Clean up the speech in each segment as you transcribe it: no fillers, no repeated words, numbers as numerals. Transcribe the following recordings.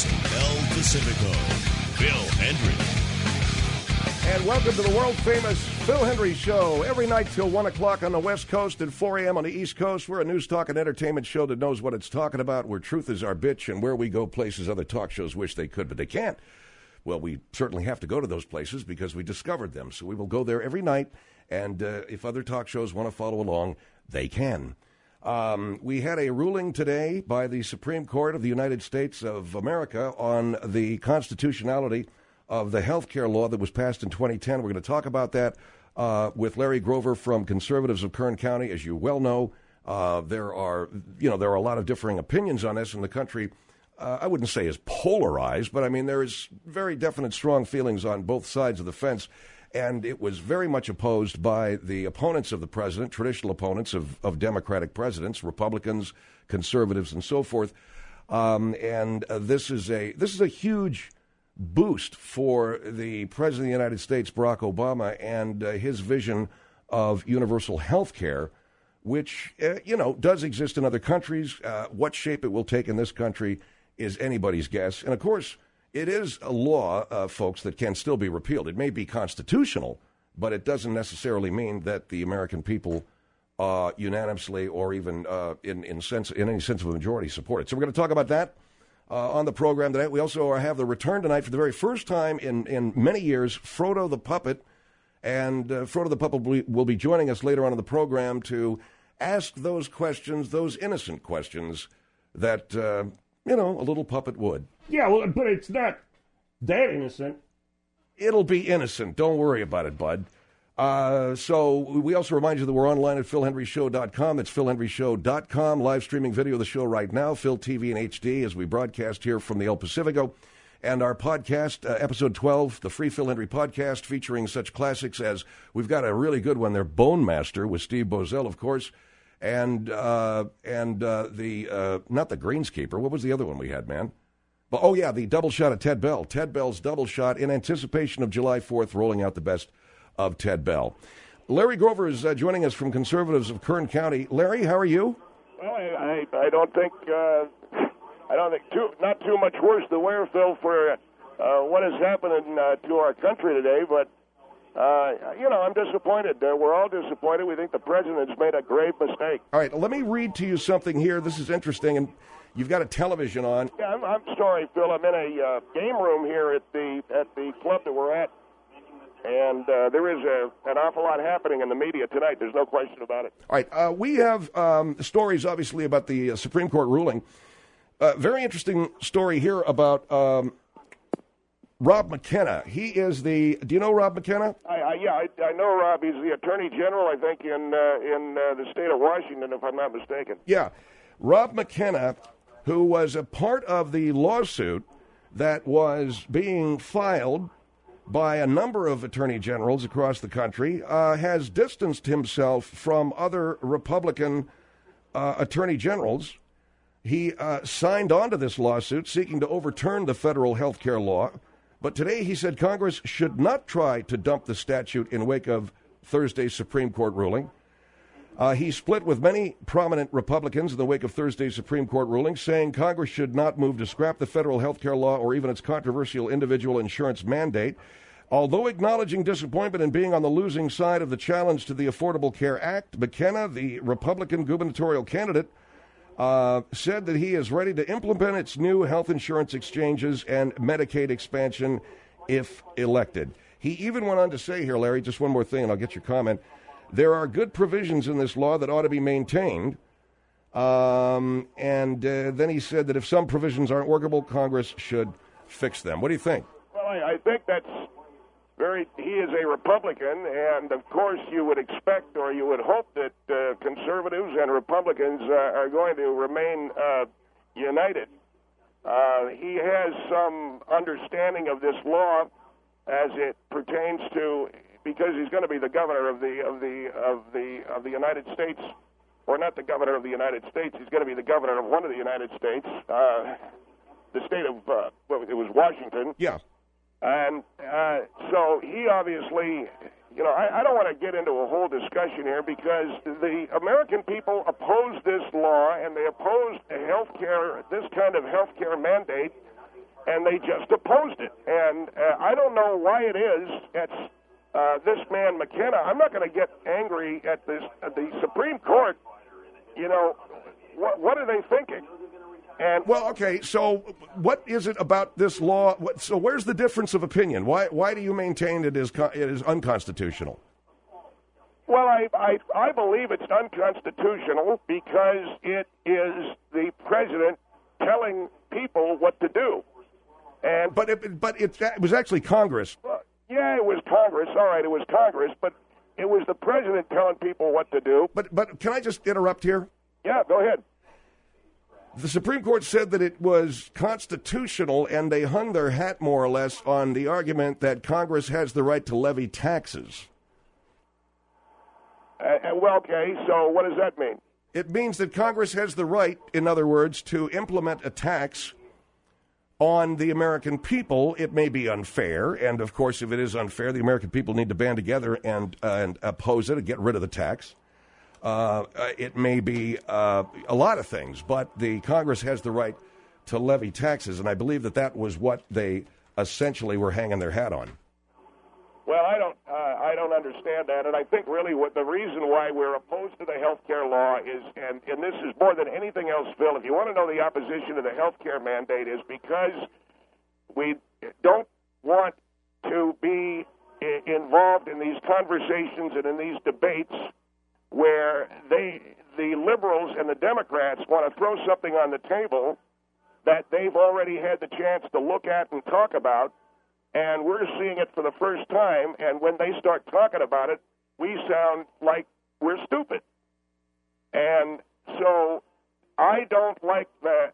host, El Pacifico, Phil Hendry. And welcome to the world-famous Phil Hendry Show. Every night till 1 o'clock on the West Coast and 4 a.m. on the East Coast. We're a news, talk, and entertainment show that knows what it's talking about, where truth is our bitch, and where we go places other talk shows wish they could, but they can't. Well, we certainly have to go to those places because we discovered them. So we will go there every night, and if other talk shows want to follow along, they can. We had a ruling today by the Supreme Court of the United States of America on the constitutionality of the health care law that was passed in 2010. We're going to talk about that with Larry Grover from Conservatives of Kern County. As you well know, there are a lot of differing opinions on this in the country. I wouldn't say is polarized, but I mean there is very definite strong feelings on both sides of the fence, and it was very much opposed by the opponents of the president, traditional opponents of Democratic presidents, Republicans, conservatives, and so forth. This is a huge boost for the President of the United States, Barack Obama, and his vision of universal health care, which, does exist in other countries. What shape it will take in this country is anybody's guess. And, of course, it is a law, folks, that can still be repealed. It may be constitutional, but it doesn't necessarily mean that the American people unanimously or even in any sense of a majority support it. So we're going to talk about that on the program tonight. We also have the return tonight for the very first time in many years, Frodo the Puppet. And Frodo the Puppet will be joining us later on in the program to ask those questions, those innocent questions that, a little puppet would. Yeah, well, but it's not that innocent. It'll be innocent. Don't worry about it, bud. So we also remind you that we're online at PhilHenryShow.com. That's PhilHenryShow.com. Live streaming video of the show right now, Phil TV in HD, as we broadcast here from the El Pacifico. And our podcast, episode 12, the Free Phil Hendry podcast, featuring such classics as, we've got a really good one there, Bone Master, with Steve Boesel, of course, and not the Greenskeeper. What was the other one we had, man? The double shot of Ted Bell. Ted Bell's double shot in anticipation of July 4th, rolling out the best of Ted Bell. Larry Grover is joining us from Conservatives of Kern County. Larry, how are you? Well, I don't think not too much worse the wear, Phil, for what is happening to our country today. But I'm disappointed. We're all disappointed. We think the president has made a grave mistake. All right, let me read to you something here. This is interesting, and you've got a television on. Yeah, I'm sorry, Phil. I'm in a game room here at the club that we're at. And there is an awful lot happening in the media tonight. There's no question about it. All right. We have stories, obviously, about the Supreme Court ruling. Very interesting story here about Rob McKenna. He is do you know Rob McKenna? I know Rob. He's the Attorney General, I think, in the state of Washington, if I'm not mistaken. Yeah. Rob McKenna, who was a part of the lawsuit that was being filed by a number of attorney generals across the country, has distanced himself from other Republican attorney generals. He signed on to this lawsuit seeking to overturn the federal health care law. But today he said Congress should not try to dump the statute in wake of Thursday's Supreme Court ruling. He split with many prominent Republicans in the wake of Thursday's Supreme Court ruling, saying Congress should not move to scrap the federal health care law or even its controversial individual insurance mandate. Although acknowledging disappointment in being on the losing side of the challenge to the Affordable Care Act, McKenna, the Republican gubernatorial candidate, said that he is ready to implement its new health insurance exchanges and Medicaid expansion if elected. He even went on to say here, Larry, just one more thing, and I'll get your comment. There are good provisions in this law that ought to be maintained. Then he said that if some provisions aren't workable, Congress should fix them. What do you think? Well, I think that's he is a Republican, and of course you would expect or you would hope that conservatives and Republicans are going to remain united. He has some understanding of this law as it pertains to, because he's going to be the governor of the United States, or not the governor of the United States. He's going to be the governor of one of the United States, the state of it was Washington. Yeah. And so he obviously, I don't want to get into a whole discussion here because the American people opposed this law and they opposed this kind of health care mandate and they just opposed it. And I don't know why it is. It's this man McKenna. I'm not going to get angry at the Supreme Court. You know, what are they thinking? And well, okay. So, what is it about this law? So, where's the difference of opinion? Why do you maintain it is unconstitutional? Well, I believe it's unconstitutional because it is the president telling people what to do. And but it was actually Congress. Yeah, it was Congress. All right, it was Congress, but it was the president telling people what to do. But can I just interrupt here? Yeah, go ahead. The Supreme Court said that it was constitutional, and they hung their hat more or less on the argument that Congress has the right to levy taxes. Well, okay, so what does that mean? It means that Congress has the right, in other words, to implement a tax on the American people. It may be unfair, and of course, if it is unfair, the American people need to band together and oppose it and get rid of the tax. It may be a lot of things, but the Congress has the right to levy taxes, and I believe that was what they essentially were hanging their hat on. Well, I don't understand that, and I think really what the reason why we're opposed to the health care law is, and this is more than anything else, Phil, if you want to know the opposition to the health care mandate, is because we don't want to be involved in these conversations and in these debates where the liberals and the Democrats want to throw something on the table that they've already had the chance to look at and talk about, and we're seeing it for the first time, and when they start talking about it, we sound like we're stupid. And so I don't like the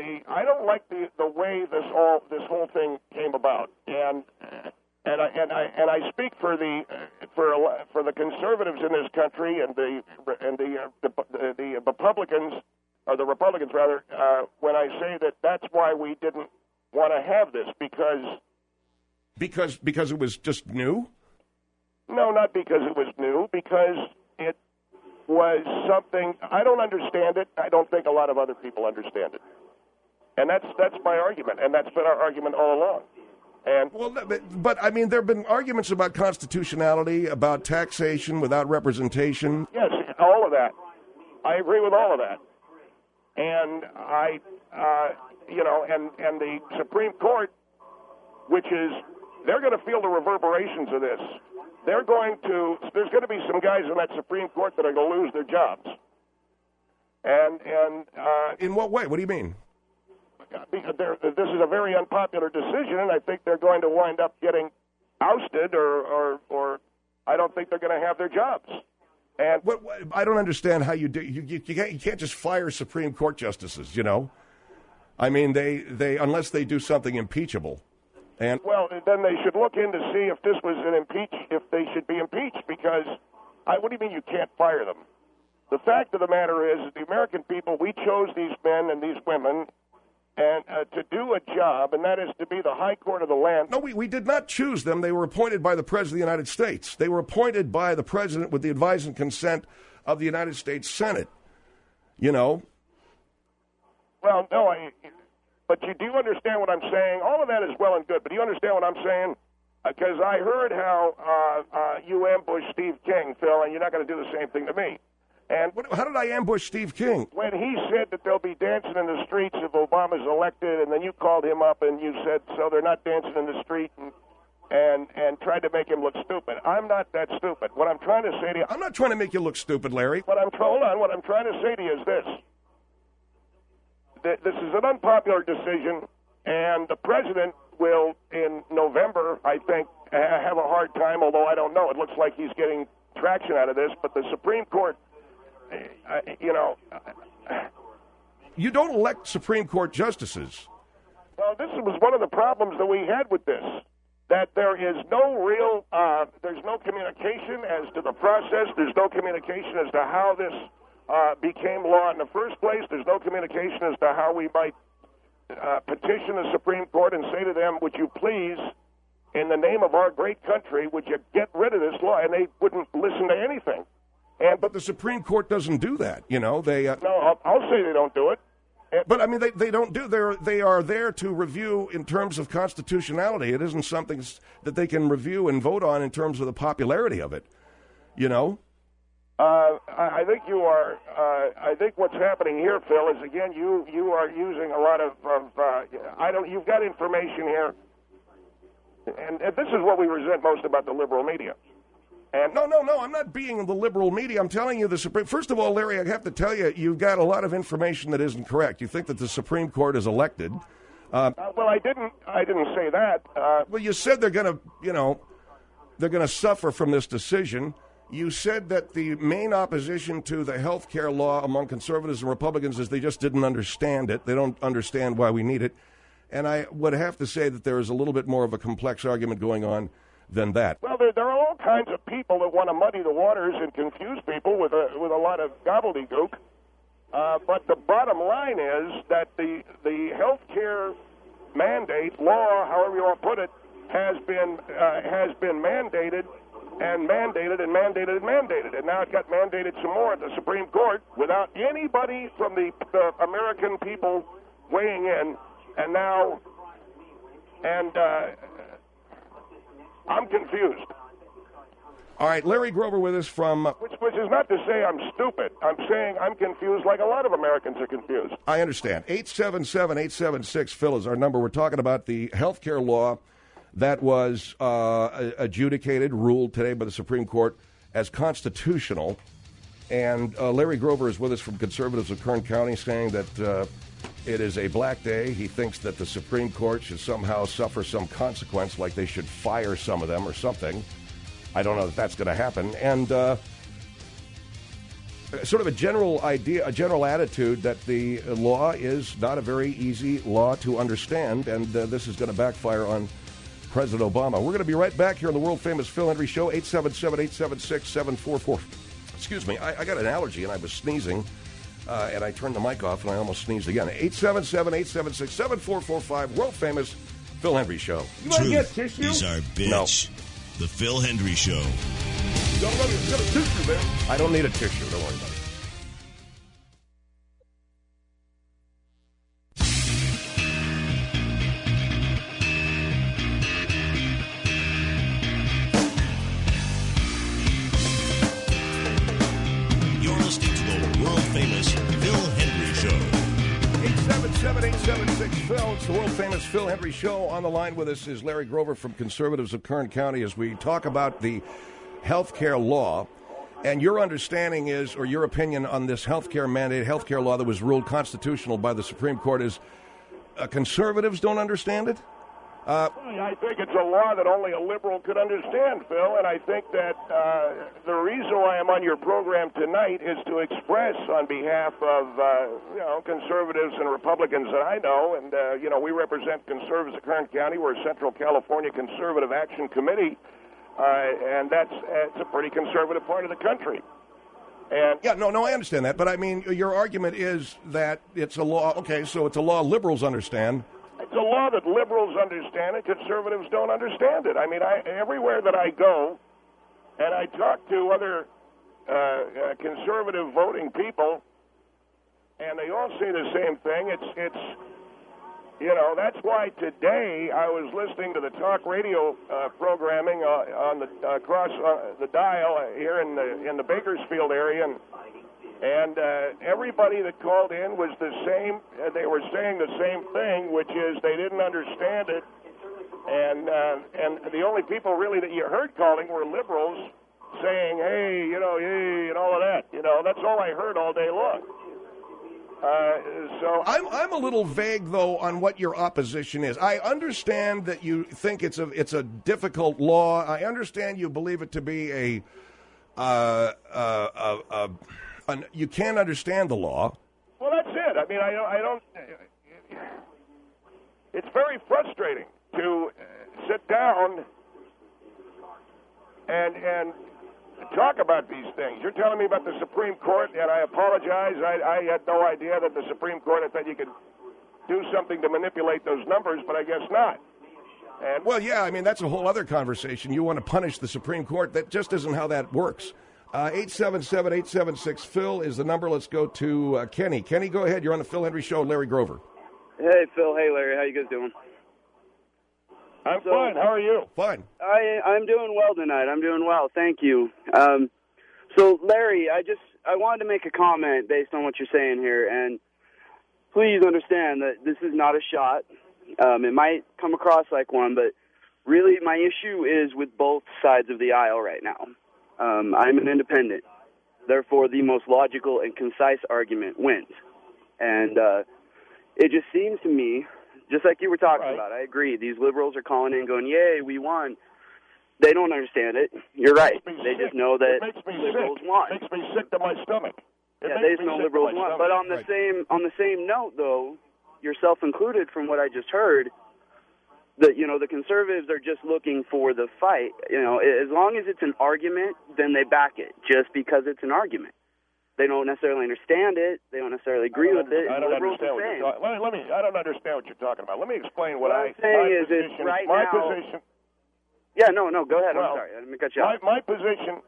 way this whole thing came about. And I speak for the conservatives in this country and the Republicans, or the Republicans rather, when I say that that's why we didn't want to have this, because it was just new? No, not because it was new, because it was something, I don't understand it. I don't think a lot of other people understand it. And that's my argument, and that's been our argument all along. And well, but I mean, there have been arguments about constitutionality, about taxation without representation. Yes, all of that. I agree with all of that. And and the Supreme Court, which is, they're going to feel the reverberations of this. There's going to be some guys in that Supreme Court that are going to lose their jobs. And in what way? What do you mean? This is a very unpopular decision, and I think they're going to wind up getting ousted, or I don't think they're going to have their jobs. And I don't understand how you do. You can't just fire Supreme Court justices. You know, I mean, they unless they do something impeachable. And well, then they should look in to see if this was if they should be impeached. Because what do you mean you can't fire them? The fact of the matter is that the American people, we chose these men and these women. And to do a job, and that is to be the high court of the land. No, we did not choose them. They were appointed by the President of the United States. They were appointed by the President with the advice and consent of the United States Senate. You know? Well, no, but you do understand what I'm saying? All of that is well and good, but do you understand what I'm saying? Because I heard how you ambushed Steve King, Phil, and you're not going to do the same thing to me. And how did I ambush Steve King? When he said that they'll be dancing in the streets if Obama's elected, and then you called him up and you said, so they're not dancing in the street, and tried to make him look stupid. I'm not that stupid. What I'm trying to say to you... I'm not trying to make you look stupid, Larry. What I'm trying to say to you is this. This is an unpopular decision, and the president will, in November, I think, have a hard time, although I don't know. It looks like he's getting traction out of this, but the Supreme Court... You don't elect Supreme Court justices. Well, this was one of the problems that we had with this, that there is no real, there's no communication as to the process. There's no communication as to how this became law in the first place. There's no communication as to how we might petition the Supreme Court and say to them, would you please, in the name of our great country, would you get rid of this law? And they wouldn't listen to anything. But the Supreme Court doesn't do that, you know. They No, I'll say they don't do it. But I mean, they don't do. They are there to review in terms of constitutionality. It isn't something that they can review and vote on in terms of the popularity of it. You know. I think you are. I think what's happening here, Phil, is again you are using a lot of. I don't. You've got information here, and this is what we resent most about the liberal media. And no, I'm not being the liberal media. I'm telling you the Supreme. First of all, Larry, I have to tell you, you've got a lot of information that isn't correct. You think that the Supreme Court is elected. Well, I didn't say that. Well, you said they're going to suffer from this decision. You said that the main opposition to the health care law among conservatives and Republicans is they just didn't understand it. They don't understand why we need it. And I would have to say that there is a little bit more of a complex argument going on than that. Well, there are all kinds of people that want to muddy the waters and confuse people with a lot of gobbledygook. But the bottom line is that the health care mandate, law, however you want to put it, has been mandated and mandated and mandated and mandated. And now it got mandated some more at the Supreme Court without anybody from the American people weighing in. And now, I'm confused. All right, Larry Grover with us from... Which is not to say I'm stupid. I'm saying I'm confused like a lot of Americans are confused. I understand. 877-876-PHIL is our number. We're talking about the health care law that was adjudicated, ruled today by the Supreme Court as constitutional. And Larry Grover is with us from Conservatives of Kern County saying that it is a black day. He thinks that the Supreme Court should somehow suffer some consequence, like they should fire some of them or something. I don't know if that's going to happen. And sort of a general idea, a general attitude that the law is not a very easy law to understand, and this is going to backfire on President Obama. We're going to be right back here on the world-famous Phil Hendrie Show, 877-876-7444. Excuse me, I got an allergy, and I was sneezing, and I turned the mic off, and I almost sneezed again. 877-876-7445, world-famous Phil Hendrie Show. You want to get tissue? He's our bitch. No. The Phil Hendrie Show. Don't let me get a tissue, man. I don't need a tissue. Don't worry about it. You're listening to the world-famous Phil Hendrie Show. 877-876-PHIL. It's the world-famous Phil Hendrie Show. On the line with us is Larry Grover from Conservatives of Kern County as we talk about the health care law. And your understanding is, or your opinion on this health care mandate, health care law that was ruled constitutional by the Supreme Court is conservatives don't understand it? I think it's a law that only a liberal could understand, Phil, and I think that the reason why I'm on your program tonight is to express on behalf of, conservatives and Republicans that I know, and, we represent Conservatives of Kern County. We're a Central California Conservative Action Committee, and it's a pretty conservative part of the country. And yeah, no, I understand that, but I mean, your argument is that it's a law, okay, so it's a law liberals understand. It's a law that liberals understand and conservatives don't understand it. I mean, everywhere that I go and I talk to other conservative voting people, and they all say the same thing. That's why today I was listening to the talk radio programming on the across the dial here in the Bakersfield area, and everybody that called in was the same. They were saying the same thing, which is they didn't understand it, and the only people really that you heard calling were liberals saying, "Hey, and all of that." That's all I heard all day long. So I'm a little vague though on what your opposition is. I understand that you think it's a difficult law. I understand you believe it to be you can't understand the law. Well, that's it. I mean, I don't. It's very frustrating to sit down and talk about these things. You're telling me about the Supreme Court, and I apologize. I had no idea that the Supreme Court, I thought you could do something to manipulate those numbers, but I guess not. And well, yeah, I mean, that's a whole other conversation. You want to punish the Supreme Court. That just isn't how that works. 877-876-PHIL is the number. Let's go to Kenny. Kenny, go ahead. You're on the Phil Hendry Show. Larry Grover. Hey, Phil. Hey, Larry. How you guys doing? I'm fine. How are you? Fine. I'm doing well tonight. I'm doing well. Thank you. So, Larry, I wanted to make a comment based on what you're saying here, and please understand that this is not a shot. It might come across like one, but really my issue is with both sides of the aisle right now. I'm an independent. Therefore, the most logical and concise argument wins. And it just seems to me, just like you were talking about, I agree. These liberals are calling in going, yay, we won. They don't understand it. You're right. They just know that liberals won. It makes me sick to my stomach. They just know liberals won. But on the same note, though, yourself included, from what I just heard, that the conservatives are just looking for the fight. As long as it's an argument, then they back it, just because it's an argument. They don't necessarily understand it. They don't necessarily agree with it. I don't understand what you're talking. I don't understand what you're talking about. Let me explain what I'm saying is it's right now. Position. Yeah, no, go ahead. I'm sorry. I didn't cut you off. My position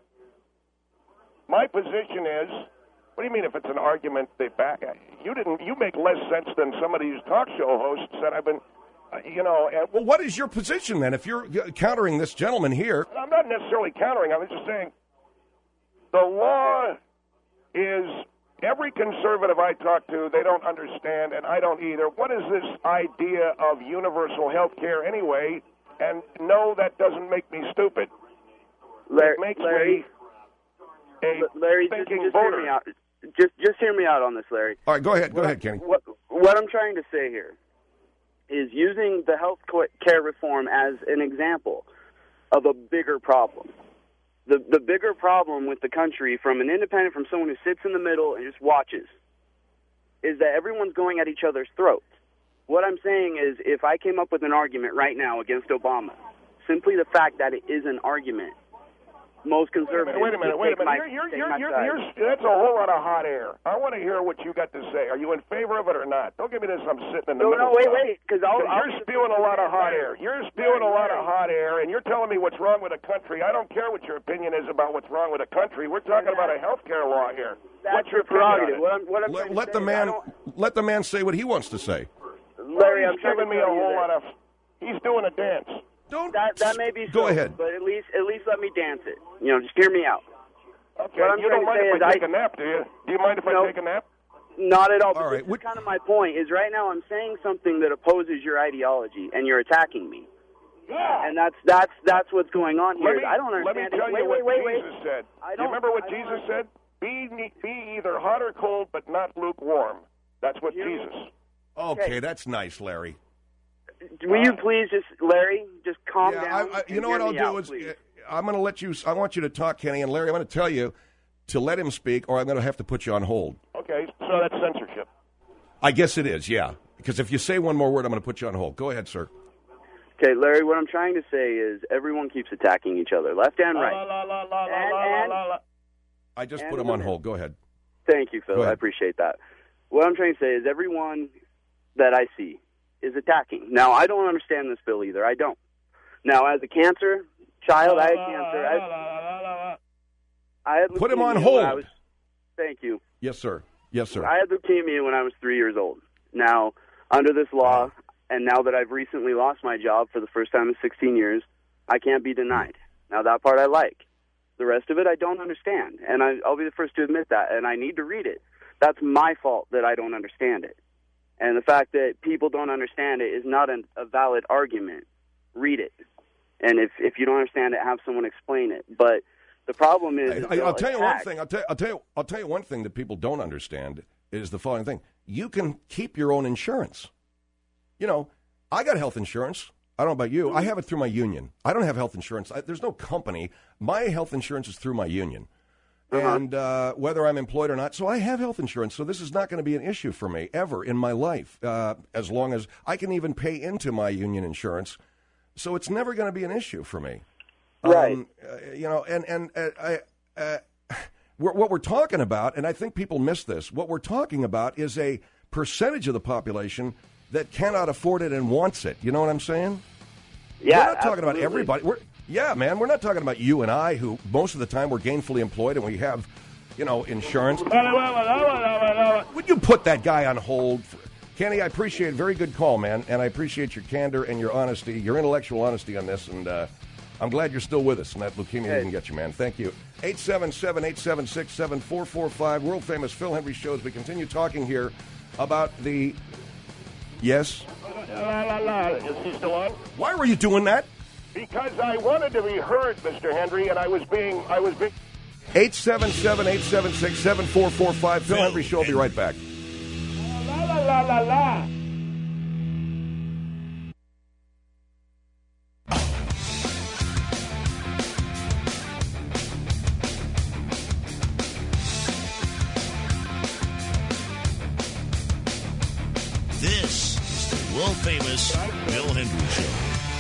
is. What do you mean if it's an argument they back? You make less sense than some of these talk show hosts that I've been. Well, what is your position then? If you're countering this gentleman here, I'm not necessarily countering. I'm just saying the law is every conservative I talk to, they don't understand, and I don't either. What is this idea of universal health care anyway? And no, that doesn't make me stupid. It makes me a thinking just voter. Hear me out. Just hear me out on this, Larry. All right, go ahead. Go ahead, Kenny. What I'm trying to say here is using the health care reform as an example of a bigger problem. The bigger problem with the country, from an independent, from someone who sits in the middle and just watches, is that everyone's going at each other's throats. What I'm saying is, if I came up with an argument right now against Obama, simply the fact that it is an argument, most conservatives... Wait a minute. That's a whole lot of hot air. I want to hear what you got to say. Are you in favor of it or not? Don't give me this, I'm sitting in the middle. No, wait, because you're spewing a lot of hot air. You're spewing a lot of hot air, and you're telling me what's wrong with the country. I don't care what your opinion is about what's wrong with the country. We're talking about a health care law here. That's what's your prerogative. let the man say what he wants to say. Larry, I'm giving me a whole lot of... He's doing a dance. That may be so, go ahead. But at least let me dance it. Just hear me out. Okay, you don't mind if I take a nap, do you? Do you mind if I take a nap? Not at all. All right. This is kind of my point, is right now I'm saying something that opposes your ideology, and you're attacking me. Yeah. And that's what's going on here. I don't understand. Let me tell you what wait. Jesus said. Do you remember what Jesus said? Be either hot or cold, but not lukewarm. That's what Jesus... Okay, that's nice, Larry. Will you please Larry, just calm down? You know what I'll do is I'm going to let you. I want you to talk, Kenny, and Larry. I'm going to tell you to let him speak, or I'm going to have to put you on hold. Okay, so that's censorship. I guess it is, yeah. Because if you say one more word, I'm going to put you on hold. Go ahead, sir. Okay, Larry. What I'm trying to say is everyone keeps attacking each other, left and right. I just put him on hold. Go ahead. Thank you, Phil. I appreciate that. What I'm trying to say is everyone that I see is attacking. Now, I don't understand this bill either. I don't. Now, as a cancer child, I had cancer. I had leukemia. Put him on hold. Thank you. Yes, sir. Yes, sir. I had leukemia when I was 3 years old. Now, under this law, and now that I've recently lost my job for the first time in 16 years, I can't be denied. Now, that part I like. The rest of it, I don't understand. And I'll be the first to admit that, and I need to read it. That's my fault that I don't understand it. And the fact that people don't understand it is not a valid argument. Read it. And if you don't understand it, have someone explain it. But the problem is... I'll tell you one thing. I'll tell you one thing that people don't understand is the following thing. You can keep your own insurance. I got health insurance. I don't know about you. I have it through my union. I don't have health insurance. There's no company. My health insurance is through my union. And whether I'm employed or not. So I have health insurance. So this is not going to be an issue for me ever in my life, as long as I can even pay into my union insurance. So it's never going to be an issue for me. Right. What we're talking about, and I think people miss this, what we're talking about is a percentage of the population that cannot afford it and wants it. You know what I'm saying? Yeah, we're not talking about everybody. Yeah, man, we're not talking about you and I, who most of the time we're gainfully employed and we have, insurance. Would you put that guy on hold? Kenny, I appreciate it. Very good call, man, and I appreciate your candor and your honesty, your intellectual honesty on this, and I'm glad you're still with us, and that leukemia didn't get you, man. Thank you. 877-876-7445, world-famous Phil Hendrie Show, as we continue talking here about the... Yes? Is he still on? Why were you doing that? Because I wanted to be heard, Mr. Hendrie, and I was being... 877-876-7445, Phil Hendrie Show. I'll be right back. La. This is the world-famous Phil Hendrie Show.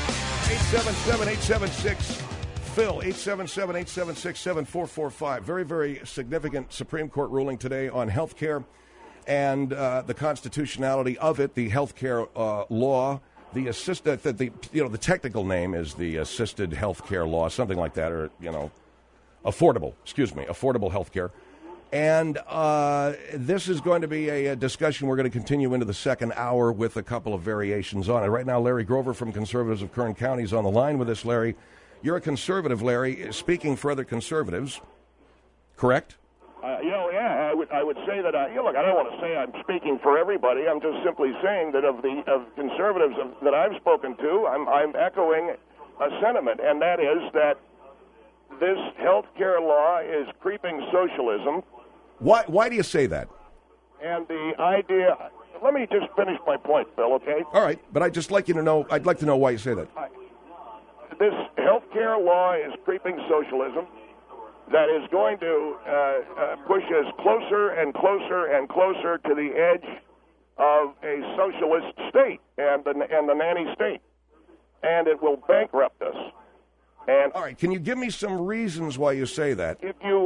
877-876-PHIL, 877-876-7445. Very, very significant Supreme Court ruling today on health care and the constitutionality of it, the health care law, the technical name is the assisted health care law, something like that, or, affordable health care. And this is going to be a discussion we're going to continue into the second hour with a couple of variations on it. Right now, Larry Grover from Conservatives of Kern County is on the line with us. Larry, you're a conservative, Larry, speaking for other conservatives, correct? I would say that, look, I don't want to say I'm speaking for everybody. I'm just simply saying that of conservatives that I've spoken to, I'm echoing a sentiment, and that is that this health care law is creeping socialism. Why do you say that? And the idea... Let me just finish my point, Phil, okay? All right, but I'd like to know why you say that. This health care law is creeping socialism that is going to push us closer and closer and closer to the edge of a socialist state and the nanny state. And it will bankrupt us. And all right, can you give me some reasons why you say that? If you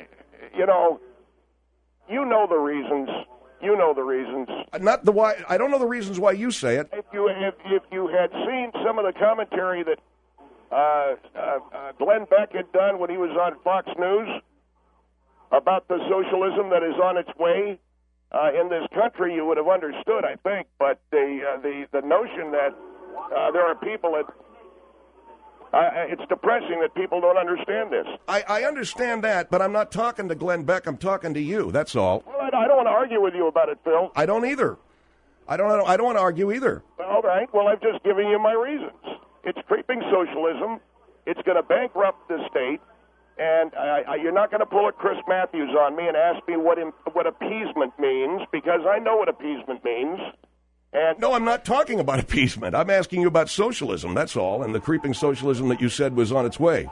know the reasons. You know the reasons. Not the why. I don't know the reasons why you say it. If you had seen some of the commentary that Glenn Beck had done when he was on Fox News about the socialism that is on its way in this country, you would have understood, I think. But the notion that there are people that it's depressing that people don't understand this. I understand that, but I'm not talking to Glenn Beck. I'm talking to you. That's all. Well, I don't want to argue with you about it, Phil. I don't either. I don't want to argue either. All right. Well, I've just given you my reasons. It's creeping socialism. It's going to bankrupt the state. And you're not going to pull a Chris Matthews on me and ask me what appeasement means, because I know what appeasement means. And no, I'm not talking about appeasement. I'm asking you about socialism, that's all, and the creeping socialism that you said was on its way.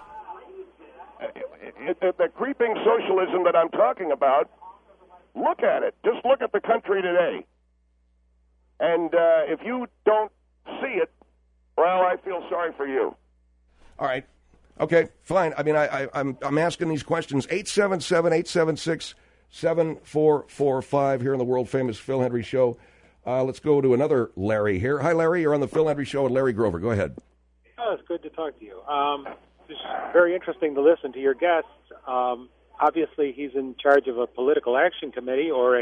The creeping socialism that I'm talking about, look at it. Just look at the country today. And if you don't see it, well, I feel sorry for you. All right. Okay, fine. I mean, I'm asking these questions. 877-876-7445 here on the world-famous Phil Hendrie Show. Let's go to another Larry here. Hi, Larry. You're on the Phil Hendrie Show with Larry Grover. Go ahead. Oh, it's good to talk to you. It's very interesting to listen to your guests. Obviously, he's in charge of a political action committee or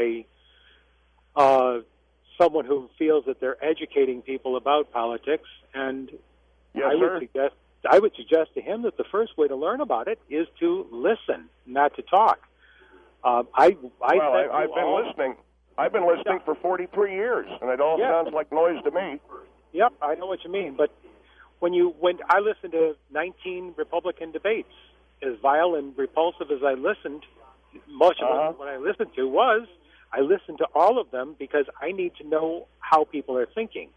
someone who feels that they're educating people about politics. And yes, I would suggest to him that the first way to learn about it is to listen, not to talk. I've been listening. I've been listening for 43 years, and it all sounds like noise to me. Yep, I know what you mean. But when I listened to 19 Republican debates, as vile and repulsive as I listened, much of what I listened to was, I listened to all of them because I need to know how people are thinking.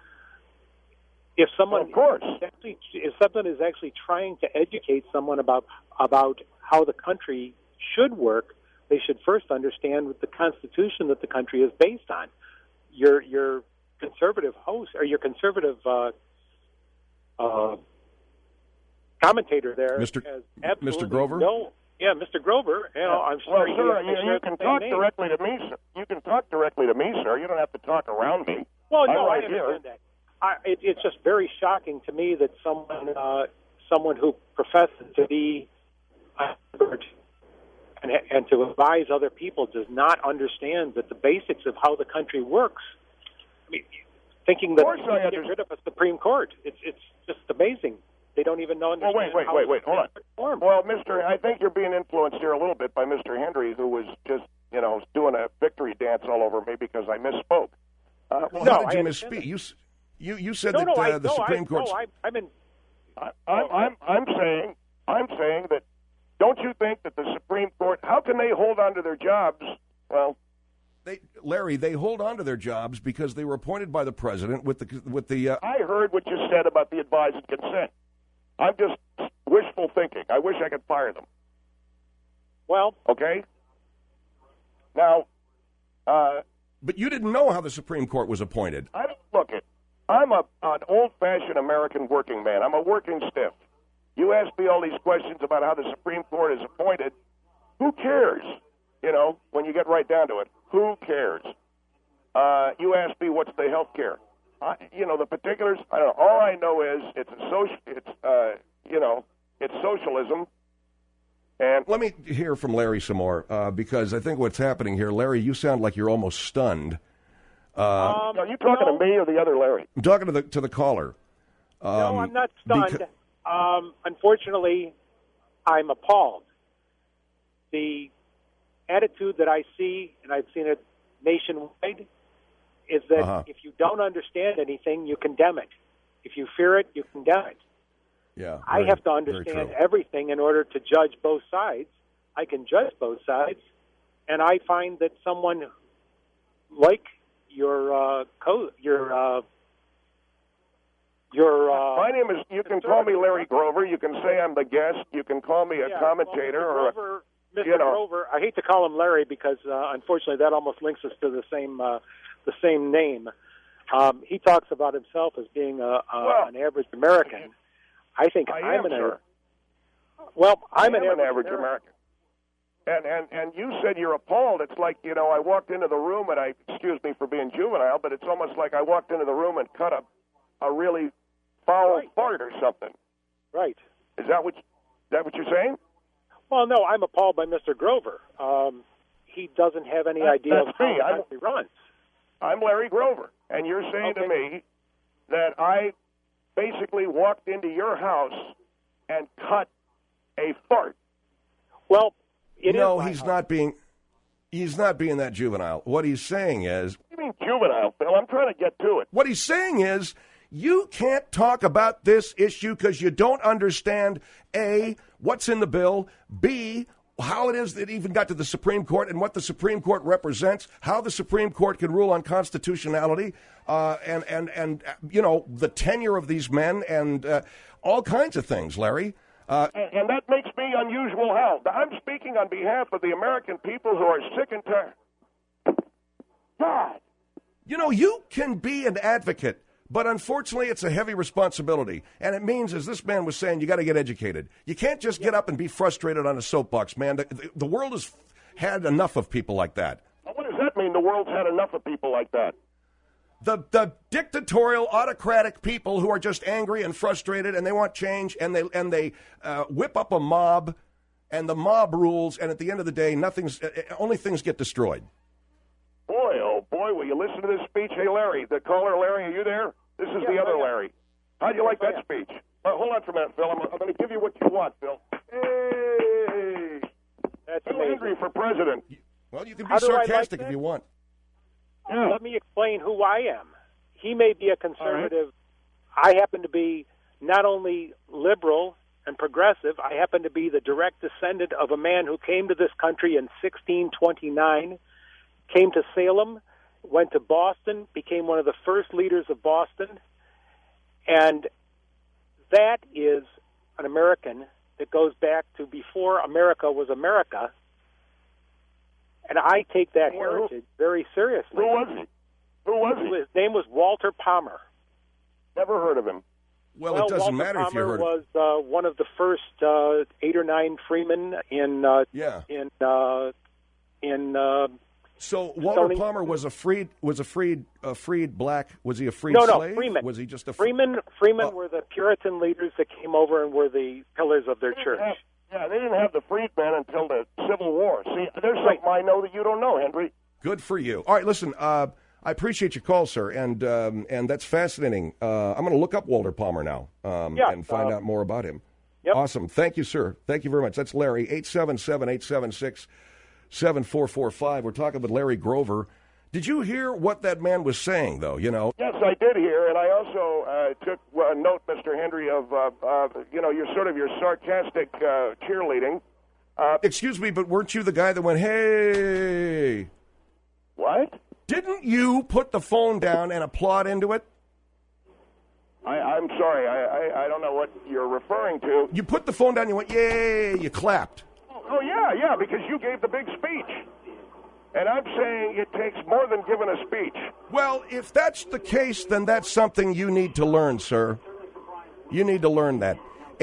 If someone, if someone is actually trying to educate someone about how the country should work, they should first understand the Constitution that the country is based on. Your conservative host or your conservative commentator there, Mr. Grover. Mr. Grover. I'm sorry. Well, sir, you can talk directly to me, sir. You can talk directly to me, sir. You don't have to talk around me. Well, no, I understand that. It's just very shocking to me that someone who professes to be an expert and to advise other people does not understand that the basics of how the country works. I mean, thinking that they can get rid of a Supreme Court, it's just amazing. They don't even know. Well, wait, hold on. Well, I think you're being influenced here a little bit by Mr. Hendry, who was just, doing a victory dance all over me because I misspoke. How did you misspeak? You said the Supreme Court. I'm saying that. Don't you think that the Supreme Court? How can they hold on to their jobs? Well, Larry, they hold on to their jobs because they were appointed by the president with the. I heard what you said about the advise and consent. I'm just wishful thinking. I wish I could fire them. Well, okay. Now, but you didn't know how the Supreme Court was appointed. I'm an old-fashioned American working man. I'm a working stiff. You ask me all these questions about how the Supreme Court is appointed. Who cares? When you get right down to it, who cares? You ask me what's the health care. The particulars. I don't know. All I know is it's socialism. And let me hear from Larry some more because I think what's happening here, Larry, you sound like you're almost stunned. Are you talking to me or the other Larry? I'm talking to the caller. No, I'm not stunned. Unfortunately, I'm appalled. The attitude that I see, and I've seen it nationwide, is that if you don't understand anything, you condemn it. If you fear it, you condemn it. Yeah, I have to understand everything in order to judge both sides. I can judge both sides, and I find that someone like your my name is. You can call me Larry Grover. You can say I'm the guest. You can call me a commentator or Mr. Grover. I hate to call him Larry because unfortunately that almost links us to the same name. He talks about himself as being an average American. I think I'm an average. Well, I'm an average American. And you said you're appalled. It's like, I walked into the room and excuse me for being juvenile, but it's almost like I walked into the room and cut a really foul fart or something. Right. Is that what you're saying? Well, no, I'm appalled by Mr. Grover. He doesn't have any idea of how the country runs. I'm Larry Grover, and you're saying to me that I basically walked into your house and cut a fart. Well, he's not being that juvenile. What he's saying is... What do you mean juvenile, Phil? I'm trying to get to it. What he's saying is you can't talk about this issue because you don't understand, A, what's in the bill, B, how it is that it even got to the Supreme Court and what the Supreme Court represents, how the Supreme Court can rule on constitutionality, and the tenure of these men and all kinds of things, Larry. And that makes me unusual how? I'm speaking on behalf of the American people who are sick and tired. God. You can be an advocate, but unfortunately it's a heavy responsibility. And it means, as this man was saying, you got to get educated. You can't just get up and be frustrated on a soapbox, man. The world has had enough of people like that. What does that mean, the world's had enough of people like that? The dictatorial, autocratic people who are just angry and frustrated and they want change and they whip up a mob and the mob rules and at the end of the day only things get destroyed. Boy, oh boy, will you listen to this speech? Hey, Larry, the caller, Larry, are you there? This is the other Larry. How'd you like that speech? Hold on for a minute, Phil. I'm going to give you what you want, Phil. Hey! That's Phil Hendry for president. Well, you can be sarcastic if you want. Yeah. Let me explain who I am. He may be a conservative. Right. I happen to be not only liberal and progressive, I happen to be the direct descendant of a man who came to this country in 1629, came to Salem, went to Boston, became one of the first leaders of Boston, and that is an American that goes back to before America was America. And I take that heritage very seriously. Who was he? His name was Walter Palmer. Never heard of him. Well, it doesn't Walter matter Palmer if you heard of him. Was one of the first 8 or 9 freemen in So Walter Palmer was a freed black. Was he a freed slave? No, freeman. Was he just a freeman? Freemen were the Puritan leaders that came over and were the pillars of their church. They didn't have the freedmen until the Civil War. See, there's something I know that you don't know, Henry. Good for you. All right, listen. I appreciate your call, sir, and that's fascinating. I'm going to look up Walter Palmer now and find out more about him. Yep. Awesome. Thank you, sir. Thank you very much. That's Larry, 877-876-7445. We're talking with Larry Grover. Did you hear what that man was saying, though? You know. Yes, I did hear, and I also took note, Mr. Henry, of your sarcastic cheerleading. Excuse me, but weren't you the guy that went, hey? What? Didn't you put the phone down and applaud into it? I'm sorry. I don't know what you're referring to. You put the phone down and you went, yay, you clapped. Oh, yeah, because you gave the big speech. And I'm saying it takes more than giving a speech. Well, if that's the case, then that's something you need to learn, sir. You need to learn that.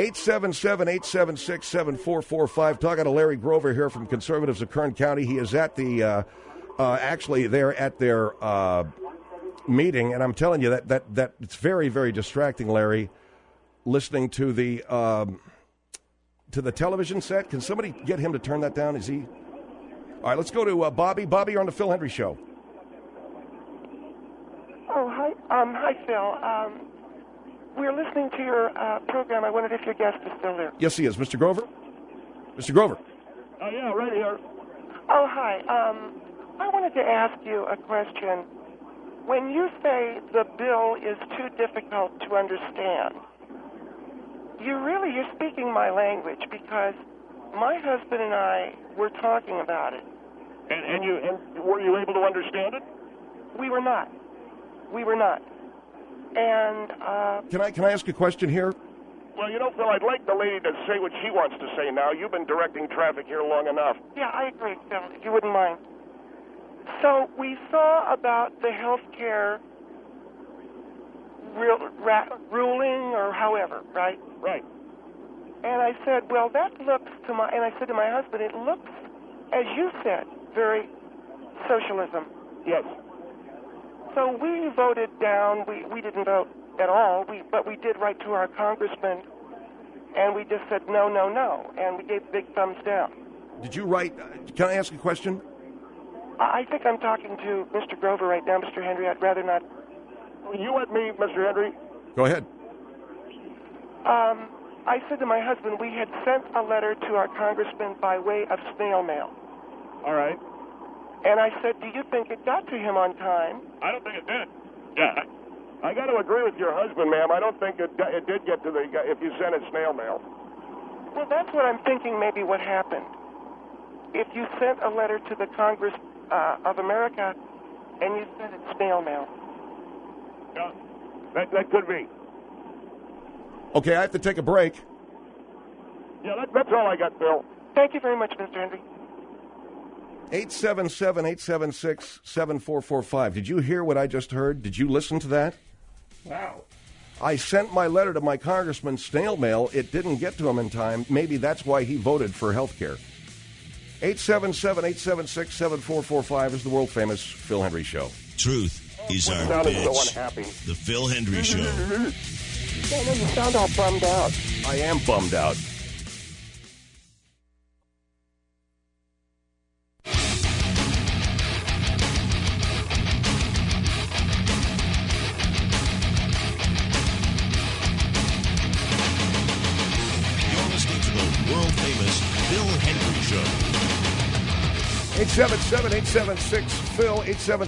877-876-7445. Talking to Larry Grover here from Conservatives of Kern County. He is at the, they're at their meeting, and I'm telling you that it's very, very distracting, Larry, listening to the television set. Can somebody get him to turn that down? Is he... All right, let's go to Bobby. Bobby, you're on the Phil Hendry Show. Oh, hi. Hi, Phil. We're listening to your program. I wondered if your guest is still there. Yes, he is. Mr. Grover? Mr. Grover. Oh, yeah, right here. Oh, hi. I wanted to ask you a question. When you say the bill is too difficult to understand, you're speaking my language, because my husband and I were talking about it. And were you able to understand it? We were not. And Can I ask a question here? Well, Phil, I'd like the lady to say what she wants to say now. You've been directing traffic here long enough. Yeah, I agree, Phil, if you wouldn't mind. So we saw about the health care ruling, or however, right? Right. And I said, well, that looks and I said to my husband, it looks, as you said, very socialism. Yes. So we voted down. We didn't vote at all, but we did write to our congressman, and we just said no, and we gave big thumbs down. Did you write? Can I ask a question? I think I'm talking to Mr. Grover right now, Mr. Henry. I'd rather not. You and me, Mr. Henry. Go ahead. I said to my husband, we had sent a letter to our congressman by way of snail mail. All right. And I said, do you think it got to him on time? I don't think it did. Yeah. I got to agree with your husband, ma'am. I don't think it did get to the guy if you sent it snail mail. Well, that's what I'm thinking maybe what happened. If you sent a letter to the Congress of America and you sent it snail mail. Yeah, that could be. Okay, I have to take a break. Yeah, that's all I got, Bill. Thank you very much, Mr. Henry. 877-876-7445. Did you hear what I just heard? Did you listen to that? Wow. I sent my letter to my congressman snail mail. It didn't get to him in time. Maybe that's why he voted for health care. 877-876-7445 is the world-famous Phil Hendry Show. Truth is our bitch. The Phil Hendry Show. I know you sound all bummed out. I am bummed out. You're listening to the world-famous Phil Hendry Show. 877-876-PHIL,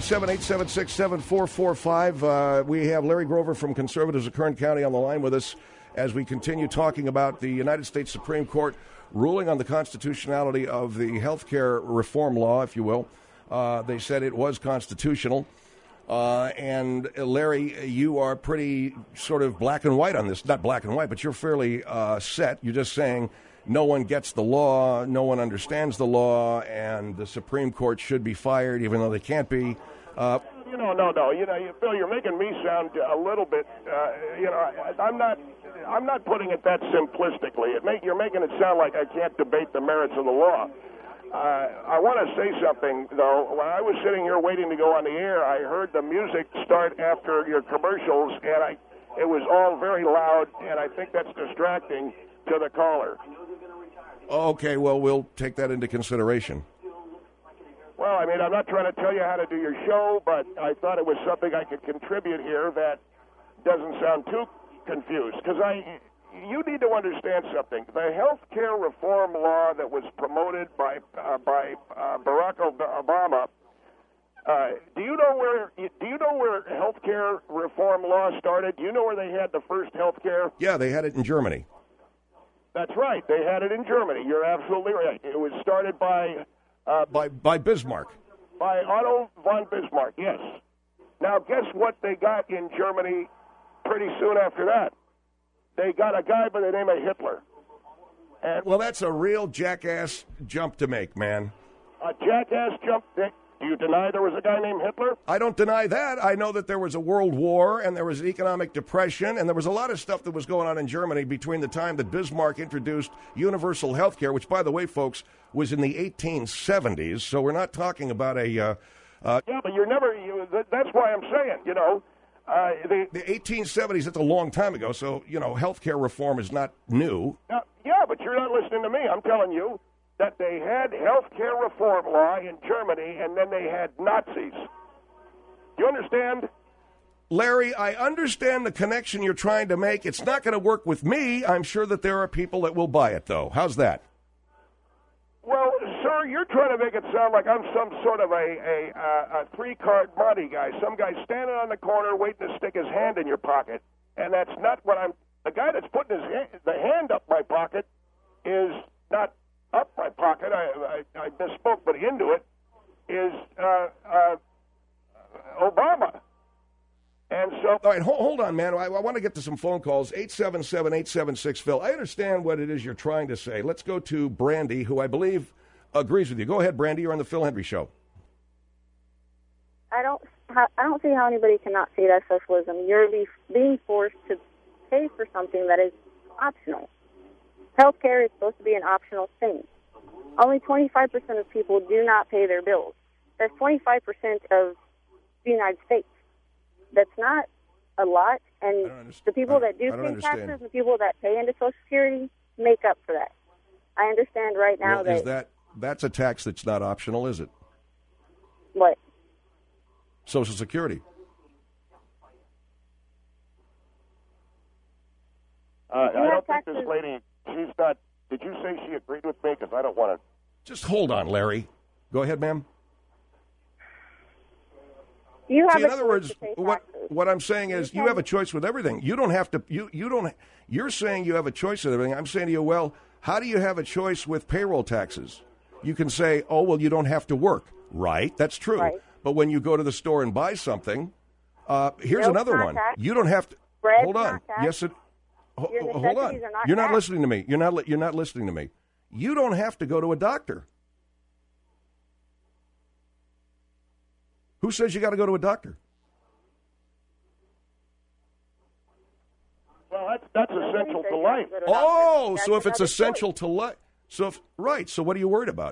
877-876-7445. We have Larry Grover from Conservatives of Kern County on the line with us as we continue talking about the United States Supreme Court ruling on the constitutionality of the health care reform law, if you will. They said it was constitutional. And Larry, you are pretty sort of black and white on this. Not black and white, but you're fairly set. You're just saying no one gets the law, no one understands the law, and the Supreme Court should be fired, even though they can't be. No. Phil, you're making me sound a little bit. I'm not putting it that simplistically. You're making it sound like I can't debate the merits of the law. I want to say something, though. When I was sitting here waiting to go on the air, I heard the music start after your commercials, and it was all very loud, and I think that's distracting to the caller. Okay, well, we'll take that into consideration. Well, I mean, I'm not trying to tell you how to do your show, but I thought it was something I could contribute here that doesn't sound too confused, because you need to understand something. The health care reform law that was promoted by Barack Obama. Do you know where health care reform law started? Do you know where they had the first health care? Yeah, they had it in Germany. That's right. They had it in Germany. You're absolutely right. It was started by Bismarck. By Otto von Bismarck. Yes. Now, guess what they got in Germany pretty soon after that? They got a guy by the name of Hitler. And well, that's a real jackass jump to make, man. A jackass jump? Do you deny there was a guy named Hitler? I don't deny that. I know that there was a world war and there was economic depression and there was a lot of stuff that was going on in Germany between the time that Bismarck introduced universal health care, which, by the way, folks, was in the 1870s. So we're not talking about a... yeah, but that's why I'm saying, the 1870s, that's a long time ago, so, health care reform is not new. Yeah, but you're not listening to me. I'm telling you that they had health care reform law in Germany, and then they had Nazis. You understand? Larry, I understand the connection you're trying to make. It's not going to work with me. I'm sure that there are people that will buy it, though. How's that? Well, sir, you're trying to make it sound like I'm some sort of a three-card Monty guy, some guy standing on the corner waiting to stick his hand in your pocket, and that's not what I'm... The guy that's putting the hand up my pocket is not up my pocket. I misspoke, but into it is Obama. And so... All right, hold on, man. I want to get to some phone calls. 877-876-PHIL. I understand what it is you're trying to say. Let's go to Brandy, who I believe agrees with you. Go ahead, Brandy. You're on the Phil Hendrie Show. I don't see how anybody cannot see that socialism. You're being forced to pay for something that is optional. Healthcare is supposed to be an optional thing. Only 25% of people do not pay their bills. That's 25% of the United States. That's not a lot, and the people that do pay taxes and the people that pay into Social Security make up for that. I understand right now that's a tax that's not optional, is it? What? Social Security. I don't think this lady, she's not, did you say she agreed with me? Because I don't want to. Just hold on, Larry. Go ahead, ma'am. You have in other words, what I'm saying is you have a choice with everything. You don't have to, you're saying you have a choice with everything. I'm saying to you, well, how do you have a choice with payroll taxes? You can say, oh, well, you don't have to work. Right, that's true. Right. But when you go to the store and buy something, here's another one. You don't have to. Hold on. Yes, hold on. You're not listening to me. You're not listening to me. You don't have to go to a doctor. Who says you got to go to a doctor? Well, that's essential to life. Oh, so if it's essential to life, so what are you worried about?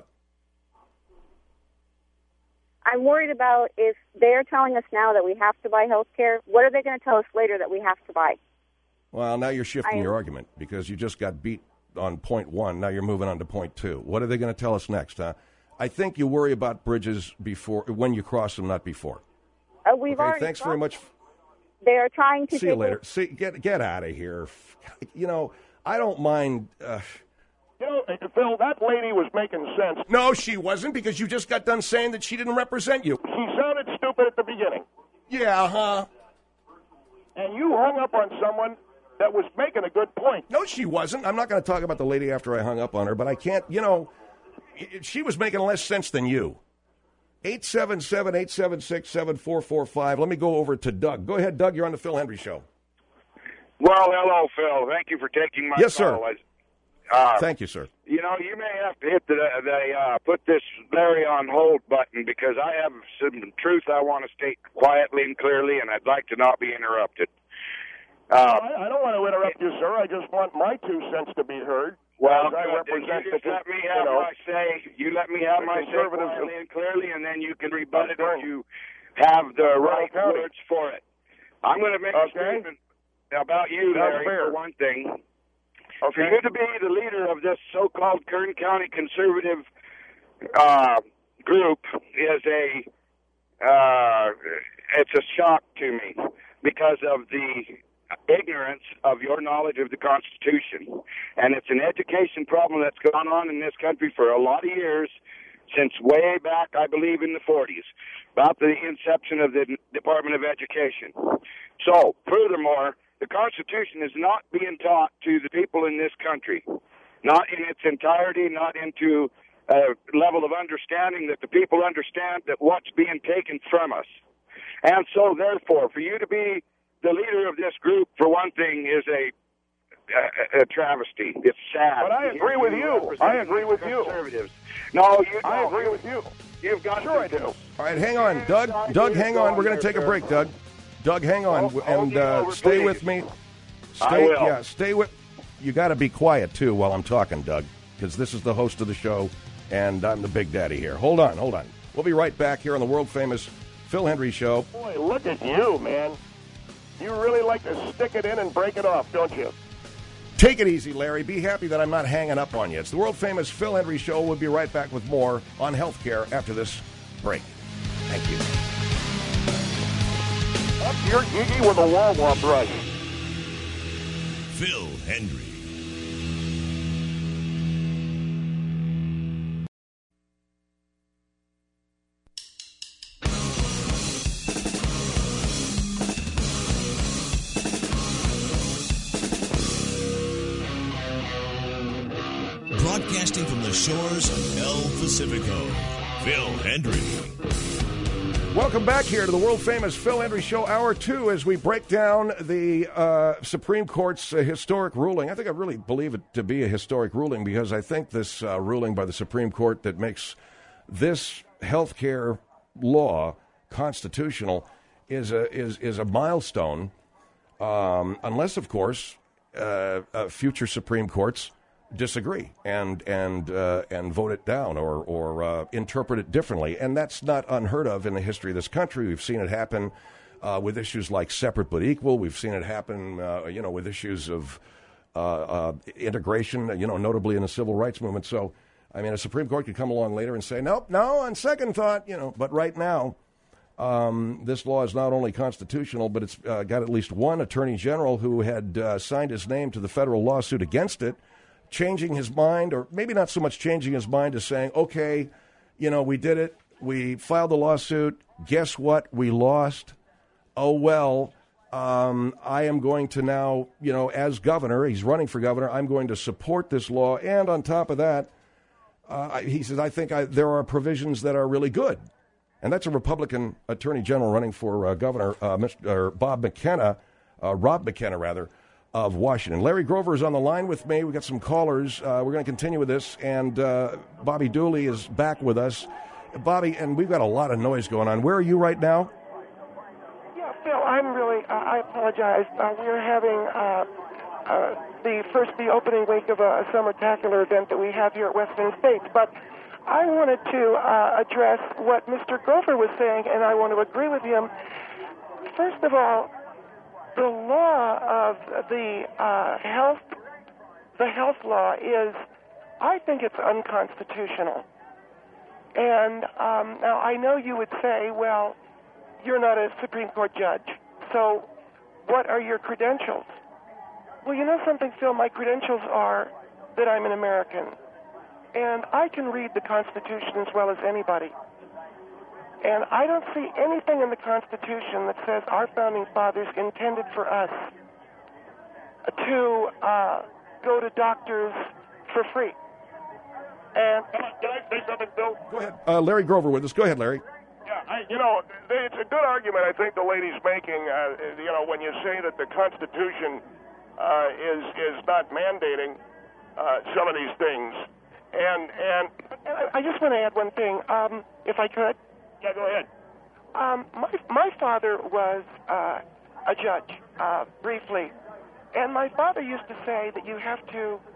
I'm worried about if they're telling us now that we have to buy health care, what are they going to tell us later that we have to buy? Well, now you're shifting your argument because you just got beat on point one. Now you're moving on to point two. What are they going to tell us next, huh? I think you worry about bridges when you cross them, not before. We've already. Thanks very much. They are trying to. See you later. Get out of here. I don't mind. Phil, that lady was making sense. No, she wasn't, because you just got done saying that she didn't represent you. She sounded stupid at the beginning. Yeah, huh? And you hung up on someone that was making a good point. No, she wasn't. I'm not going to talk about the lady after I hung up on her, but I can't, she was making less sense than you. 877-876-7445. Let me go over to Doug. Go ahead, Doug. You're on the Phil Hendrie Show. Well, hello, Phil. Thank you for taking my call. Yes, sir. Thank you, sir. You may have to hit the put this Larry on hold button, because I have some truth I want to state quietly and clearly, and I'd like to not be interrupted. I don't want to interrupt you, sir. I just want my 2 cents to be heard. Well, I represent you just let me have my say. You let me have my say quietly and clearly, and then you can rebut it if you have the right words for it. I'm going to make a statement about you, Larry, for one thing. Okay. For you to be the leader of this so-called Kern County conservative group is it's a shock to me because of the ignorance of your knowledge of the Constitution. And it's an education problem that's gone on in this country for a lot of years, since way back, I believe, in the 40s, about the inception of the Department of Education. So, furthermore, the Constitution is not being taught to the people in this country, not in its entirety, not into a level of understanding that the people understand that what's being taken from us. And so, therefore, for you to be the leader of this group, for one thing, is a travesty. It's sad. But I agree with you. I agree with you. Conservatives. No, you don't. I agree with you. You've got sure I do. All right, hang on, Doug. Doug, hang on. We're going to take a break, Doug. Doug, hang on, and stay with me. Stay with. You got to be quiet too while I'm talking, Doug, because this is the host of the show, and I'm the big daddy here. Hold on. We'll be right back here on the world famous Phil Hendrie Show. Boy, look at you, man. You really like to stick it in and break it off, don't you? Take it easy, Larry. Be happy that I'm not hanging up on you. It's the world famous Phil Hendrie Show. We'll be right back with more on healthcare after this break. Thank you. Up your gigi with a wah-wah brush. Phil Hendrie. Broadcasting from the shores of El Pacifico, Phil Hendrie. Welcome back here to the world-famous Phil Hendrie Show, Hour 2, as we break down the Supreme Court's historic ruling. I think I really believe it to be a historic ruling because I think this ruling by the Supreme Court that makes this health care law constitutional is a milestone, unless, of course, future Supreme Courts disagree and vote it down or interpret it differently. And that's not unheard of in the history of this country. We've seen it happen with issues like separate but equal. We've seen it happen, with issues of integration, notably in the civil rights movement. So, I mean, a Supreme Court could come along later and say, nope, no, on second thought, but right now, this law is not only constitutional, but it's got at least one attorney general who had signed his name to the federal lawsuit against it, changing his mind, or maybe not so much changing his mind as saying, okay, we did it. We filed the lawsuit. Guess what? We lost. Oh, well, I am going to now, as governor, he's running for governor, I'm going to support this law. And on top of that, he says, I think there are provisions that are really good. And that's a Republican attorney general running for governor, Rob McKenna, of Washington. Larry Grover is on the line with me. We've got some callers. We're going to continue with this. And Bobby Dooley is back with us. Bobby, and we've got a lot of noise going on. Where are you right now? Yeah, Phil, I'm really, I apologize. We're having the opening week of a summer-tacular event that we have here at Western States. But I wanted to address what Mr. Grover was saying, and I want to agree with him. First of all, the law of the health law is, I think it's unconstitutional. And now I know you would say, well, you're not a Supreme Court judge, so what are your credentials? Well, you know something, Phil, my credentials are that I'm an American. And I can read the Constitution as well as anybody. And I don't see anything in the Constitution that says our founding fathers intended for us to go to doctors for free. And can I say something, Bill? Go ahead. Larry Grover with us. Go ahead, Larry. Yeah, it's a good argument, I think, the lady's making, when you say that the Constitution is not mandating some of these things. And I just want to add one thing, if I could. Yeah, go ahead. My father was a judge, briefly, and my father used to say that you have to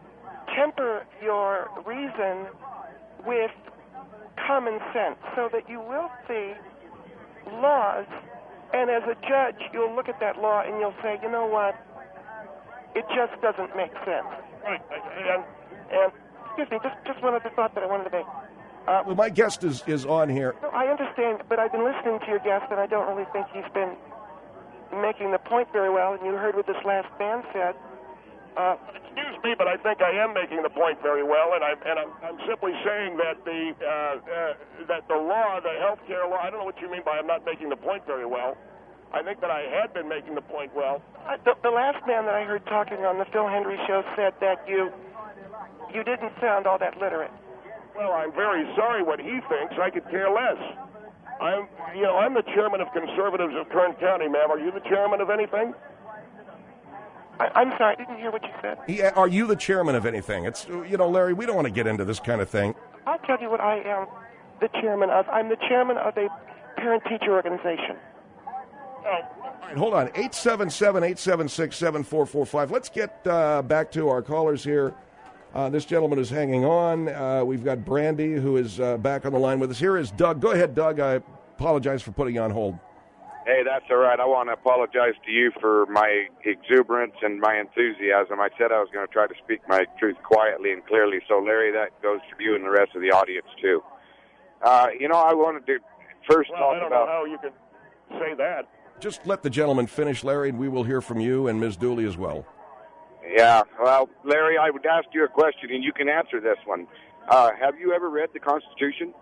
temper your reason with common sense so that you will see laws, and as a judge, you'll look at that law and you'll say, you know what, it just doesn't make sense. Right. And excuse me, just one other thought that I wanted to make. Well, my guest is on here. No, I understand, but I've been listening to your guest, and I don't really think he's been making the point very well, and you heard what this last man said. Excuse me, but I think I am making the point very well, and I'm simply saying that the law, the health care law, I don't know what you mean by I'm not making the point very well. I think that I had been making the point well. The last man that I heard talking on the Phil Hendry show said that you didn't sound all that literate. Well, I'm very sorry what he thinks. I could care less. I'm the chairman of Conservatives of Kern County, ma'am. Are you the chairman of anything? I'm sorry, I didn't hear what you said. Are you the chairman of anything? It's, Larry, we don't want to get into this kind of thing. I'll tell you what I am the chairman of. I'm the chairman of a parent-teacher organization. All right, hold on. 877-876-7445. Let's get back to our callers here. This gentleman is hanging on. We've got Brandy, who is back on the line with us. Here is Doug. Go ahead, Doug. I apologize for putting you on hold. Hey, that's all right. I want to apologize to you for my exuberance and my enthusiasm. I said I was going to try to speak my truth quietly and clearly. So, Larry, that goes to you and the rest of the audience, too. I wanted to first talk about... I don't know how you can say that. Just let the gentleman finish, Larry, and we will hear from you and Ms. Dooley as well. Yeah, well, Larry, I would ask you a question, and you can answer this one. Have you ever read the Constitution?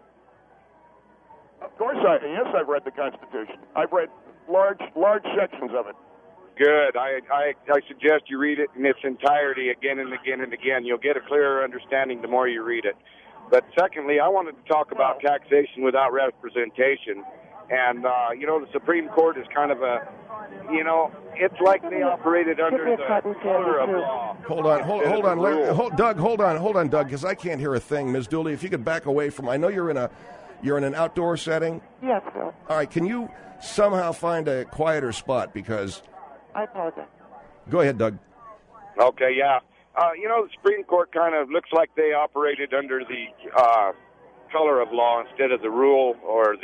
Of course, yes, I've read the Constitution. I've read large sections of it. Good. I suggest you read it in its entirety again and again and again. You'll get a clearer understanding the more you read it. But secondly, I wanted to talk about taxation without representation. And, the Supreme Court is kind of a, it's like they operated under the color of law. Hold on, Larry. Doug, hold on, Doug, because I can't hear a thing. Ms. Dooley, if you could back away from, I know you're in an outdoor setting. Yes, sir. All right, can you somehow find a quieter spot, because... I apologize. Go ahead, Doug. Okay, yeah. The Supreme Court kind of looks like they operated under the color of law instead of the rule or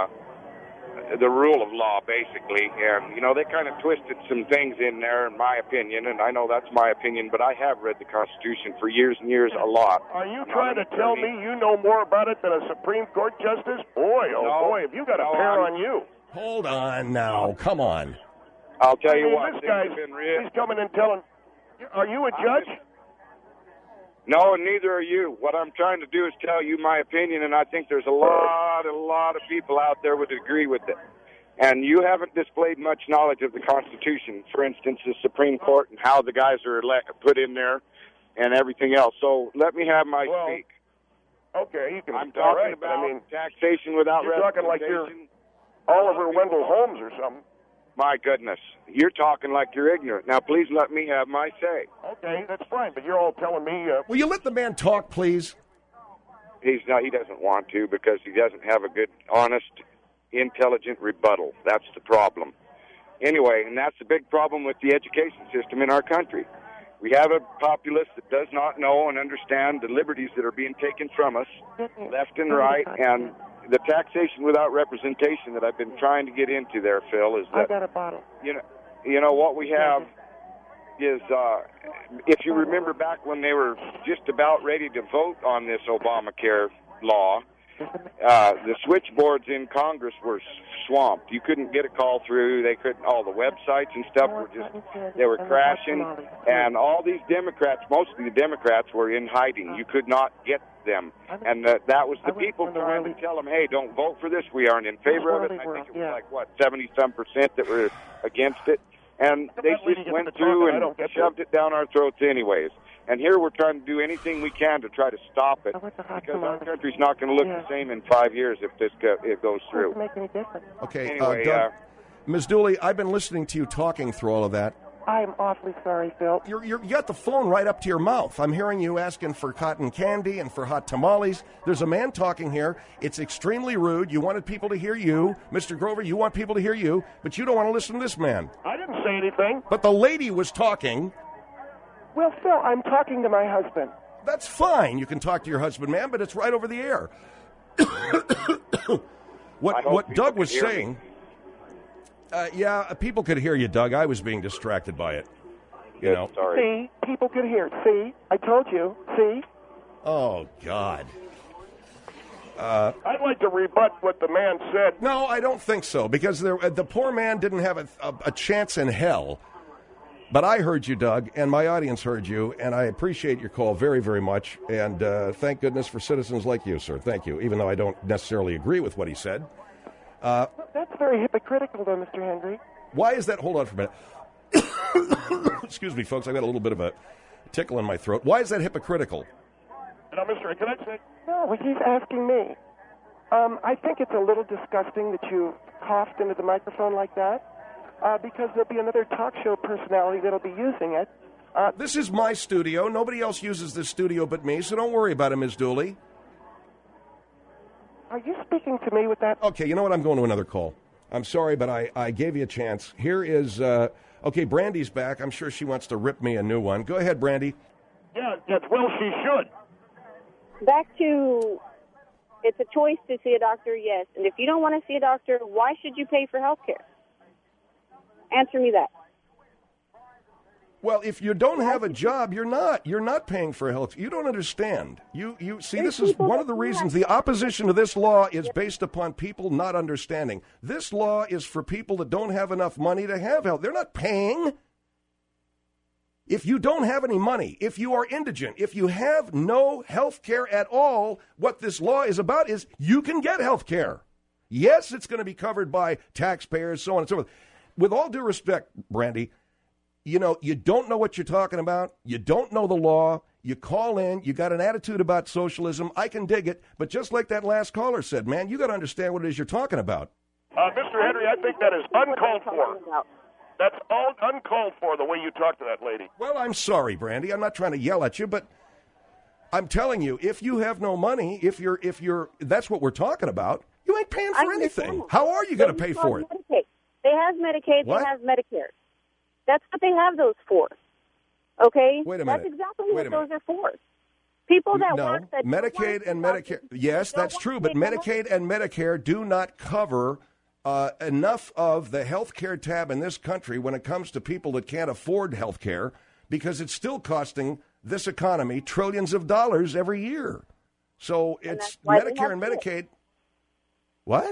the rule of law, basically. And, they kind of twisted some things in there, in my opinion, and I know that's my opinion, but I have read the Constitution for years and years a lot. Are you trying to tell me you know more about it than a Supreme Court justice? Boy, boy, have you got a pair on you. Hold on now. Come on. I'll tell you what. This guy's he's coming and telling... Are you a judge? No, and neither are you. What I'm trying to do is tell you my opinion, and I think there's a lot of people out there would agree with it. And you haven't displayed much knowledge of the Constitution, for instance, the Supreme Court and how the guys are put in there and everything else. So let me have my speak. Okay, you can. I'm talking about taxation without representation. You're talking like you're Oliver Wendell Holmes or something. My goodness. You're talking like you're ignorant. Now, please let me have my say. Okay, that's fine, but you're all telling me... Will you let the man talk, please? He doesn't want to because he doesn't have a good, honest, intelligent rebuttal. That's the problem. Anyway, and that's the big problem with the education system in our country. We have a populace that does not know and understand the liberties that are being taken from us, left and right, and... The taxation without representation that I've been trying to get into there, Phil, is that... I got a bottle. You know what we have is, if you remember back when they were just about ready to vote on this Obamacare law, the switchboards in Congress were swamped. You couldn't get a call through. They couldn't. All the websites and stuff they were crashing. And all these Democrats, most of the Democrats were in hiding. You could not get them. And that was the people trying to tell them, hey, don't vote for this. We aren't in favor of it. And I think it was 70-some% that were against it. And they just went through and shoved it down our throats anyways. And here we're trying to do anything we can to try to stop it because our country's not going to look the same in 5 years if it goes through. Doesn't make any difference. Okay, anyway, Doug, Ms. Dooley, I've been listening to you talking through all of that. I'm awfully sorry, Phil. You got the phone right up to your mouth. I'm hearing you asking for cotton candy and for hot tamales. There's a man talking here. It's extremely rude. You wanted people to hear you. Mr. Grover, you want people to hear you, but you don't want to listen to this man. I didn't say anything. But the lady was talking. Well, Phil, I'm talking to my husband. That's fine. You can talk to your husband, man, but it's right over the air. What Doug was saying... yeah, people could hear you, Doug. I was being distracted by it. You know. Sorry. See? People could hear. See? I told you. See? Oh, God. I'd like to rebut what the man said. No, I don't think so, because the poor man didn't have a chance in hell. But I heard you, Doug, and my audience heard you, and I appreciate your call very, very much. And thank goodness for citizens like you, sir. Thank you, even though I don't necessarily agree with what he said. That's very hypocritical, though, Mr. Henry. Why is that? Hold on for a minute. Excuse me, folks. I've got a little bit of a tickle in my throat. Why is that hypocritical? Now, Mr. Can I say? No, he's asking me. I think it's a little disgusting that you coughed into the microphone like that, because there'll be another talk show personality that'll be using it. This is my studio. Nobody else uses this studio but me, so don't worry about it, Ms. Dooley. Are you speaking to me with that? Okay, you know what? I'm going to another call. I'm sorry, but I gave you a chance. Here is, okay, Brandy's back. I'm sure she wants to rip me a new one. Go ahead, Brandy. Yeah, well, she should. Back to, it's a choice to see a doctor, yes. And if you don't want to see a doctor, why should you pay for health care? Answer me that. Well, if you don't have a job, you're not paying for health. You don't understand. You see, this is one of the reasons the opposition to this law is based upon people not understanding. This law is for people that don't have enough money to have health. They're not paying. If you don't have any money, if you are indigent, if you have no health care at all, what this law is about is you can get health care. Yes, it's going to be covered by taxpayers, so on and so forth. With all due respect, Brandy, you know, you don't know what you're talking about. You don't know the law. You call in. You got an attitude about socialism. I can dig it. But just like that last caller said, man, you got to understand what it is you're talking about. Mr. Henry, I think that is uncalled for. That's all uncalled for, the way you talk to that lady. Well, I'm sorry, Brandy. I'm not trying to yell at you, but I'm telling you, if you have no money, if you're, that's what we're talking about, you ain't paying for anything. How are you going to pay for it? Medicaid. They have Medicaid. What? They have Medicare. That's what they have those for. Okay? Wait a minute. That's exactly what those are for. People that no, work that Medicaid and Medicare. Yes, that's true, but Medicaid and Medicare do not cover enough of the health care tab in this country when it comes to people that can't afford health care, because it's still costing this economy trillions of dollars every year. So it's Medicare and Medicaid. What?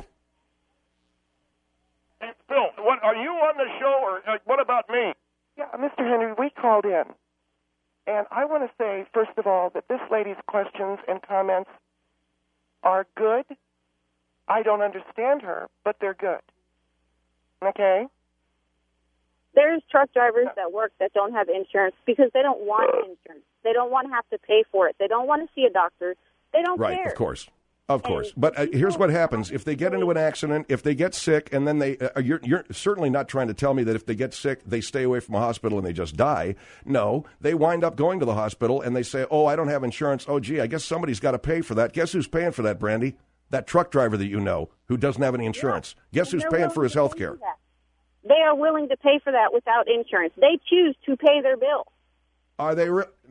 Hey, Phil, what, are you on the show, or what about me? Yeah, Mr. Henry, we called in. And I want to say, first of all, that this lady's questions and comments are good. I don't understand her, but they're good. Okay? There's truck drivers that work that don't have insurance because they don't want insurance. They don't want to have to pay for it. They don't want to see a doctor. They don't care. Right, of course. Of course. But here's what happens. If they get into an accident, if they get sick, and then they you're certainly not trying to tell me that if they get sick, they stay away from a hospital and they just die. No, they wind up going to the hospital and they say, oh, I don't have insurance. Oh, gee, I guess somebody's got to pay for that. Guess who's paying for that, Brandy? That truck driver that you know who doesn't have any insurance. Yeah. Guess who's paying for his health care? They are willing to pay for that without insurance. They choose to pay their bill. Are they?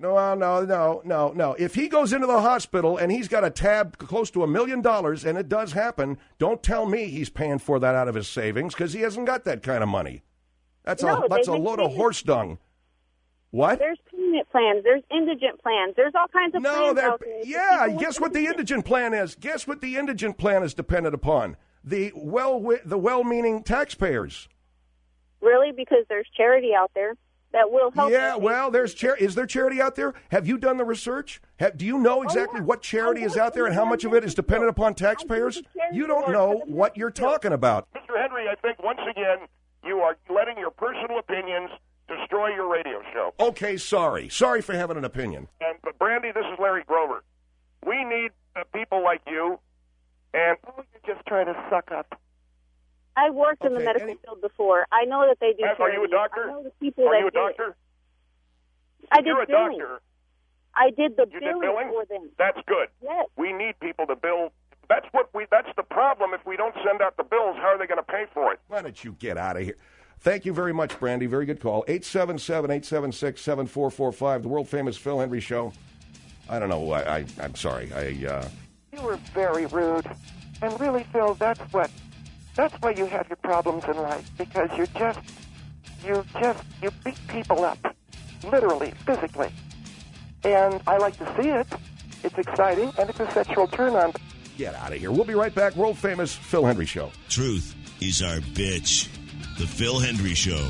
No. If he goes into the hospital and he's got a tab close to $1 million, and it does happen, don't tell me he's paying for that out of his savings, because he hasn't got that kind of money. That's a load of horse dung. What? There's payment plans. There's indigent plans. There's all kinds of plans out there. Yeah, guess what the indigent plan is? Guess what the indigent plan is dependent upon? The well-meaning taxpayers. Really? Because there's charity out there that will help. Yeah, well, is there charity out there? Have you done the research? Do you know exactly what charity is out there and how much of it is dependent upon taxpayers? You don't know what you're talking about. Mr. Henry, I think once again you are letting your personal opinions destroy your radio show. Okay, sorry. Sorry for having an opinion. But Brandy, this is Larry Grover. We need people like you, and you're just trying to suck up. I worked in the medical field before. I know that they do. Are you a doctor? I know the people are you a doctor? I did You're billing. A doctor. I did the you billing, did billing for them. That's good. Yes. We need people to bill. That's the problem. If we don't send out the bills, how are they going to pay for it? Why don't you get out of here? Thank you very much, Brandy. Very good call. 877-876-7445, the world-famous Phil Hendrie Show. I don't know. I'm sorry. You were very rude. And really, Phil, that's why you have your problems in life, because you beat people up, literally, physically. And I like to see it. It's exciting, and it's a sexual turn-on. Get out of here. We'll be right back. World-famous Phil Hendrie Show. Truth is our bitch. The Phil Hendrie Show.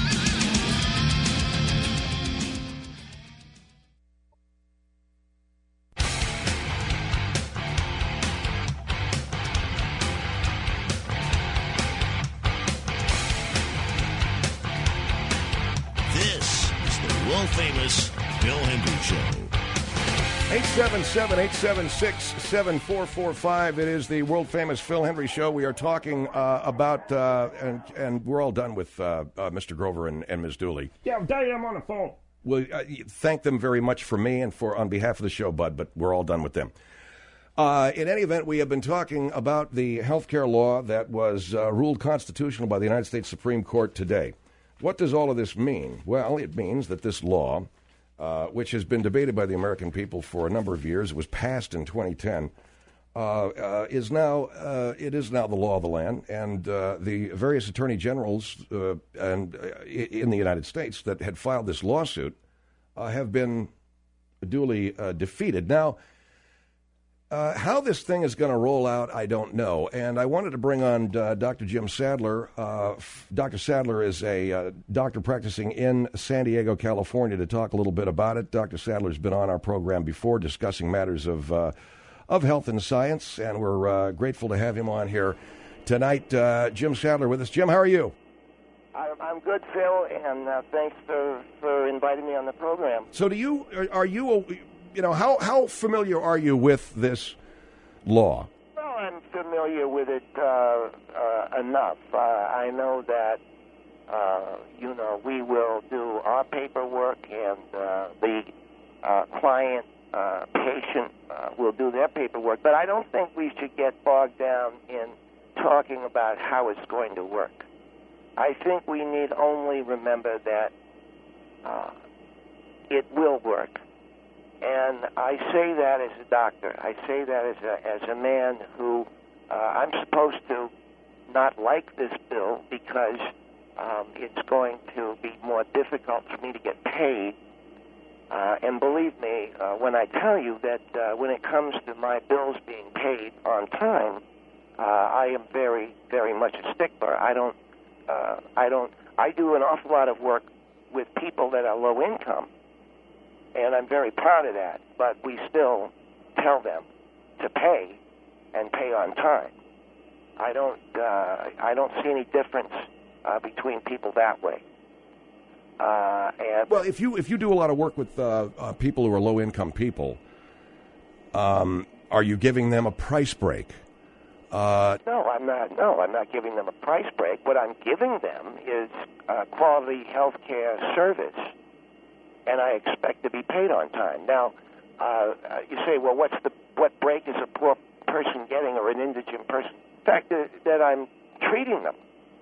This is the world-famous Phil Hendrie Show. 877-876-7445. It is the world-famous Phil Hendrie Show. We are talking about, and we're all done with Mr. Grover and Ms. Dooley. Yeah, Daddy, I'm on the phone. Well, thank them very much for me and on behalf of the show, Bud, but we're all done with them. In any event, we have been talking about the health care law that was ruled constitutional by the United States Supreme Court today. What does all of this mean? Well, it means that this law, which has been debated by the American people for a number of years, it was passed in 2010, is now the law of the land, and the various attorney generals in the United States that had filed this lawsuit have been duly defeated. Now, how this thing is going to roll out, I don't know. And I wanted to bring on Dr. Jim Sadler. Dr. Sadler is a doctor practicing in San Diego, California, to talk a little bit about it. Dr. Sadler's been on our program before discussing matters of health and science, and we're grateful to have him on here tonight. Jim Sadler with us. Jim, how are you? I'm good, Phil, and thanks for inviting me on the program. So how familiar are you with this law? Well, I'm familiar with it enough. I know that, we will do our paperwork, and the client, patient will do their paperwork. But I don't think we should get bogged down in talking about how it's going to work. I think we need only remember that it will work. And I say that as a doctor. I say that as a man who I'm supposed to not like this bill because it's going to be more difficult for me to get paid. And believe me, when I tell you that when it comes to my bills being paid on time, I am very, very much a stickler. I do an awful lot of work with people that are low income. And I'm very proud of that, but we still tell them to pay and pay on time. I don't see any difference between people that way. Well, if you do a lot of work with people who are low income people, are you giving them a price break? No, I'm not. No, I'm not giving them a price break. What I'm giving them is quality health care service. And I expect to be paid on time. Now, you say, well, what break is a poor person getting or an indigent person? The fact that I'm treating them,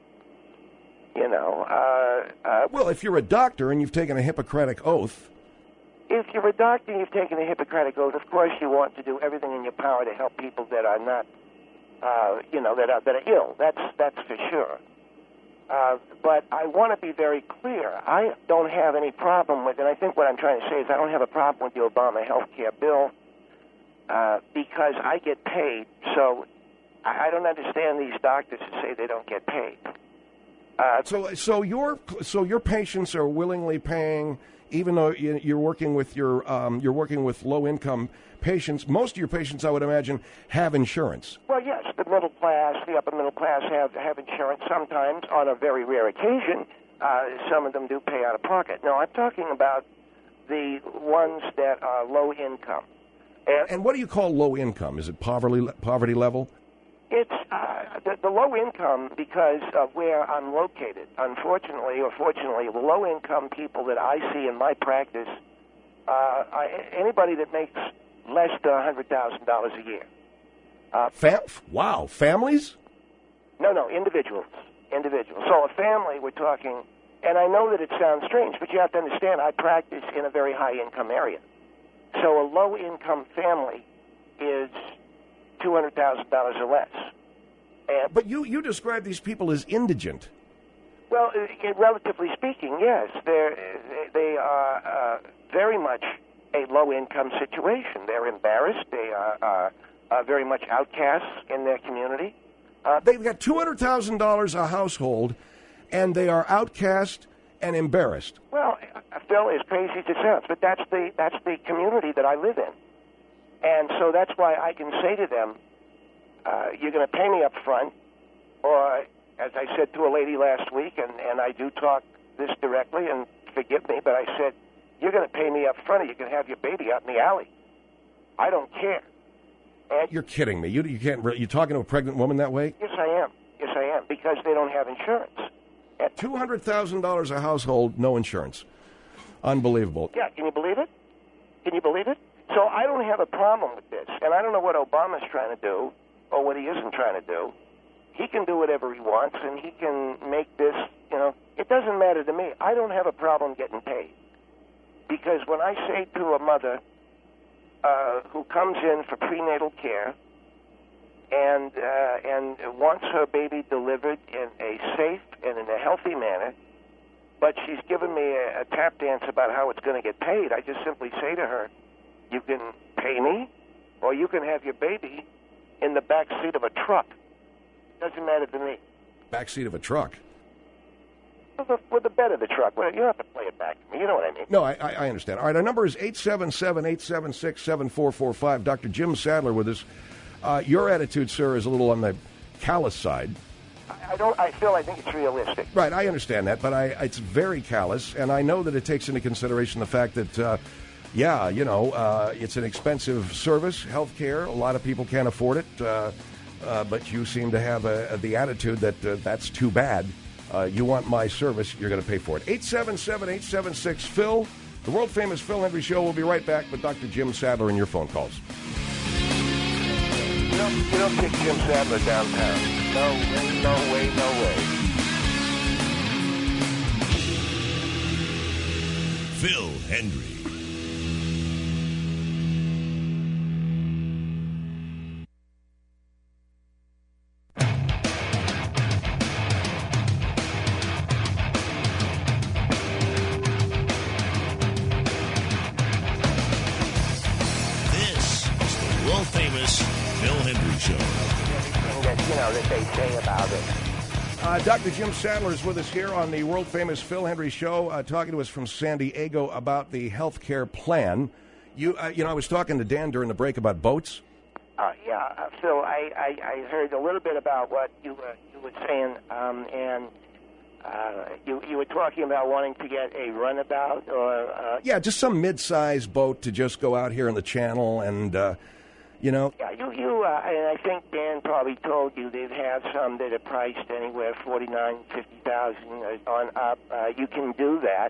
well, if you're a doctor and you've taken a Hippocratic oath. If you're a doctor and you've taken a Hippocratic oath, of course you want to do everything in your power to help people that are not, that are ill. That's for sure. But I want to be very clear. I don't have any problem with, and I think what I'm trying to say is I don't have a problem with the Obama health care bill because I get paid. So I don't understand these doctors who say they don't get paid. So your patients are willingly paying, even though you're working with low income patients. Most of your patients, I would imagine, have insurance. Well, yes, the middle class, the upper middle class have insurance. Sometimes, on a very rare occasion, some of them do pay out of pocket. No, I'm talking about the ones that are low income. And what do you call low income? Is it poverty level? It's the low income because of where I'm located. Unfortunately or fortunately, the low income people that I see in my practice, anybody that makes less than $100,000 a year. Wow, families? No, individuals. individual. So a family, we're talking, and I know that it sounds strange, but you have to understand I practice in a very high-income area. So a low-income family is $200,000 or less. And, but you describe these people as indigent. Well, relatively speaking, yes. They are very much a low-income situation. They're embarrassed. They are very much outcasts in their community. They've got $200,000 a household, and they are outcast and embarrassed. Well, Phil, as crazy as it sounds, but that's the community that I live in. And so that's why I can say to them, you're going to pay me up front, or, as I said to a lady last week, and I do talk this directly, and forgive me, but I said, you're going to pay me up front, or you can have your baby out in the alley. I don't care. And you're kidding me. You can't. You're talking to a pregnant woman that way? Yes, I am. Yes, I am, because they don't have insurance. $200,000 a household, no insurance. Unbelievable. Yeah, can you believe it? Can you believe it? So I don't have a problem with this, and I don't know what Obama's trying to do or what he isn't trying to do. He can do whatever he wants, and he can make this, it doesn't matter to me. I don't have a problem getting paid. Because when I say to a mother who comes in for prenatal care and wants her baby delivered in a safe and in a healthy manner, but she's given me a tap dance about how it's going to get paid, I just simply say to her, you can pay me, or you can have your baby in the back seat of a truck. Doesn't matter to me. Back seat of a truck? With the bed of the truck. Well, you don't have to play it back to me. You know what I mean. No, I understand. All right, our number is 877-876-7445. Dr. Jim Sadler with us. Your attitude, sir, is a little on the callous side. I think it's realistic. Right, I understand that, but it's very callous, and I know that it takes into consideration the fact that, it's an expensive service, health care. A lot of people can't afford it, but you seem to have the attitude that that's too bad. You want my service, you're going to pay for it. 877-876-PHIL. The world-famous Phil Hendrie Show. We'll be right back with Dr. Jim Sadler and your phone calls. You don't kick Jim Sadler downtown. No way. Phil Hendrie. That they say about it. Dr. Jim Sadler is with us here on the world-famous Phil Hendrie Show, talking to us from San Diego about the health care plan. I was talking to Dan during the break about boats. Phil, I heard a little bit about what you were saying, and you were talking about wanting to get a runabout, or just some mid-sized boat to just go out here in the channel and. Yeah, and I think Dan probably told you they've had some that are priced anywhere $49,000, $50,000 on up. You can do that.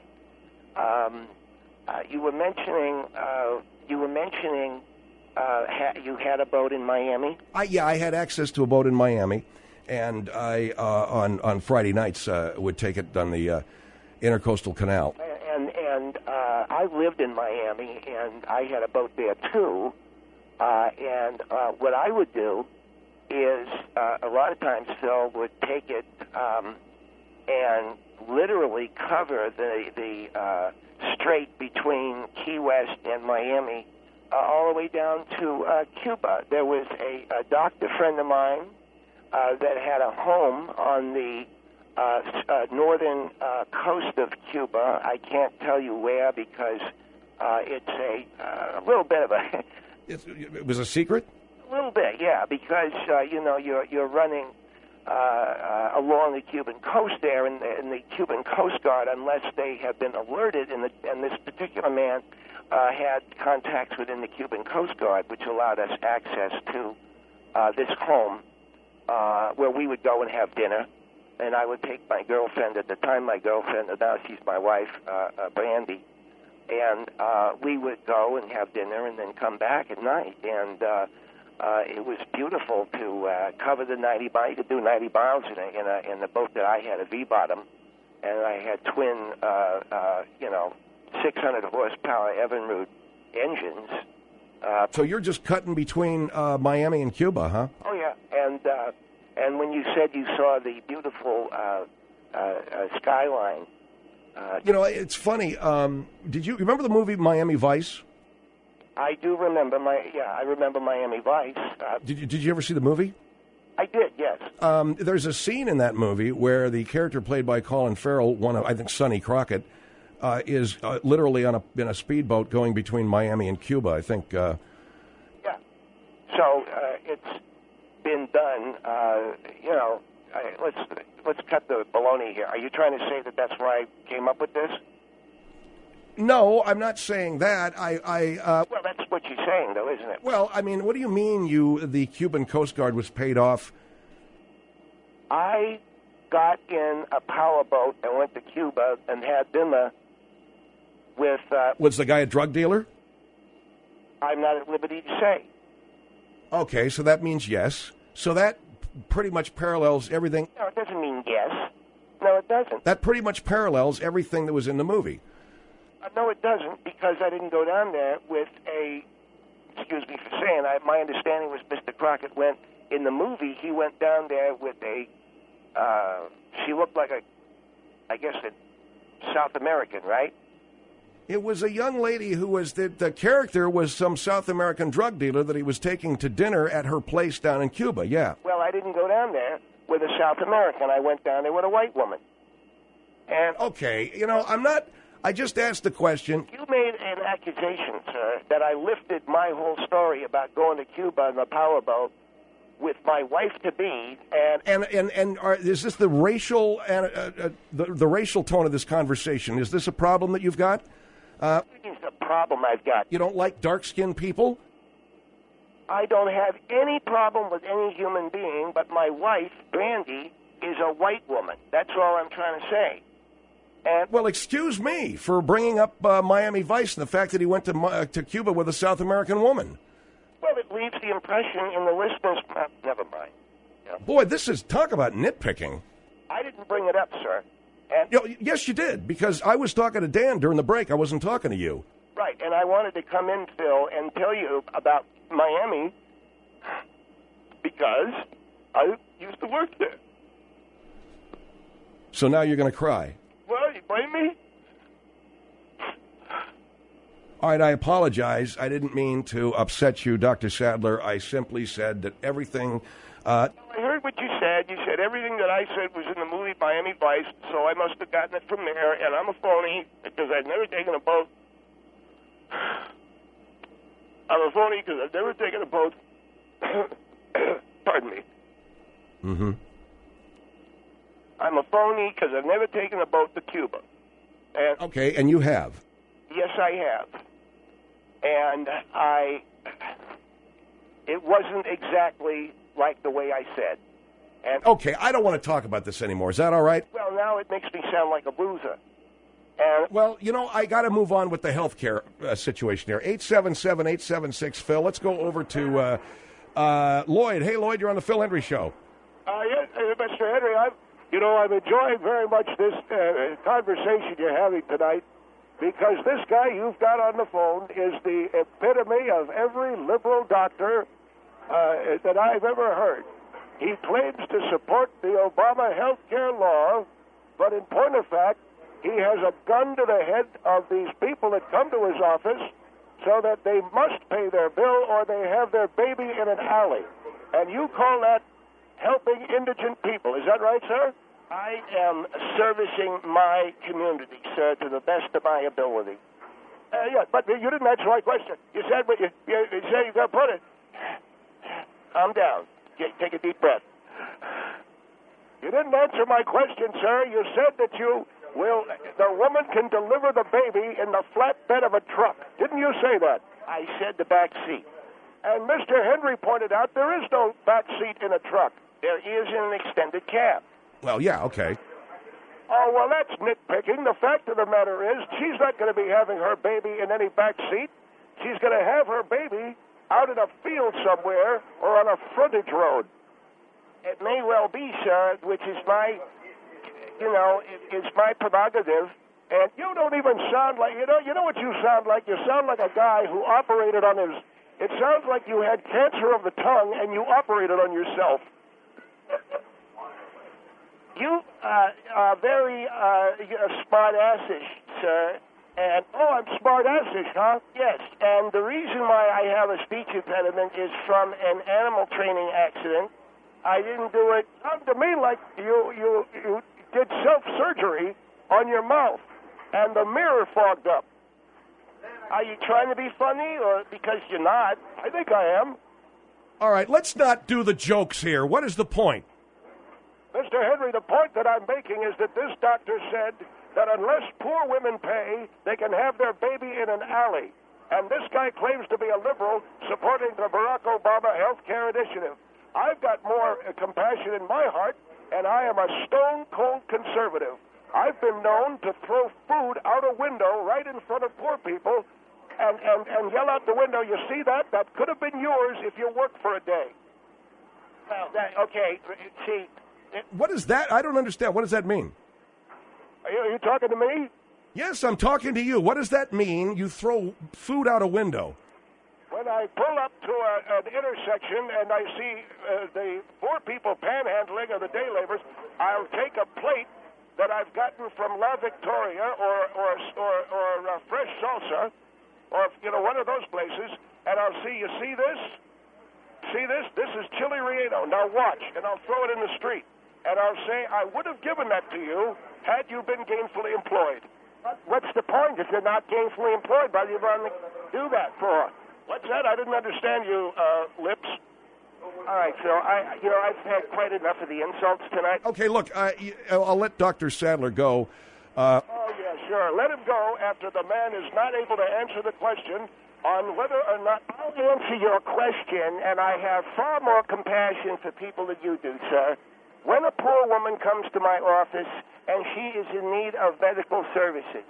You were mentioning you had a boat in Miami. I had access to a boat in Miami, and I on Friday nights would take it on the Intercoastal Canal. And I lived in Miami, and I had a boat there too. And what I would do is a lot of times Phil would take it and literally cover the strait between Key West and Miami all the way down to Cuba. There was a doctor friend of mine that had a home on the northern coast of Cuba. I can't tell you where because it's a little bit of a... It was a secret? A little bit, yeah, because you're running along the Cuban coast there, and the Cuban Coast Guard, unless they have been alerted, and this particular man had contacts within the Cuban Coast Guard, which allowed us access to this home where we would go and have dinner, and I would take my girlfriend at the time, now she's my wife, Brandy. And we would go and have dinner and then come back at night. And it was beautiful to cover the 90 miles. You could do 90 miles in the boat that I had, a V-bottom, and I had twin, 600 horsepower Evinrude engines. So you're just cutting between Miami and Cuba, huh? Oh yeah, and when you said you saw the beautiful skyline. It's funny. Did you remember the movie Miami Vice? I do remember I remember Miami Vice. Did you ever see the movie? I did, yes. There's a scene in that movie where the character played by Colin Farrell, I think Sonny Crockett, is literally in a speedboat going between Miami and Cuba, I think. Yeah. So it's been done. Let's cut the baloney here. Are you trying to say that that's where I came up with this? No, I'm not saying that. Well, that's what you're saying, though, isn't it? Well, I mean, what do you mean the Cuban Coast Guard was paid off? I got in a powerboat and went to Cuba and had dinner with... was the guy a drug dealer? I'm not at liberty to say. Okay, so that means yes. So that pretty much parallels everything... No, it doesn't mean yes. No, it doesn't. That pretty much parallels everything that was in the movie. No, it doesn't, because I didn't go down there with excuse me for saying, my understanding was Mr. Crockett went, in the movie, he went down there with she looked like a South American, right? It was a young lady who was, the character was some South American drug dealer that he was taking to dinner at her place down in Cuba, yeah. Well, I didn't go down there with a South American. I went down there with a white woman. And okay, I just asked the question. You made an accusation, sir, that I lifted my whole story about going to Cuba in the powerboat with my wife-to-be, and is this the racial the racial tone of this conversation? Is this a problem that you've got? It's a problem I've got. You don't like dark-skinned people? I don't have any problem with any human being, but my wife, Brandy, is a white woman. That's all I'm trying to say. Well, excuse me for bringing up Miami Vice and the fact that he went to Cuba with a South American woman. Well, it leaves the impression in the listeners... never mind. Yeah. Boy, this is... Talk about nitpicking. I didn't bring it up, sir. Yes, you did, because I was talking to Dan during the break. I wasn't talking to you. Right, and I wanted to come in, Phil, and tell you about Miami because I used to work there. So now you're going to cry. Well, you blame me? All right, I apologize. I didn't mean to upset you, Dr. Sadler. I simply said that everything... I heard what you said. You said everything that I said was in the movie Miami Vice, so I must have gotten it from there, and I'm a phony because I've never taken a boat. I'm a phony because I've never taken a boat. Pardon me. Mm-hmm. I'm a phony because I've never taken a boat to Cuba. Okay, and you have? Yes, I have. And it wasn't exactly like the way I said. And okay, I don't want to talk about this anymore. Is that all right? Well, now it makes me sound like a loser. Well, I got to move on with the health care situation here. 877-876-PHIL. Let's go over to Lloyd. Hey, Lloyd, you're on the Phil Hendry Show. Yes, Mr. Henry, I'm enjoying very much this conversation you're having tonight because this guy you've got on the phone is the epitome of every liberal doctor that I've ever heard. He claims to support the Obama health care law, but in point of fact, he has a gun to the head of these people that come to his office so that they must pay their bill or they have their baby in an alley. And you call that helping indigent people. Is that right, sir? I am servicing my community, sir, to the best of my ability. Yeah, but you didn't answer my question. You said you said you got to put it. Calm down. Take a deep breath. You didn't answer my question, sir. You said that the woman can deliver the baby in the flatbed of a truck. Didn't you say that? I said the back seat. And Mr. Henry pointed out there is no back seat in a truck. There is in an extended cab. Well, yeah, okay. Oh, well, that's nitpicking. The fact of the matter is she's not going to be having her baby in any back seat. She's going to have her baby out in a field somewhere or on a frontage road. It may well be, sir, which is my, it's my prerogative. And you don't even sound like, you know what you sound like? You sound like a guy who operated on his, it sounds like you had cancer of the tongue and you operated on yourself. You are very smart-assish, sir. And, I'm smart-assish, huh? Yes. And the reason why I have a speech impediment is from an animal training accident. I didn't do it. Sounds to me like you did self-surgery on your mouth, and the mirror fogged up. Are you trying to be funny, or because you're not? I think I am. All right, let's not do the jokes here. What is the point? Mr. Henry, the point that I'm making is that this doctor said that unless poor women pay, they can have their baby in an alley. And this guy claims to be a liberal supporting the Barack Obama health care initiative. I've got more compassion in my heart, and I am a stone-cold conservative. I've been known to throw food out a window right in front of poor people and yell out the window, you see that? That could have been yours if you worked for a day. Well, okay, see. What is that? I don't understand. What does that mean? Are you talking to me? Yes, I'm talking to you. What does that mean, you throw food out a window? When I pull up to an intersection and I see the poor people panhandling or the day laborers, I'll take a plate that I've gotten from La Victoria or Fresh Salsa or one of those places, and I'll see, you see this? See this? This is chili relleno. Now watch, and I'll throw it in the street. And I'll say, I would have given that to you had you been gainfully employed. What's the point if you're not gainfully employed? Why do you want to do that for? What's that? I didn't understand you, Lips. All right, so I've had quite enough of the insults tonight. Okay, look, I'll let Dr. Sadler go. Oh, yeah, sure. Let him go after the man is not able to answer the question on whether or not I'll answer your question, and I have far more compassion for people than you do, sir. When a poor woman comes to my office and she is in need of medical services,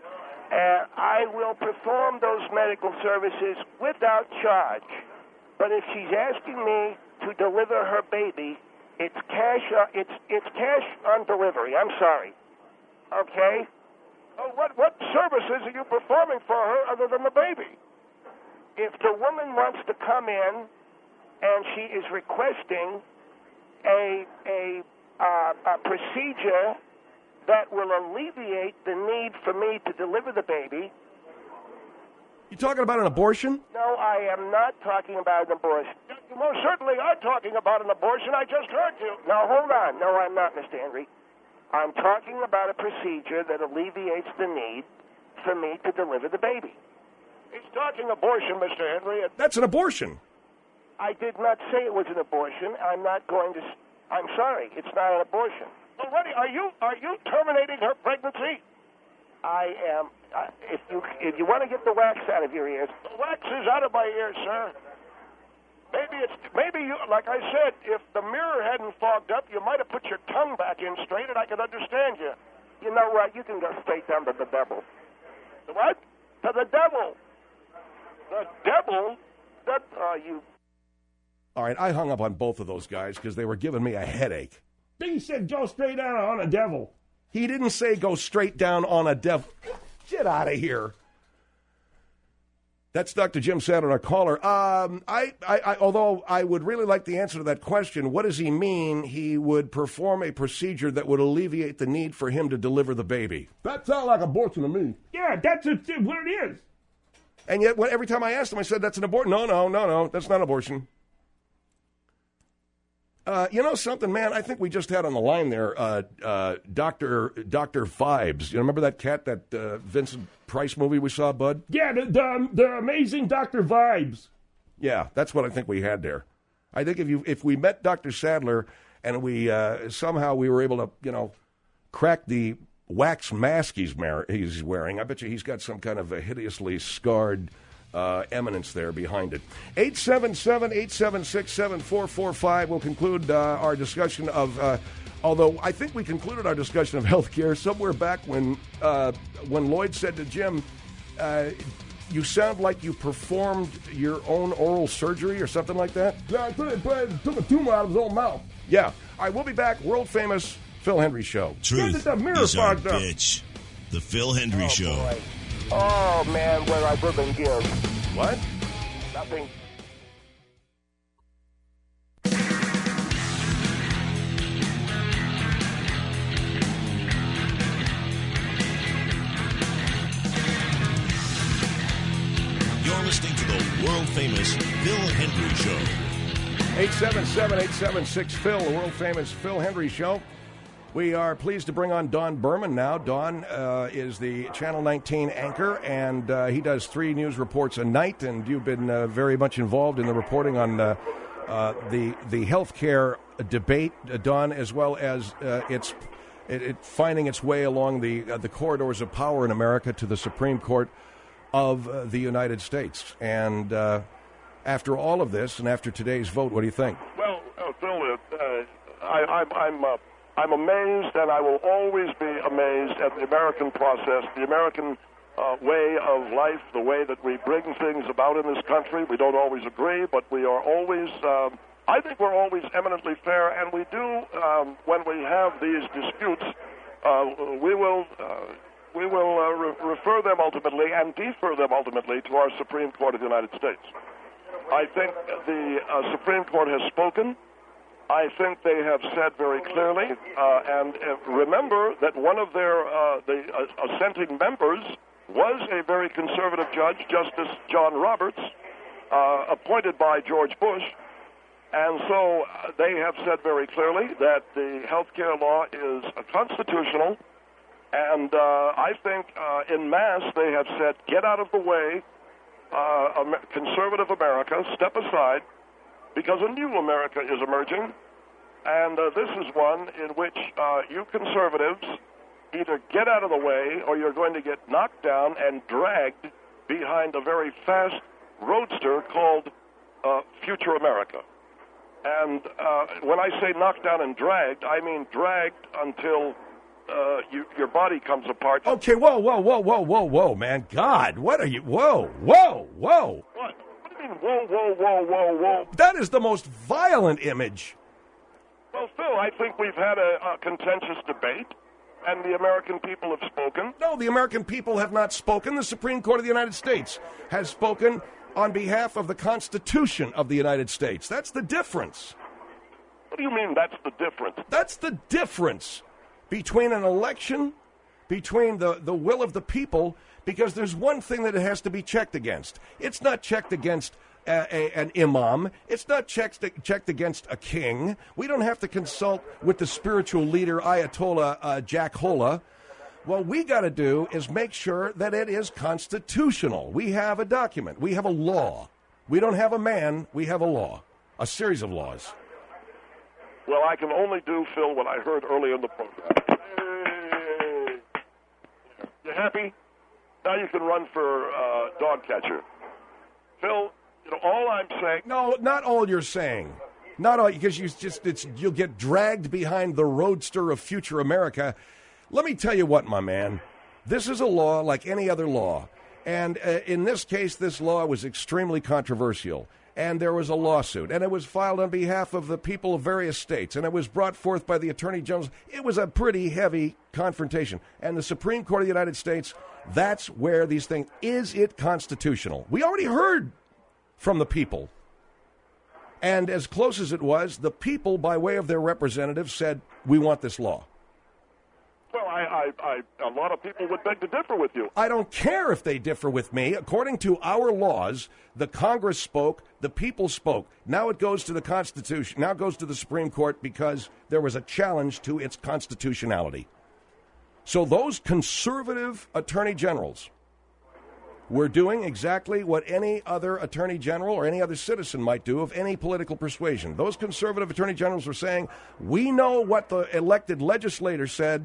I will perform those medical services without charge. But if she's asking me to deliver her baby, it's cash. It's cash on delivery. I'm sorry. Okay. Oh, what services are you performing for her other than the baby? If the woman wants to come in and she is requesting a procedure that will alleviate the need for me to deliver the baby. You talking about an abortion? No, I am not talking about an abortion. You most certainly are talking about an abortion. I just heard you. Now, hold on. No, I'm not, Mr. Henry. I'm talking about a procedure that alleviates the need for me to deliver the baby. He's talking abortion, Mr. Henry. That's an abortion. I did not say it was an abortion. I'm not going to. I'm sorry. It's not an abortion. Well, are you terminating her pregnancy? I am. If you want to get the wax out of your ears, the wax is out of my ears, sir. Maybe you, like I said, if the mirror hadn't fogged up, you might have put your tongue back in straight, and I could understand you. You know what? You can go straight down to the devil. The what? To the devil. The devil? You. All right, I hung up on both of those guys because they were giving me a headache. He said go straight down on a devil. He didn't say go straight down on a devil. Get out of here. That's Dr. Jim Sadler, our caller. Although I would really like the answer to that question, what does he mean he would perform a procedure that would alleviate the need for him to deliver the baby? That sounds like abortion to me. Yeah, that's what it is. And yet, every time I asked him, I said, that's an abortion. No, that's not abortion. You know something, man? I think we just had on the line there Dr. Vibes. You remember that cat, that Vincent Price movie we saw, Bud? Yeah, the amazing Dr. Vibes. Yeah, that's what I think we had there. I think if we met Dr. Sadler and we somehow we were able to, crack the wax mask he's wearing, I bet you he's got some kind of a hideously scarred eminence there behind it. 877-876-7445 will conclude our discussion of, although I think we concluded our discussion of health care somewhere back when Lloyd said to Jim, You sound like you performed your own oral surgery or something like that. Yeah, I took a tumor out of his own mouth. Yeah. All right, we'll be back. World famous Phil Hendry Show. Truth Get that mirror is our fogged up. bitch. The Phil Hendry Show. Boy. Oh, man, where I live and give. What? Nothing. You're listening to the world-famous Phil Hendry Show. 877-876-PHIL, the world-famous Phil Hendry Show. We are pleased to bring on Don Berman now. Don is the Channel 19 anchor, and he does 3 news reports a night, and you've been very much involved in the reporting on the health care debate, Don, as well as it finding its way along the corridors of power in America to the Supreme Court of the United States. And after all of this, and after today's vote, what do you think? Well, Phil, I'm amazed, and I will always be amazed at the American process, the American way of life, the way that we bring things about in this country. We don't always agree, but we are always, I think we're always eminently fair, and we do, when we have these disputes, we will refer them ultimately and defer them ultimately to our Supreme Court of the United States. I think the Supreme Court has spoken. I think they have said very clearly, and remember that one of their assenting members was a very conservative judge, Justice John Roberts, appointed by George Bush, and so they have said very clearly that the health care law is constitutional, and I think en masse they have said, get out of the way, conservative America, step aside, because a new America is emerging, and this is one in which you conservatives either get out of the way or you're going to get knocked down and dragged behind a very fast roadster called Future America. And when I say knocked down and dragged, I mean dragged until your body comes apart. Okay, whoa, man. God, what are you? Whoa. What? What do you mean, whoa? That is the most violent image. Well, Phil, I think we've had a contentious debate, and the American people have spoken. No, the American people have not spoken. The Supreme Court of the United States has spoken on behalf of the Constitution of the United States. That's the difference. What do you mean that's the difference? That's the difference between an election, between the will of the people, because there's one thing that it has to be checked against. It's not checked against an imam. It's not checked against a king. We don't have to consult with the spiritual leader, Ayatollah Jack Holla. What we got to do is make sure that it is constitutional. We have a document. We have a law. We don't have a man. We have a law, a series of laws. Well, I can only do, Phil, what I heard earlier in the program. Hey. You happy? Now you can run for dog catcher. Phil, all I'm saying... No, not all you're saying. Not all, because you'll get dragged behind the roadster of Future America. Let me tell you what, my man. This is a law like any other law. And in this case, this law was extremely controversial. And there was a lawsuit. And it was filed on behalf of the people of various states. And it was brought forth by the Attorney General. It was a pretty heavy confrontation. And the Supreme Court of the United States, that's where these things... Is it constitutional? We already heard from the people. And as close as it was, the people, by way of their representatives, said, we want this law. Well, a lot of people would beg to differ with you. I don't care if they differ with me. According to our laws, the Congress spoke, the people spoke. Now it goes to the Constitution. Now it goes to the Supreme Court because there was a challenge to its constitutionality. So those conservative attorney generals were doing exactly what any other attorney general or any other citizen might do of any political persuasion. Those conservative attorney generals were saying, we know what the elected legislature said,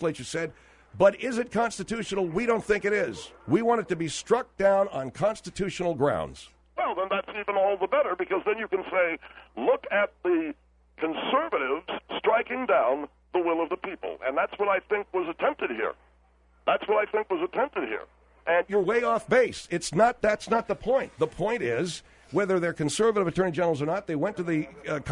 but is it constitutional? We don't think it is. We want it to be struck down on constitutional grounds. Well, then that's even all the better, because then you can say, look at the conservatives striking down the will of the people. And that's what I think was attempted here. And you're way off base. That's not the point. The point is whether they're conservative attorney generals or not. They went to the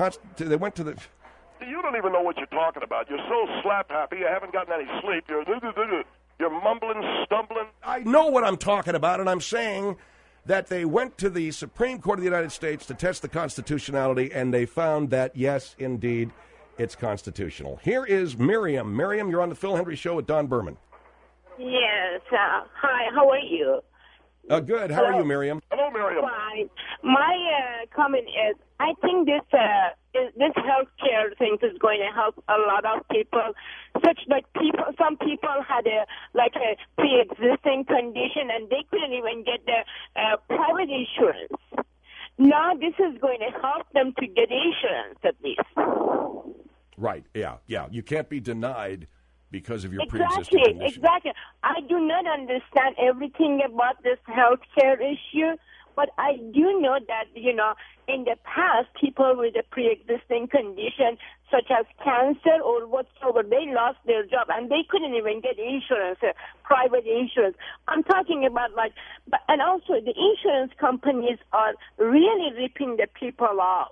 You don't even know what you're talking about. You're so slap happy. You haven't gotten any sleep. You're mumbling, stumbling. I know what I'm talking about, and I'm saying that they went to the Supreme Court of the United States to test the constitutionality, and they found that, yes, indeed, it's constitutional. Here is Miriam. Miriam, you're on the Phil Hendry Show with Don Berman. Yes. Hi, how are you? Good. How are you, Miriam? Hello, Miriam. Fine. My comment is, I think this health care thing is going to help a lot of people. Some people had a pre-existing condition and they couldn't even get the private insurance. Now this is going to help them to get insurance at least. Right. Yeah. You can't be denied because of your pre-existing condition. Exactly. I do not understand everything about this health care issue, but I do know that, in the past, people with a pre-existing condition, such as cancer or whatsoever, they lost their job and they couldn't even get insurance, private insurance. I'm talking about and also the insurance companies are really ripping the people off.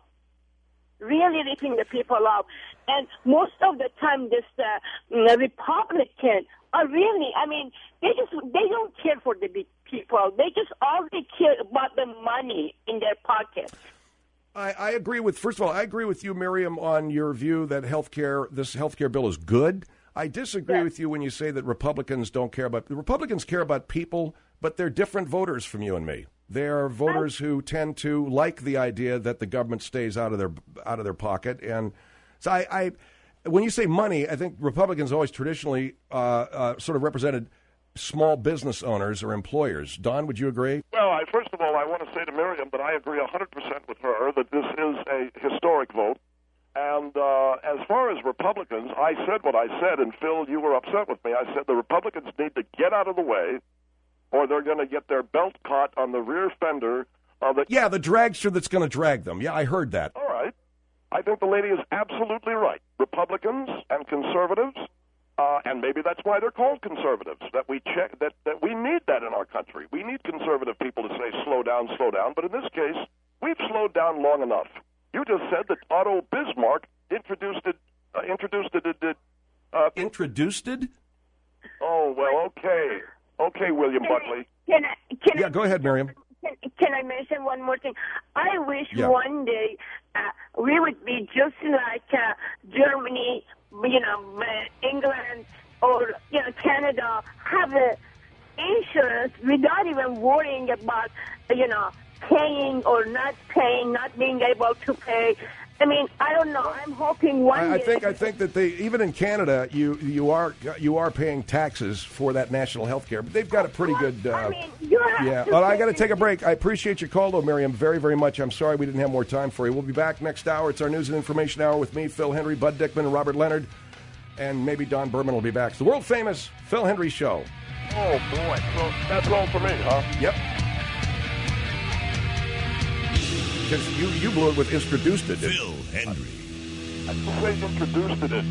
And most of the time, this Republican are really, they don't care for the big people. They just only care about the money in their pockets. I agree with, first of all, I agree with you, Miriam, on your view that this health care bill is good. I disagree with you when you say that Republicans don't care about, the Republicans care about people, but they're different voters from you and me. They are voters who tend to like the idea that the government stays out of their pocket. And so I when you say money, I think Republicans always traditionally sort of represented small business owners or employers. Don, would you agree? Well, first of all, I want to say to Miriam that I agree 100% with her that this is a historic vote. And as far as Republicans, I said what I said, and Phil, you were upset with me. I said the Republicans need to get out of the way, or they're going to get their belt caught on the rear fender of the... Yeah, the dragster that's going to drag them. Yeah, I heard that. All right. I think the lady is absolutely right. Republicans and conservatives, and maybe that's why they're called conservatives, that we need that in our country. We need conservative people to say, slow down, but in this case, we've slowed down long enough. You just said that Otto Bismarck introduced it? Oh, well, okay. Okay, William Buckley. Yeah, go ahead, Miriam. Can I mention one more thing? I wish one day we would be just like Germany, England, or Canada, have a insurance without even worrying about paying or not paying, not being able to pay. I don't know. I'm hoping one day. I think that even in Canada, you are paying taxes for that national health care. But they've got a pretty good. Well, I got to take a break. I appreciate your call, though, Miriam, very, very much. I'm sorry we didn't have more time for you. We'll be back next hour. It's our news and information hour with me, Phil Hendry, Bud Dickman, and Robert Leonard, and maybe Don Berman will be back. It's the world famous Phil Hendry Show. Oh boy, well, that's all for me, huh? Yep. Because you blew it with introduced it. Phil Hendry. I didn't say introduced it.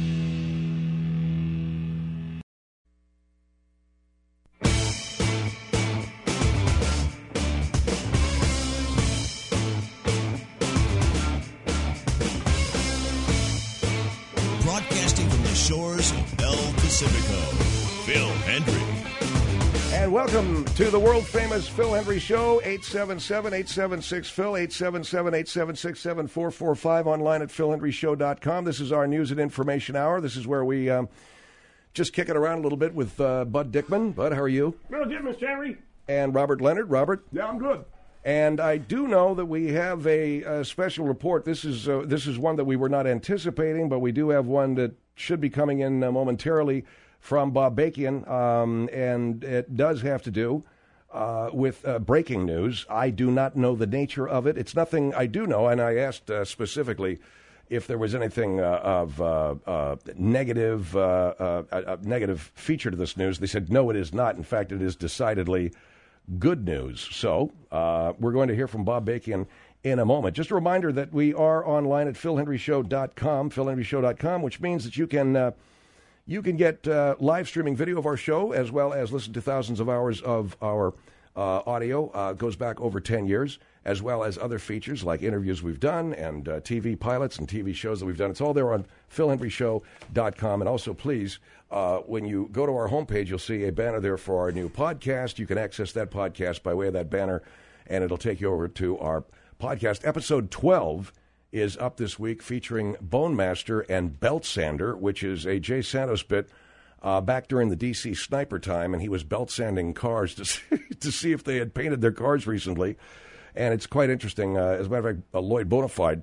Broadcasting from the shores of El Pacifico, Phil Hendry. And welcome to the world-famous Phil Hendry Show, 877-876-PHIL, 877-876-7445, online at philhendryshow.com. This is our news and information hour. This is where we just kick it around a little bit with Bud Dickman. Bud, how are you? Real good, Mr. Henry. And Robert Leonard. Robert? Yeah, I'm good. And I do know that we have a special report. This is one that we were not anticipating, but we do have one that should be coming in momentarily from Bob Bakian, and it does have to do with breaking news. I do not know the nature of it. It's nothing I do know, and I asked specifically if there was anything of negative feature to this news. They said, no, it is not. In fact, it is decidedly good news. So we're going to hear from Bob Bakian in a moment. Just a reminder that we are online at philhendryshow.com, philhendryshow.com, which means that you can You can get live streaming video of our show as well as listen to thousands of hours of our audio. Goes back over 10 years, as well as other features like interviews we've done and TV pilots and TV shows that we've done. It's all there on PhilHenryShow.com. And also, please, when you go to our homepage, you'll see a banner there for our new podcast. You can access that podcast by way of that banner, and it'll take you over to our podcast. Episode 12 is up this week, featuring Bone Master and Belt Sander, which is a Jay Santos bit back during the D.C. sniper time, and he was belt sanding cars to see if they had painted their cars recently. And it's quite interesting. As a matter of fact, Lloyd Bonafide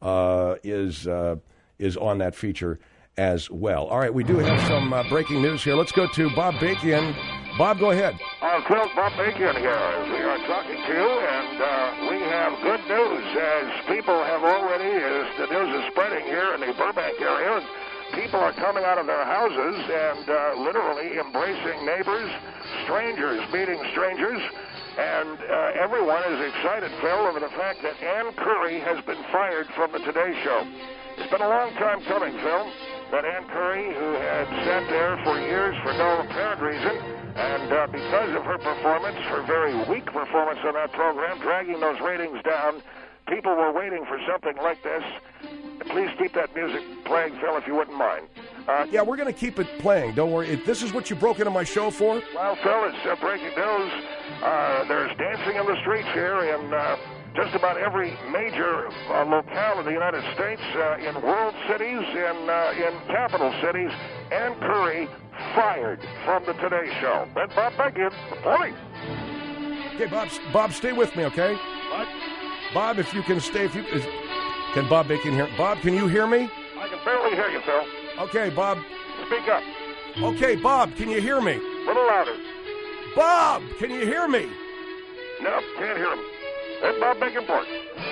is on that feature as well. All right, we do have some breaking news here. Let's go to Bob Bakian. Bob, go ahead. Phil, Bob Bakian here. We are talking to you, and we have good news, as people have already, as the news is spreading here in the Burbank area, and people are coming out of their houses and literally embracing neighbors, strangers meeting strangers, and everyone is excited, Phil, over the fact that Ann Curry has been fired from the Today Show. It's been a long time coming, Phil, that Ann Curry, who had sat there for years for no apparent reason, and because of her performance, her very weak performance on that program, dragging those ratings down, people were waiting for something like this. Please keep that music playing, Phil, if you wouldn't mind. Yeah, we're going to keep it playing. Don't worry. This is what you broke into my show for? Well, Phil, it's breaking news. There's dancing in the streets here in just about every major locale in the United States, in world cities, in capital cities. Ann Curry fired from the Today Show. And Bob Bakian reporting. Okay, Bob, stay with me, okay? What? Bob, if you can stay, can Bob Bakian hear? Bob, can you hear me? I can barely hear you, Phil. Okay, Bob. Speak up. Okay, Bob, can you hear me? A little louder. Bob, can you hear me? Nope, can't hear him. That's Bob Bakian report.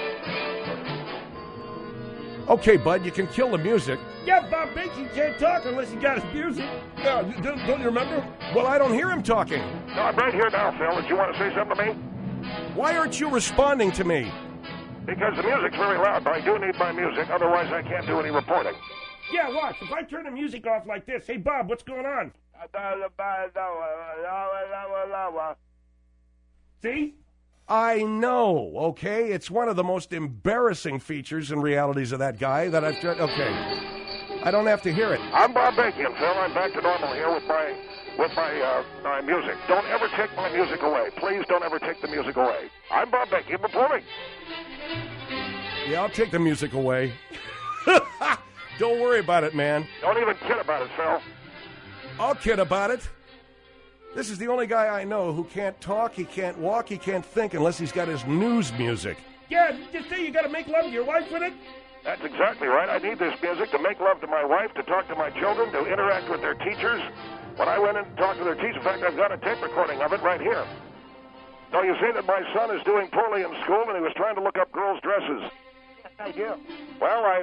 Okay, bud, you can kill the music. Yeah, Bob Bakian can't talk unless he got his music. Yeah, don't you remember? Well, I don't hear him talking. No, I'm right here now, Phil. Did you want to say something to me? Why aren't you responding to me? Because the music's very loud, but I do need my music. Otherwise, I can't do any reporting. Yeah, watch. If I turn the music off like this, hey, Bob, what's going on? See? I know, okay? It's one of the most embarrassing features and realities of that guy that I've tried. Okay. I don't have to hear it. I'm Bob Bakian, Phil. I'm back to normal here with my music. Don't ever take my music away. Please don't ever take the music away. I'm Bob Bakian reporting. Yeah, I'll take the music away. Don't worry about it, man. Don't even kid about it, Phil. I'll kid about it. This is the only guy I know who can't talk, he can't walk, he can't think unless he's got his news music. Yeah, just say you got to make love to your wife with it. That's exactly right. I need this music to make love to my wife, to talk to my children, to interact with their teachers. When I went in to talk to their teacher, in fact, I've got a tape recording of it right here. So you say that my son is doing poorly in school and he was trying to look up girls' dresses. I do. Well,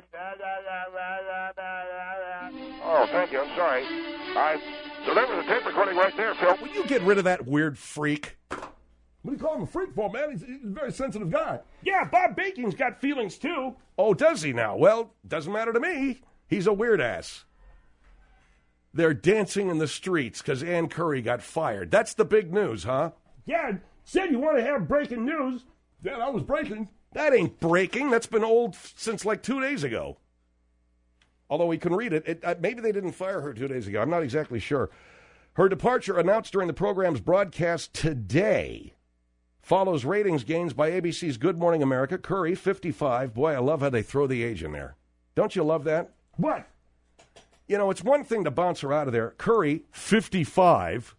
Oh, thank you. I'm sorry. So there was a tape recording right there, Phil. Will you get rid of that weird freak? What do you call him a freak for, man? He's a very sensitive guy. Yeah, Bob Bakian's got feelings, too. Oh, does he now? Well, doesn't matter to me. He's a weird ass. They're dancing in the streets because Ann Curry got fired. That's the big news, huh? Yeah, said you want to have breaking news. Yeah, that was breaking. That ain't breaking. That's been old since like 2 days ago. Although we can read it. Maybe they didn't fire her 2 days ago. I'm not exactly sure. Her departure, announced during the program's broadcast today, follows ratings gains by ABC's Good Morning America. Curry, 55. Boy, I love how they throw the age in there. Don't you love that? What? You know, it's one thing to bounce her out of there. Curry, 55,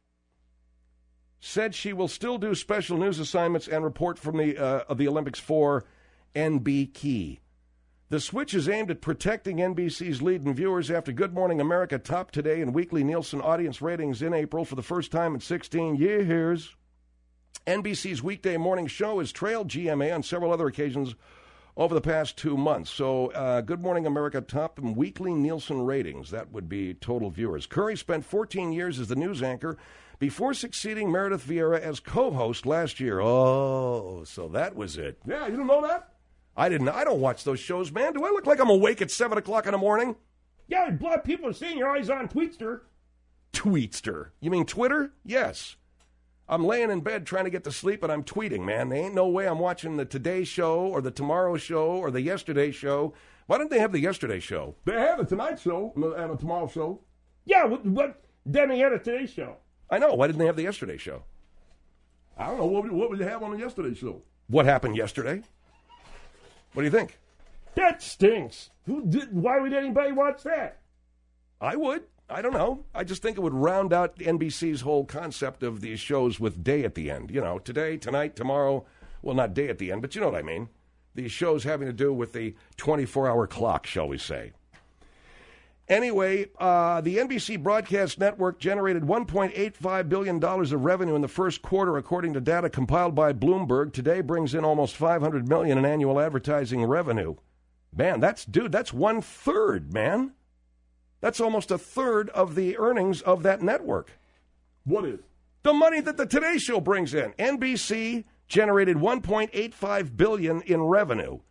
said she will still do special news assignments and report from the Olympics for NBC. The switch is aimed at protecting NBC's lead in viewers after Good Morning America topped today in weekly Nielsen audience ratings in April for the first time in 16 years. NBC's weekday morning show has trailed GMA on several other occasions over the past 2 months. So Good Morning America topped in weekly Nielsen ratings. That would be total viewers. Curry spent 14 years as the news anchor before succeeding Meredith Vieira as co-host last year. Oh, so that was it. Yeah, you didn't know that? I didn't. I don't watch those shows, man. Do I look like I'm awake at 7 o'clock in the morning? Yeah, a lot of people are saying you're always on Tweetster. Tweetster? You mean Twitter? Yes. I'm laying in bed trying to get to sleep, and I'm tweeting, man. There ain't no way I'm watching the Today Show or the Tomorrow Show or the Yesterday Show. Why didn't they have the Yesterday Show? They had a Tonight Show and a Tomorrow Show. Yeah, but then they had a Today Show. I know. Why didn't they have the Yesterday Show? I don't know. What would you have on the Yesterday Show? What happened yesterday? What do you think? That stinks. Why would anybody watch that? I would. I don't know. I just think it would round out NBC's whole concept of these shows with day at the end. You know, today, tonight, tomorrow. Well, not day at the end, but you know what I mean. These shows having to do with the 24-hour clock, shall we say. Anyway, the NBC Broadcast Network generated $1.85 billion of revenue in the first quarter, according to data compiled by Bloomberg. Today brings in almost $500 million in annual advertising revenue. Man, that's 1/3, man. That's almost 1/3 of the earnings of that network. What is? The money that the Today Show brings in. NBC generated $1.85 billion in revenue.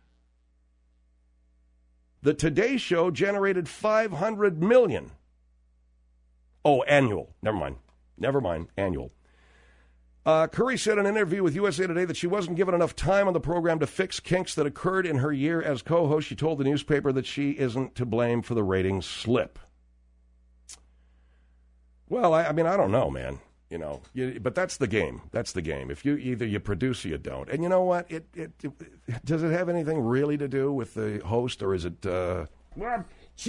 The Today Show generated $500 million. Oh, annual. Never mind. Annual. Curry said in an interview with USA Today that she wasn't given enough time on the program to fix kinks that occurred in her year as co-host. She told the newspaper that she isn't to blame for the ratings slip. Well, I mean, I don't know, man. You know, but that's the game. That's the game. If you either you produce or you don't. And you know what? Does it have anything really to do with the host, or is it? Well,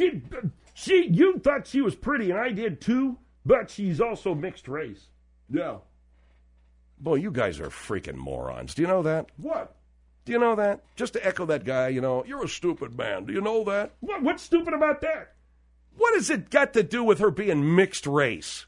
you thought she was pretty, and I did too. But she's also mixed race. Yeah. Boy, you guys are freaking morons. Do you know that? What? Do you know that? Just to echo that guy, you know, you're a stupid man. Do you know that? What's stupid about that? What has it got to do with her being mixed race?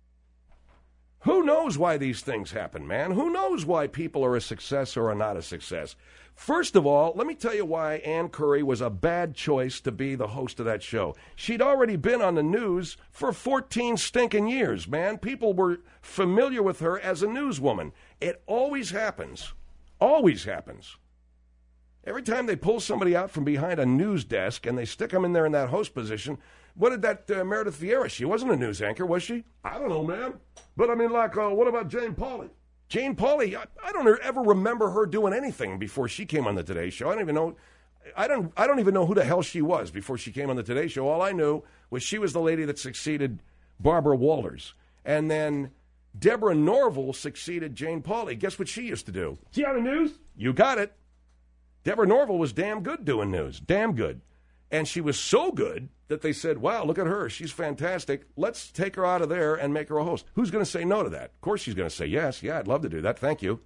Who knows why these things happen, man? Who knows why people are a success or are not a success? First of all, let me tell you why Ann Curry was a bad choice to be the host of that show. She'd already been on the news for 14 stinking years, man. People were familiar with her as a newswoman. It always happens. Always happens. Every time they pull somebody out from behind a news desk and they stick them in there in that host position, what did that Meredith Vieira? She wasn't a news anchor, was she? I don't know, man. But I mean, like, what about Jane Pauley? Jane Pauley, I don't ever remember her doing anything before she came on the Today Show. I don't even know. I don't even know who the hell she was before she came on the Today Show. All I knew was she was the lady that succeeded Barbara Walters, and then Deborah Norville succeeded Jane Pauley. Guess what she used to do? She on the news? You got it. Deborah Norville was damn good doing news, damn good, and she was so good that they said, wow, look at her. She's fantastic. Let's take her out of there and make her a host. Who's going to say no to that? Of course she's going to say yes. Yeah, I'd love to do that. Thank you.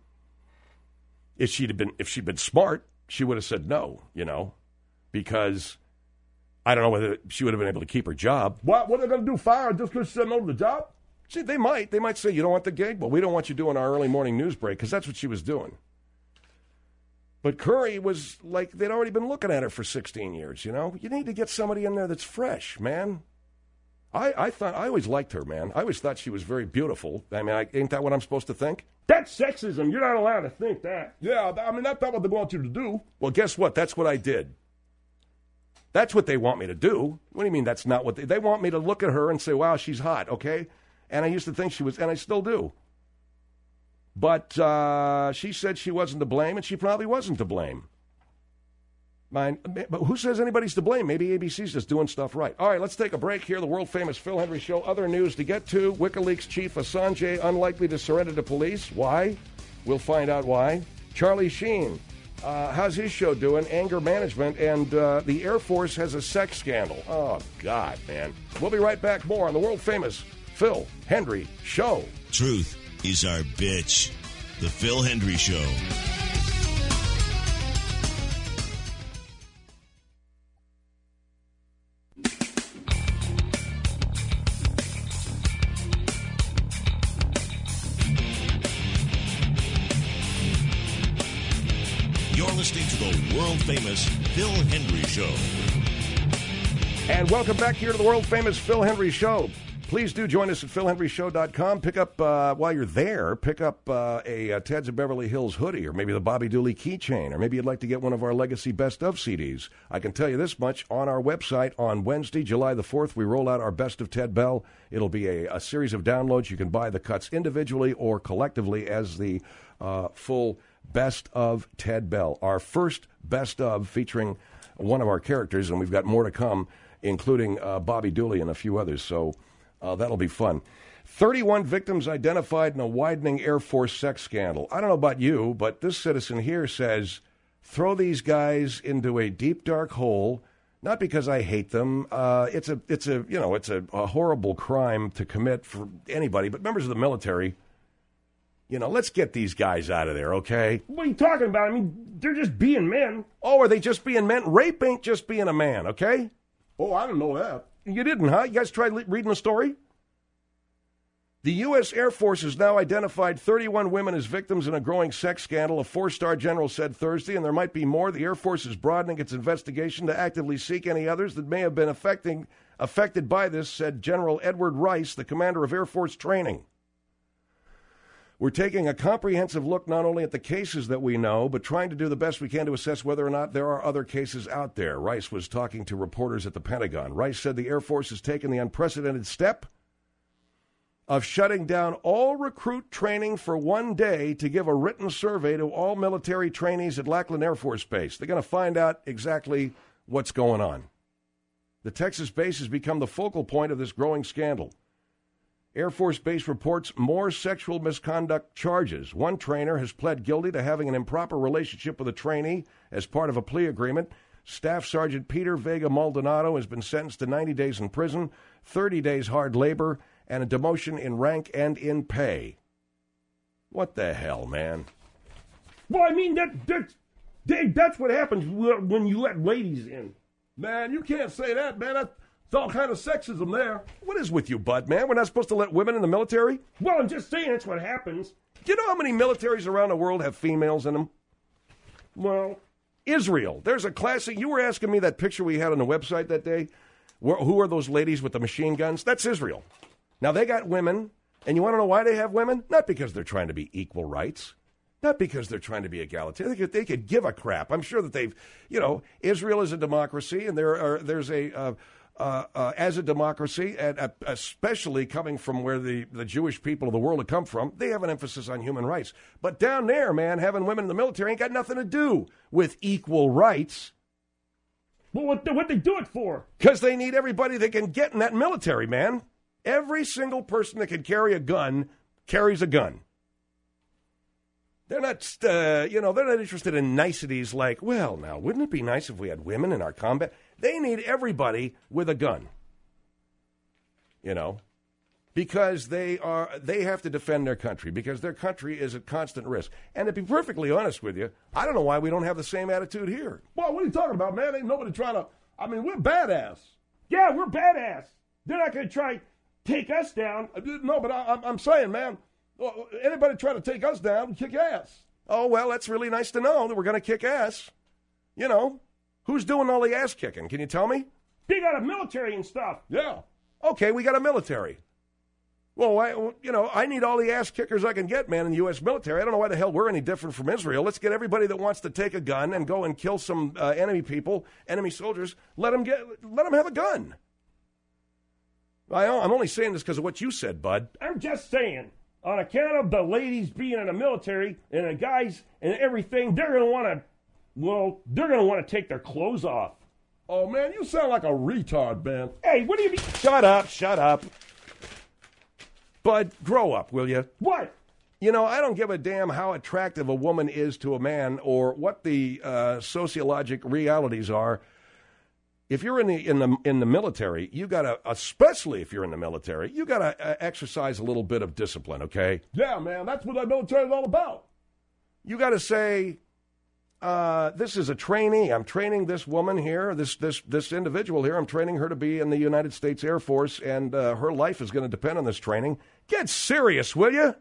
If she'd been smart, she would have said no, you know, because I don't know whether she would have been able to keep her job. What are they going to do, fire her just because she said no to the job? See, they might. They might say, you don't want the gig? Well, we don't want you doing our early morning news break, because that's what she was doing. But Curry was like, they'd already been looking at her for 16 years, you know? You need to get somebody in there that's fresh, man. I always liked her, man. I always thought she was very beautiful. I mean, ain't that what I'm supposed to think? That's sexism. You're not allowed to think that. Yeah, I mean, that's not what they want you to do. Well, guess what? That's what I did. That's what they want me to do. What do you mean that's not what they want me to look at her and say, wow, she's hot, okay? And I used to think she was, and I still do. But she said she wasn't to blame, and she probably wasn't to blame. But who says anybody's to blame? Maybe ABC's just doing stuff right. All right, let's take a break here. The world-famous Phil Hendrie Show. Other news to get to. WikiLeaks chief Assange unlikely to surrender to police. Why? We'll find out why. Charlie Sheen. How's his show doing? Anger management. And the Air Force has a sex scandal. Oh, God, man. We'll be right back. More on the world-famous Phil Hendrie Show. Truth is our bitch. The Phil Hendrie Show. You're listening to the world-famous Phil Hendrie Show. And welcome back here to the world-famous Phil Hendrie Show. Please do join us at PhilHenryShow.com. Pick up, while you're there, pick up a Ted's of Beverly Hills hoodie, or maybe the Bobby Dooley keychain, or maybe you'd like to get one of our Legacy Best Of CDs. I can tell you this much, on our website on Wednesday, July the 4th, we roll out our Best of Ted Bell. It'll be a series of downloads. You can buy the cuts individually or collectively as the full Best of Ted Bell. Our first Best Of featuring one of our characters, and we've got more to come, including Bobby Dooley and a few others, so that'll be fun. 31 victims identified in a widening Air Force sex scandal. I don't know about you, but this citizen here says, throw these guys into a deep, dark hole, not because I hate them. It's a horrible crime to commit for anybody, but members of the military, let's get these guys out of there, okay? What are you talking about? I mean, they're just being men. Oh, are they just being men? Rape ain't just being a man, okay? Oh, I didn't know that. You didn't, huh? You guys tried reading the story? The U.S. Air Force has now identified 31 women as victims in a growing sex scandal, a four-star general said Thursday, and there might be more. The Air Force is broadening its investigation to actively seek any others that may have been affected by this, said General Edward Rice, the commander of Air Force training. We're taking a comprehensive look not only at the cases that we know, but trying to do the best we can to assess whether or not there are other cases out there. Rice was talking to reporters at the Pentagon. Rice said the Air Force has taken the unprecedented step of shutting down all recruit training for one day to give a written survey to all military trainees at Lackland Air Force Base. They're going to find out exactly what's going on. The Texas base has become the focal point of this growing scandal. Air Force Base reports more sexual misconduct charges. One trainer has pled guilty to having an improper relationship with a trainee as part of a plea agreement. Staff Sergeant Peter Vega Maldonado has been sentenced to 90 days in prison, 30 days hard labor, and a demotion in rank and in pay. What the hell, man? Well, I mean, that's what happens when you let ladies in. Man, you can't say that, man. It's all kind of sexism there. What is with you, Bud, man? We're not supposed to let women in the military? Well, I'm just saying that's what happens. Do you know how many militaries around the world have females in them? Well, Israel. There's a classic. You were asking me that picture we had on the website that day. Who are those ladies with the machine guns? That's Israel. Now, they got women, and you want to know why they have women? Not because they're trying to be equal rights. Not because they're trying to be egalitarian. They could give a crap. I'm sure that they've, Israel is a democracy, and there's as a democracy, and especially coming from where the Jewish people of the world have come from, they have an emphasis on human rights. But down there, man, having women in the military ain't got nothing to do with equal rights. Well, what they do it for? Because they need everybody they can get in that military, man. Every single person that can carry a gun carries a gun. They're not, they're not interested in niceties like, well, now, wouldn't it be nice if we had women in our combat? They need everybody with a gun, because they have to defend their country, because their country is at constant risk. And to be perfectly honest with you, I don't know why we don't have the same attitude here. Well, what are you talking about, man? Ain't nobody trying to, we're badass. Yeah, we're badass. They're not going to try take us down. No, but I'm saying, man, anybody try to take us down, kick ass. Oh, well, that's really nice to know that we're going to kick ass. Who's doing all the ass kicking? Can you tell me? They got a military and stuff. Yeah. Okay, we got a military. Well, I need all the ass kickers I can get, man, in the U.S. military. I don't know why the hell we're any different from Israel. Let's get everybody that wants to take a gun and go and kill some enemy people, enemy soldiers. Let them have a gun. I'm only saying this because of what you said, Bud. I'm just saying, on account of the ladies being in the military and the guys and everything, they're going to want to take their clothes off. Oh, man, you sound like a retard, man. Hey, what do you mean? Shut up. Bud, grow up, will you? What? I don't give a damn how attractive a woman is to a man or what the sociologic realities are. If you're in the military, you gotta, especially if you're in the military, you gotta exercise a little bit of discipline, okay? Yeah, man, that's what the military is all about. You gotta say, this is a trainee. I'm training this woman here, this individual here. I'm training her to be in the United States Air Force, and her life is going to depend on this training. Get serious, will you?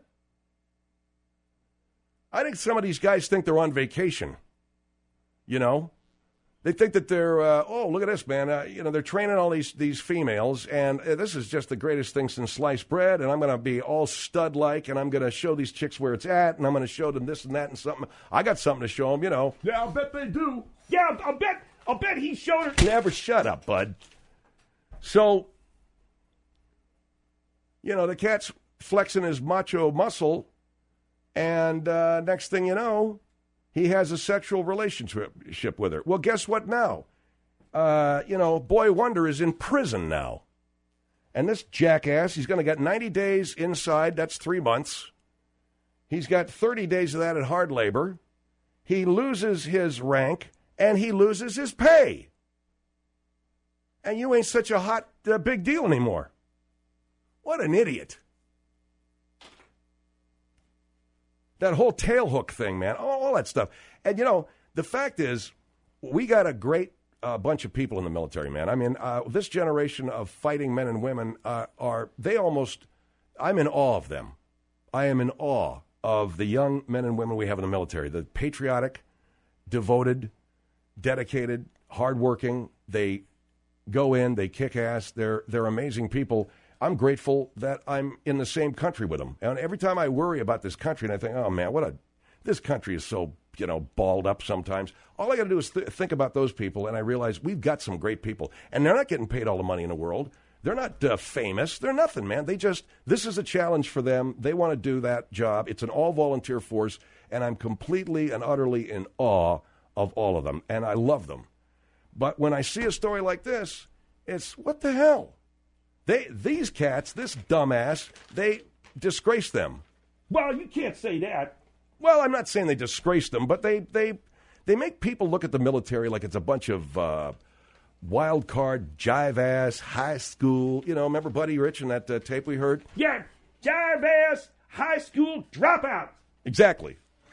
I think some of these guys think they're on vacation. They think that they're, look at this, man. They're training all these females, and this is just the greatest thing since sliced bread, and I'm going to be all stud-like, and I'm going to show these chicks where it's at, and I'm going to show them this and that and something. I got something to show them, Yeah, I'll bet they do. Yeah, I'll bet he showed her. Never shut up, bud. So, the cat's flexing his macho muscle, and next thing you know, he has a sexual relationship with her. Well, guess what now? Boy Wonder is in prison now. And this jackass, he's going to get 90 days inside. That's 3 months. He's got 30 days of that at hard labor. He loses his rank, and he loses his pay. And you ain't such a hot, big deal anymore. What an idiot. That whole tail hook thing, man, all that stuff. And, the fact is, we got a great bunch of people in the military, man. I mean, this generation of fighting men and women I'm in awe of them. I am in awe of the young men and women we have in the military. The patriotic, devoted, dedicated, hardworking. They go in, they kick ass. They're amazing people. I'm grateful that I'm in the same country with them. And every time I worry about this country and I think, oh, man, this country is so, balled up sometimes. All I got to do is think about those people, and I realize we've got some great people. And they're not getting paid all the money in the world. They're not famous. They're nothing, man. This is a challenge for them. They want to do that job. It's an all-volunteer force, and I'm completely and utterly in awe of all of them, and I love them. But when I see a story like this, it's, what the hell? These cats, this dumbass, they disgrace them. Well, you can't say that. Well, I'm not saying they disgrace them, but they make people look at the military like it's a bunch of wild card, jive-ass, high school. Remember Buddy Rich and that tape we heard? Yeah, jive-ass, high school dropout. Exactly.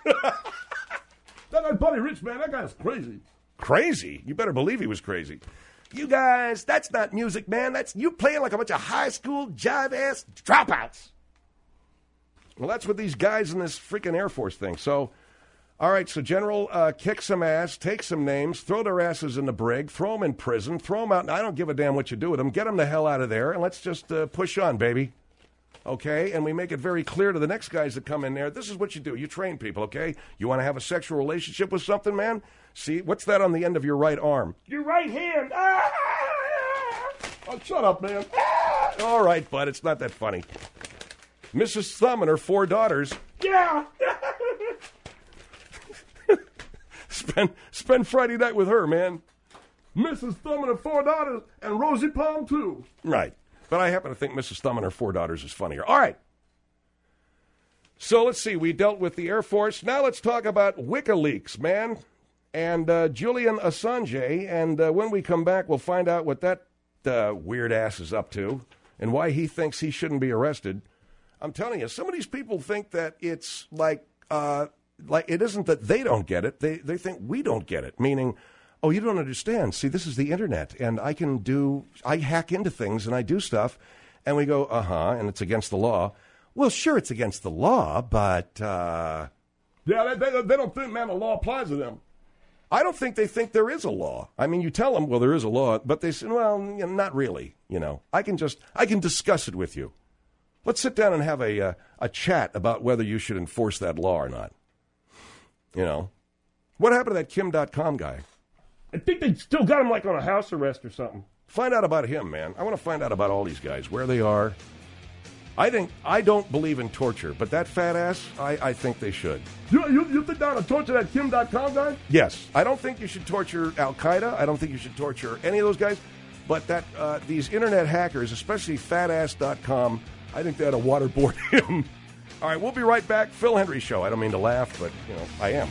That Buddy Rich, man, that guy's crazy. Crazy? You better believe he was crazy. You guys, that's not music, man. That's you playing like a bunch of high school jive-ass dropouts. Well, that's what these guys in this freaking Air Force thing. So, all right, so General, kick some ass, take some names, throw their asses in the brig, throw them in prison, throw them out. And I don't give a damn what you do with them. Get them the hell out of there, and let's just push on, baby. Okay? And we make it very clear to the next guys that come in there, this is what you do. You train people, okay? You want to have a sexual relationship with something, man? See, what's that on the end of your right arm? Your right hand. Oh, shut up, man. All right, bud, it's not that funny. Mrs. Thumb and her 4 daughters. Yeah. Spend Friday night with her, man. Mrs. Thumb and her 4 daughters, and Rosie Palm, too. Right. But I happen to think Mrs. Thumb and her 4 daughters is funnier. All right. So let's see. We dealt with the Air Force. Now let's talk about WikiLeaks, man. And Julian Assange. And when we come back, we'll find out what that weird ass is up to and why he thinks he shouldn't be arrested. I'm telling you, some of these people think that it's like it isn't that they don't get it. They think we don't get it, meaning, oh, you don't understand. See, this is the Internet, and I hack into things, and I do stuff, and we go, and it's against the law. Well, sure, it's against the law, but... Yeah, they don't think, man, the law applies to them. I don't think they think there is a law. I mean, you tell them, well, there is a law, but they say, well, not really, I can discuss it with you. Let's sit down and have a chat about whether you should enforce that law or not. What happened to that Kim.com guy? I think they still got him like on a house arrest or something. Find out about him, man. I want to find out about all these guys, where they are. I don't believe in torture, but that fat ass, I think they should. You think they're going to torture that Kim.com guy? Yes. I don't think you should torture Al-Qaeda. I don't think you should torture any of those guys. But that these Internet hackers, especially fatass.com, I think they ought to waterboard him. All right, we'll be right back. Phil Hendrie Show. I don't mean to laugh, but, I am.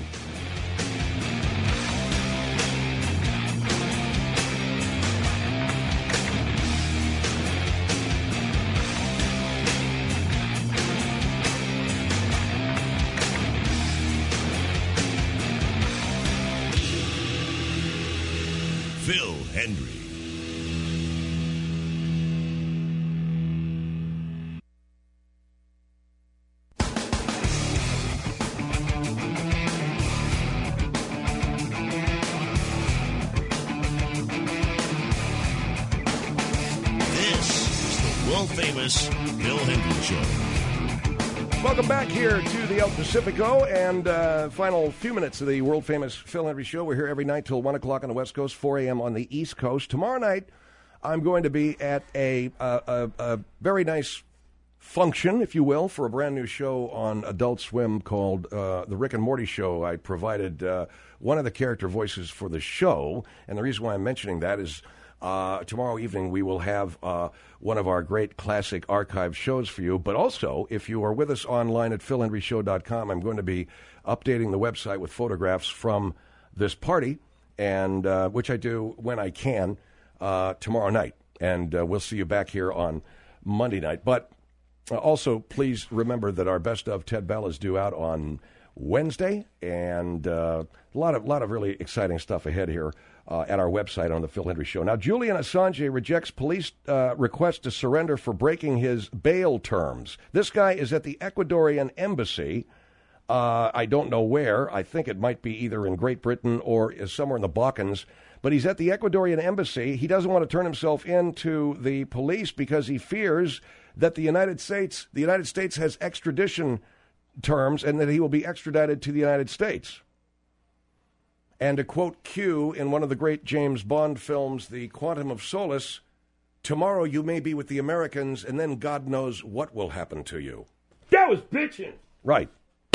Phil Hendrie. world-famous Phil Hendry Show. Welcome back here to the El Pacifico and final few minutes of the world-famous Phil Hendry Show. We're here every night till 1 o'clock on the West Coast, 4 a.m. on the East Coast. Tomorrow night, I'm going to be at a very nice function, if you will, for a brand new show on Adult Swim called The Rick and Morty Show. I provided one of the character voices for the show, and the reason why I'm mentioning that is tomorrow evening we will have one of our great classic archive shows for you, but also, if you are with us online at philhendryshow.com, I'm going to be updating the website with photographs from this party, and which I do when I can tomorrow night, and we'll see you back here on Monday night. But also, please remember that our Best of Ted Bell is due out on Wednesday, and a lot of really exciting stuff ahead here at our website on the Phil Hendry Show. Now, Julian Assange rejects police request to surrender for breaking his bail terms. This guy is at the Ecuadorian embassy. I don't know where. I think it might be either in Great Britain or somewhere in the Balkans. But he's at the Ecuadorian embassy. He doesn't want to turn himself in to the police because he fears that the United States has extradition terms and that he will be extradited to the United States. And to quote Q in one of the great James Bond films, The Quantum of Solace, tomorrow you may be with the Americans, and then God knows what will happen to you. That was bitching. Right.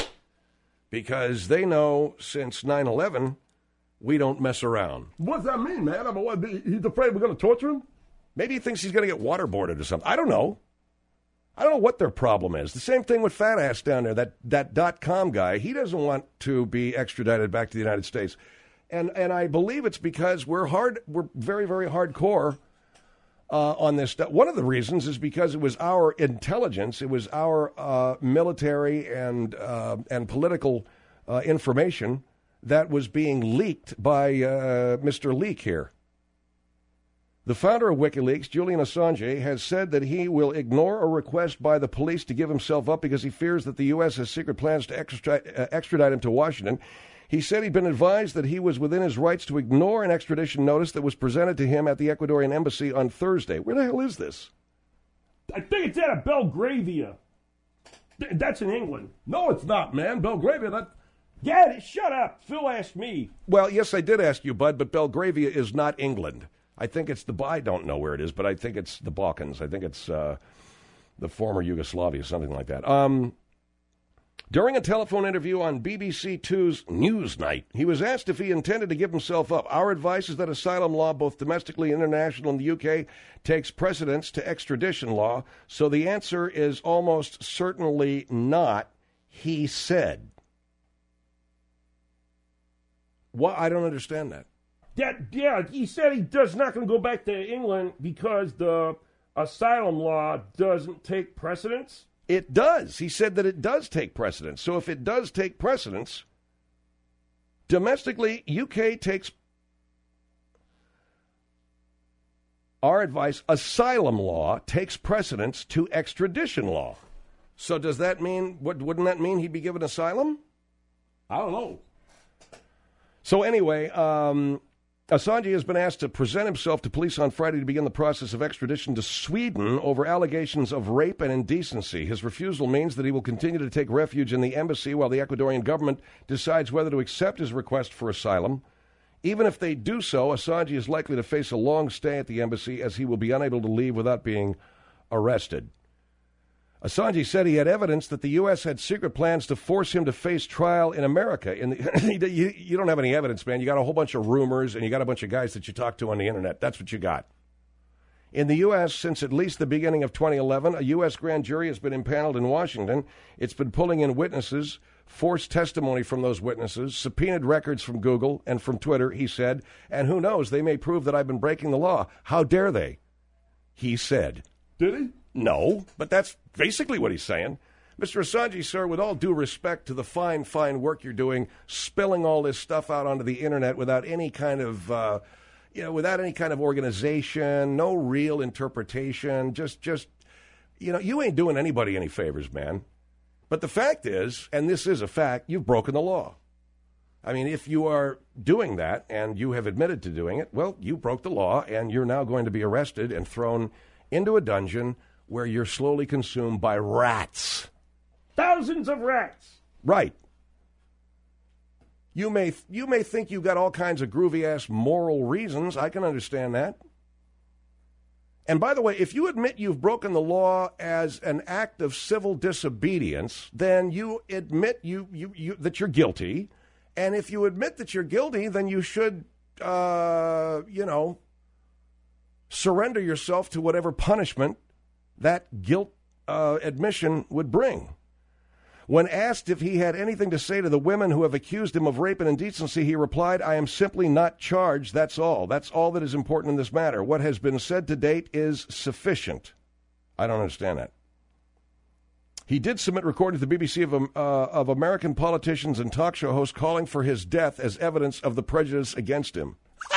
Because they know since 9/11, we don't mess around. What's that mean, man? I mean, what, he's afraid we're going to torture him? Maybe he thinks he's going to get waterboarded or something. I don't know. I don't know what their problem is. The same thing with Fat Ass down there, that .com guy. He doesn't want to be extradited back to the United States. And I believe it's because we're very, very hardcore on this stuff. One of the reasons is because it was our intelligence, it was our military and political information that was being leaked by Mr. Leak here. The founder of WikiLeaks, Julian Assange, has said that he will ignore a request by the police to give himself up because he fears that the U.S. has secret plans to extradite him to Washington. He said he'd been advised that he was within his rights to ignore an extradition notice that was presented to him at the Ecuadorian embassy on Thursday. Where the hell is this? I think it's out of Belgravia. That's in England. No, it's not, man. Belgravia, Yeah, shut up. Phil asked me. Well, yes, I did ask you, Bud, but Belgravia is not England. I think it's I don't know where it is, but I think it's the Balkans. I think it's the former Yugoslavia, something like that. During a telephone interview on BBC Two's Newsnight, he was asked if he intended to give himself up. Our advice is that asylum law, both domestically and international in the UK, takes precedence to extradition law. So the answer is almost certainly not, he said. What? I don't understand that. Yeah, he said he does not going to go back to England because the asylum law doesn't take precedence. It does. He said that it does take precedence. So if it does take precedence, domestically, UK takes our advice. Asylum law takes precedence to extradition law. So does that mean, wouldn't that mean he'd be given asylum? I don't know. So anyway, Assange has been asked to present himself to police on Friday to begin the process of extradition to Sweden over allegations of rape and indecency. His refusal means that he will continue to take refuge in the embassy while the Ecuadorian government decides whether to accept his request for asylum. Even if they do so, Assange is likely to face a long stay at the embassy as he will be unable to leave without being arrested. Assange said he had evidence that the U.S. had secret plans to force him to face trial in America. You don't have any evidence, man. You got a whole bunch of rumors, and you got a bunch of guys that you talk to on the Internet. That's what you got. In the U.S., since at least the beginning of 2011, a U.S. grand jury has been impaneled in Washington. It's been pulling in witnesses, forced testimony from those witnesses, subpoenaed records from Google and from Twitter, he said. And who knows, they may prove that I've been breaking the law. How dare they? He said. Did he? No, but that's basically what he's saying. Mr. Assange, sir, with all due respect to the fine work you're doing, spilling all this stuff out onto the Internet without any kind of, without any kind of organization, no real interpretation, just, you ain't doing anybody any favors, man. But the fact is, and this is a fact, you've broken the law. I mean, if you are doing that and you have admitted to doing it, well, you broke the law and you're now going to be arrested and thrown into a dungeon where you're slowly consumed by rats. Thousands of rats. Right. You may think you've got all kinds of groovy-ass moral reasons. I can understand that. And by the way, if you admit you've broken the law as an act of civil disobedience, then you admit that you're guilty. And if you admit that you're guilty, then you should, surrender yourself to whatever punishment that guilt admission would bring. When asked if he had anything to say to the women who have accused him of rape and indecency, he replied, "I am simply not charged, that's all. That's all that is important in this matter. What has been said to date is sufficient." I don't understand that. He did submit recordings to the BBC of American politicians and talk show hosts calling for his death as evidence of the prejudice against him.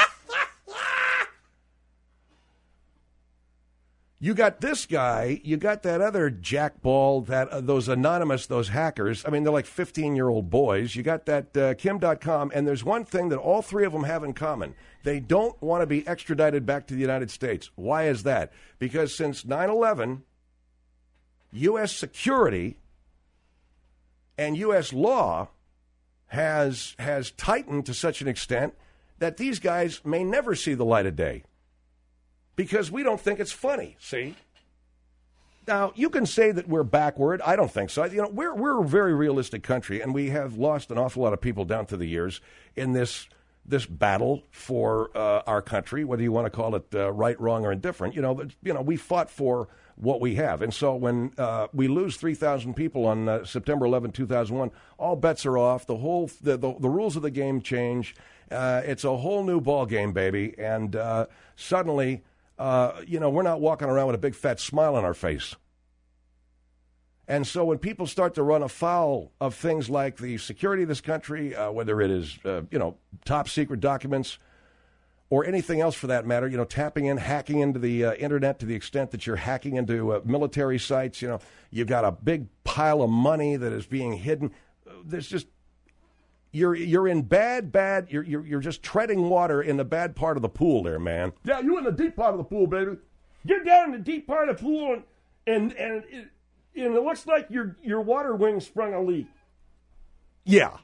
You got this guy, you got that other jackball, those anonymous, those hackers. I mean, they're like 15-year-old boys. You got that Kim.com, and there's one thing that all three of them have in common. They don't want to be extradited back to the United States. Why is that? Because since 9/11, U.S. security and U.S. law has tightened to such an extent that these guys may never see the light of day. Because we don't think it's funny, see? Now, you can say that we're backward. I don't think so. We're a very realistic country, and we have lost an awful lot of people down through the years in this battle for our country, whether you want to call it right, wrong, or indifferent. We fought for what we have. And so when we lose 3,000 people on September 11, 2001, all bets are off. The rules of the game change. It's a whole new ball game, baby. And suddenly... we're not walking around with a big fat smile on our face. And so when people start to run afoul of things like the security of this country, whether it is, top secret documents or anything else for that matter, hacking into the internet to the extent that you're hacking into military sites, you've got a big pile of money that is being hidden. There's just... You're in bad. You're just treading water in the bad part of the pool there, man. Yeah, you're in the deep part of the pool, baby. Get down in the deep part of the pool, and it looks like your water wing sprung a leak. Yeah.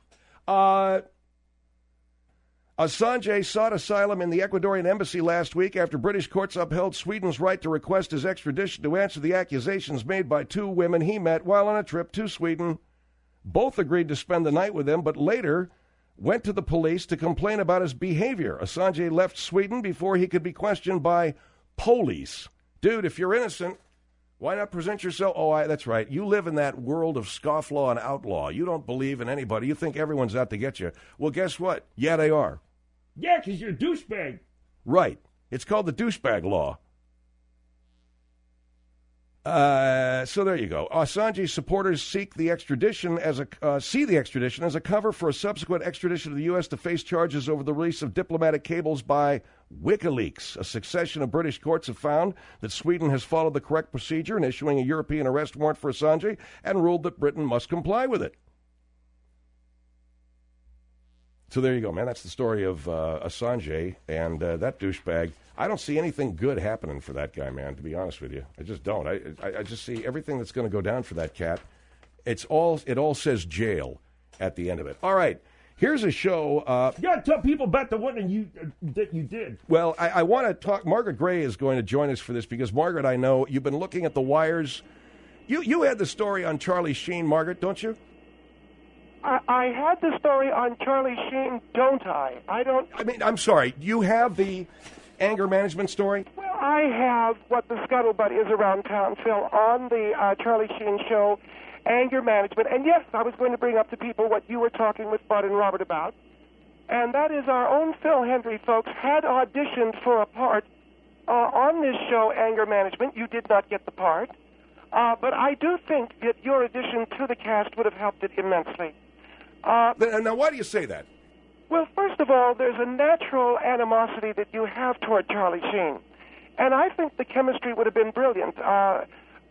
Assange sought asylum in the Ecuadorian embassy last week after British courts upheld Sweden's right to request his extradition to answer the accusations made by two women he met while on a trip to Sweden. Both agreed to spend the night with him, but later went to the police to complain about his behavior. Assange left Sweden before he could be questioned by police. Dude, if you're innocent, why not present yourself? Oh, that's right. You live in that world of scofflaw and outlaw. You don't believe in anybody. You think everyone's out to get you. Well, guess what? Yeah, they are. Yeah, because you're a douchebag. Right. It's called the douchebag law. So there you go. Assange's supporters see the extradition as a cover for a subsequent extradition to the U.S. to face charges over the release of diplomatic cables by WikiLeaks. A succession of British courts have found that Sweden has followed the correct procedure in issuing a European arrest warrant for Assange and ruled that Britain must comply with it. So there you go, man. That's the story of Assange and that douchebag. I don't see anything good happening for that guy, man, to be honest with you. I just don't. I just see everything that's going to go down for that cat. It all says jail at the end of it. All right. Here's a show. You got to tell people about the one that you did. Well, I want to talk. Margaret Gray is going to join us for this because, Margaret, I know you've been looking at the wires. You had the story on Charlie Sheen, Margaret, don't you? I had the story on Charlie Sheen, don't I? I'm sorry. You have the anger management story? Well, I have what the scuttlebutt is around town, Phil, on the Charlie Sheen show, anger management. And yes, I was going to bring up to people what you were talking with Bud and Robert about. And that is our own Phil Hendry, folks, had auditioned for a part on this show, Anger Management. You did not get the part. But I do think that your addition to the cast would have helped it immensely. Now, why do you say that? Well, first of all, there's a natural animosity that you have toward Charlie Sheen. And I think the chemistry would have been brilliant. Yeah.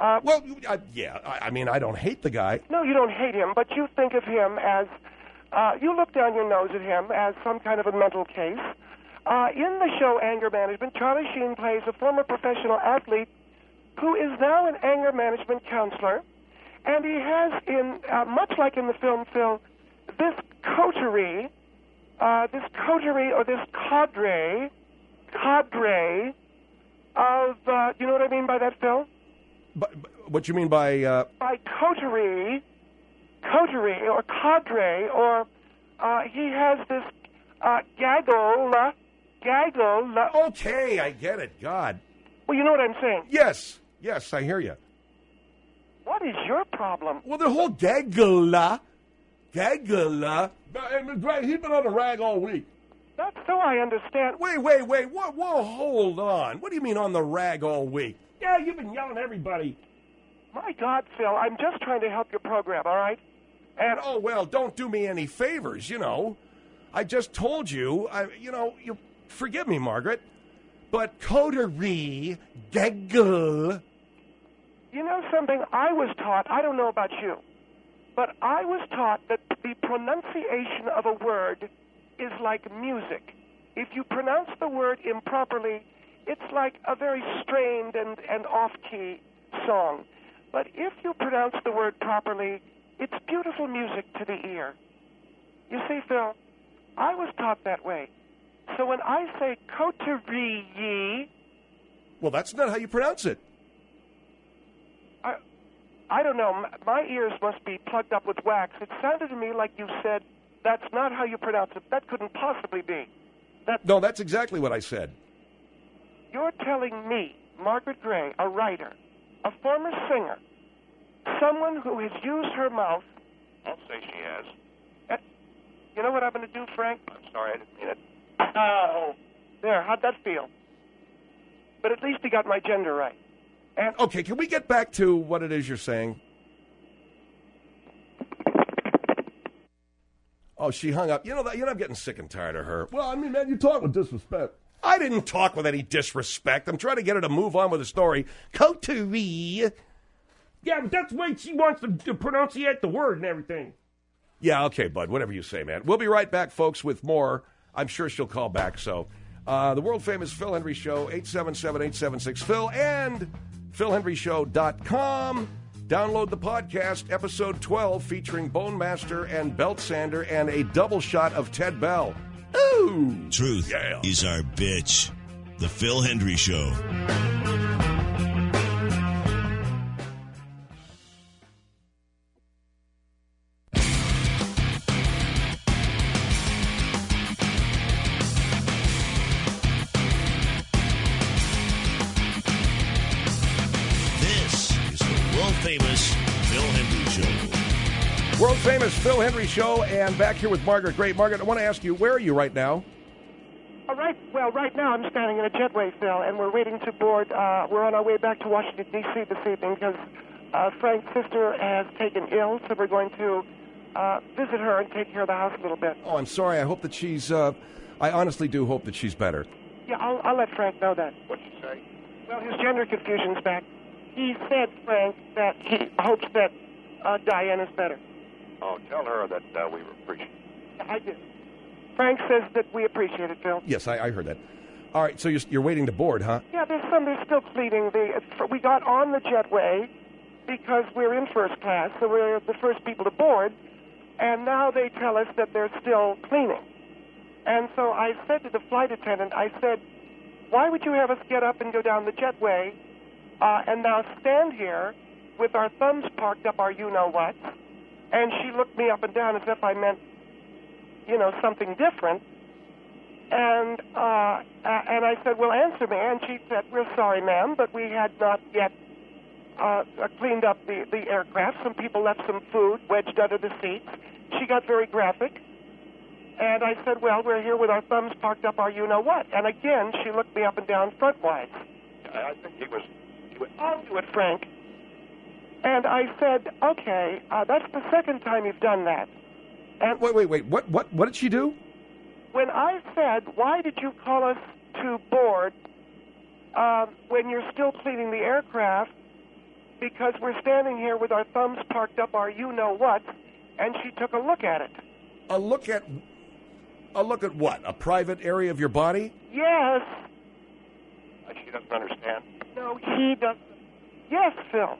I mean, I don't hate the guy. No, you don't hate him, but you think of him as, you look down your nose at him as some kind of a mental case. In the show Anger Management, Charlie Sheen plays a former professional athlete who is now an anger management counselor, and he has, much like in the film, Phil, this coterie or this cadre of, you know what I mean by that, Phil? But what you mean by... By coterie or cadre, or he has this gaggle. Okay, I get it. God. Well, you know what I'm saying. Yes, I hear you. What is your problem? Well, the whole gaggle. He's been on the rag all week. That's so I understand. Wait. Whoa, hold on. What do you mean on the rag all week? Yeah, you've been yelling at everybody. My God, Phil, I'm just trying to help your program, all right? And, oh, well, don't do me any favors, you know. I just told you, you forgive me, Margaret, but coterie, gaggle. You know something? I was taught, I don't know about you, but I was taught that the pronunciation of a word is like music. If you pronounce the word improperly, it's like a very strained and off-key song. But if you pronounce the word properly, it's beautiful music to the ear. You see, Phil, I was taught that way. So when I say coterie... Well, that's not how you pronounce it. I don't know. My ears must be plugged up with wax. It sounded to me like you said, that's not how you pronounce it. That couldn't possibly be. No, that's exactly what I said. You're telling me, Margaret Gray, a writer, a former singer, someone who has used her mouth... I'll say she has. You know what I'm going to do, Frank? I'm sorry, I didn't mean it. Oh. There, how'd that feel? But at least he got my gender right. And okay, can we get back to what it is you're saying? Oh, she hung up. You know, I'm getting sick and tired of her. Well, I mean, man, you talk with disrespect. I didn't talk with any disrespect. I'm trying to get her to move on with the story. Coterie. Yeah, but that's the way she wants to pronunciate the word and everything. Yeah, okay, bud. Whatever you say, man. We'll be right back, folks, with more. I'm sure she'll call back. So, the world-famous Phil Hendrie Show, 877-876-PHIL, and PhilHendrieShow.com. Download the podcast, episode 12, featuring Bone Master and Belt Sander and a double shot of Ted Bell. Ooh! Truth is our bitch. The Phil Hendrie Show. World-famous Phil Hendrie Show, and back here with Margaret Gray. Margaret, I want to ask you, where are you right now? Right now I'm standing in a jetway, Phil, and we're waiting to board. We're on our way back to Washington, D.C. this evening because Frank's sister has taken ill, so we're going to visit her and take care of the house a little bit. Oh, I'm sorry. I hope that she's... I honestly do hope that she's better. Yeah, I'll let Frank know that. What'd you say? Well, his gender confusion's back. He said, Frank, that he hopes that Diane is better. Oh, tell her that we appreciate it. I did. Frank says that we appreciate it, Phil. Yes, I heard that. All right, so you're waiting to board, huh? Yeah, there's still cleaning. We got on the jetway because we're in first class, so we're the first people to board, and now they tell us that they're still cleaning. And so I said to the flight attendant, I said, why would you have us get up and go down the jetway and now stand here with our thumbs parked up our you-know-what? And she looked me up and down as if I meant, something different. And I said, well, answer me. And she said, we're sorry, ma'am, but we had not yet cleaned up the aircraft. Some people left some food wedged under the seats. She got very graphic. And I said, well, we're here with our thumbs parked up our you-know-what. And again, she looked me up and down frontwise. I think he was I'll do it, Frank. And I said, okay, that's the second time you've done that. And wait. What did she do? When I said, why did you call us to board when you're still cleaning the aircraft? Because we're standing here with our thumbs parked up our you-know-what, and she took a look at it. A look at what? A private area of your body? Yes. She doesn't understand. No, he doesn't. Yes, Phil.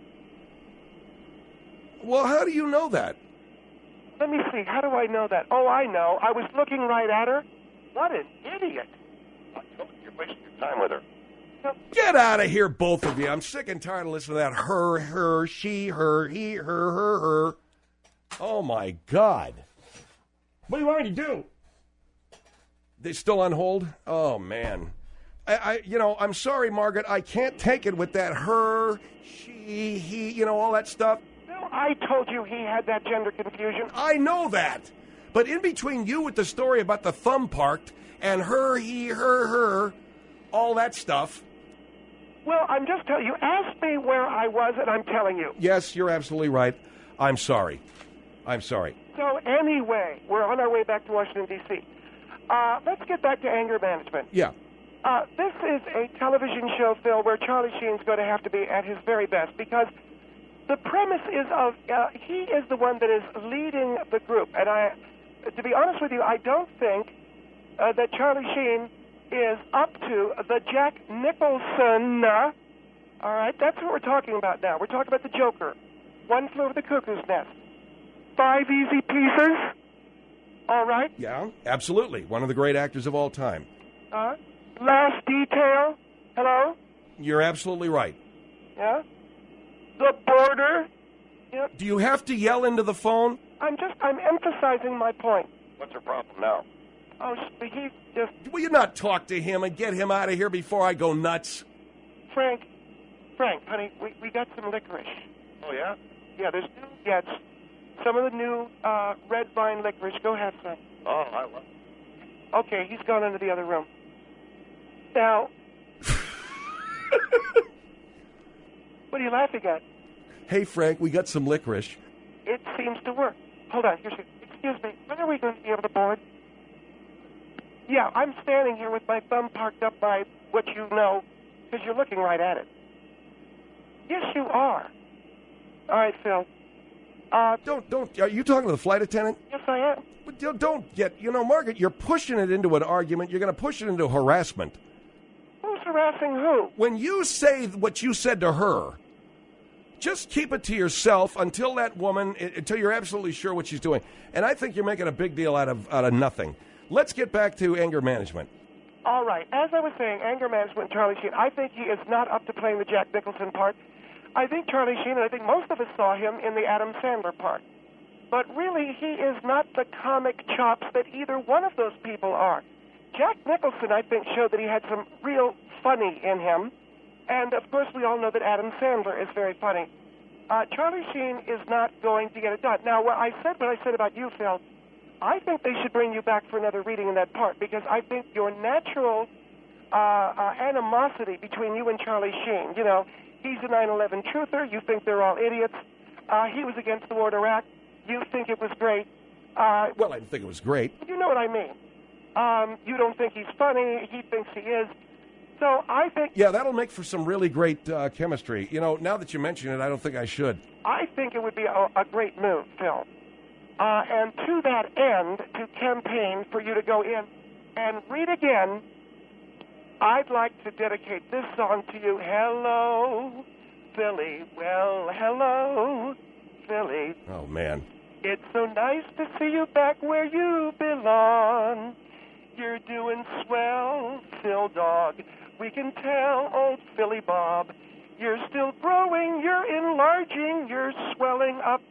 Well, how do you know that? Let me see. How do I know that? Oh, I know. I was looking right at her. What an idiot. I told you, you're wasting your time with her. Get out of here, both of you. I'm sick and tired of listening to that her, she, her, he, her. Oh, my God. What do you want me to do? They still on hold? Oh, man. I'm sorry, Margaret. I can't take it with that her, she, he, all that stuff. Phil, I told you he had that gender confusion. I know that. But in between you with the story about the thumb parked and her, he, her, all that stuff. Well, I'm just telling you. Ask me where I was, and I'm telling you. Yes, you're absolutely right. I'm sorry. So anyway, we're on our way back to Washington, D.C. Let's get back to anger management. Yeah. This is a television show, Phil, where Charlie Sheen's going to have to be at his very best because the premise is he is the one that is leading the group. And to be honest with you, I don't think that Charlie Sheen is up to the Jack Nicholson. All right, that's what we're talking about now. We're talking about the Joker. One Flew Over the Cuckoo's Nest. 5 Easy Pieces. All right. Yeah, absolutely. One of the great actors of all time. Last Detail. Hello? You're absolutely right. Yeah? The Border. Yep. Do you have to yell into the phone? I'm emphasizing my point. What's her problem now? Oh, he just... Will you not talk to him and get him out of here before I go nuts? Frank, honey, we got some licorice. Oh, yeah? Yeah, there's new... Yeah, it's some of the new red vine licorice. Go have some. Oh, I love it. Okay, he's gone into the other room. Now... What are you laughing at? Hey, Frank, we got some licorice. It seems to work. Hold on. Excuse me. When are we going to be able to board? Yeah, I'm standing here with my thumb parked up by what you know, because you're looking right at it. Yes, you are. All right, Phil. Don't. Are you talking to the flight attendant? Yes, I am. But don't get. Margaret, you're pushing it into an argument. You're going to push it into harassment. Who's harassing who? When you say what you said to her, just keep it to yourself until that woman, until you're absolutely sure what she's doing. And I think you're making a big deal out of nothing. Let's get back to anger management. All right. As I was saying, anger management, Charlie Sheen, I think he is not up to playing the Jack Nicholson part. I think Charlie Sheen, and I think most of us saw him in the Adam Sandler part. But really, he is not the comic chops that either one of those people are. Jack Nicholson, I think, showed that he had some real funny in him. And, of course, we all know that Adam Sandler is very funny. Charlie Sheen is not going to get it done. Now, what I said about you, Phil, I think they should bring you back for another reading in that part because I think your natural animosity between you and Charlie Sheen, he's a 9/11 truther. You think they're all idiots. He was against the war in Iraq. You think it was great. Well, I didn't think it was great. You know what I mean. You don't think he's funny. He thinks he is. So I think... Yeah, that'll make for some really great chemistry. Now that you mention it, I don't think I should. I think it would be a great move, Phil. And to that end, to campaign for you to go in and read again, I'd like to dedicate this song to you. Hello, Philly. Well, hello, Philly. Oh, man. It's so nice to see you back where you belong. You're doing swell, Phil Dog. We can tell, old Philly Bob. You're still growing, you're enlarging, you're swelling up.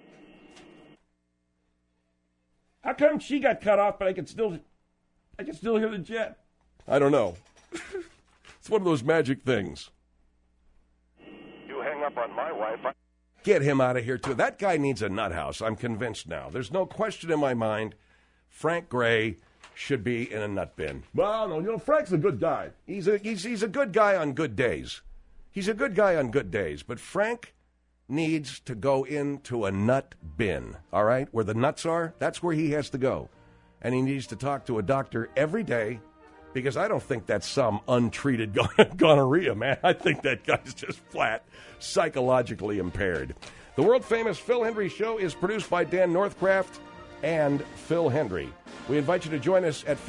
How come she got cut off, but I can still hear the jet? I don't know. It's one of those magic things. You hang up on my wife. Get him out of here, too. That guy needs a nut house. I'm convinced now. There's no question in my mind. Frank Gray should be in a nut bin. Well, no, Frank's a good guy. He's a good guy on good days. He's a good guy on good days. But Frank needs to go into a nut bin, all right? Where the nuts are, that's where he has to go. And he needs to talk to a doctor every day because I don't think that's some untreated gonorrhea, man. I think that guy's just flat psychologically impaired. The world-famous Phil Hendrie Show is produced by Dan Northcraft and Phil Hendrie. We invite you to join us at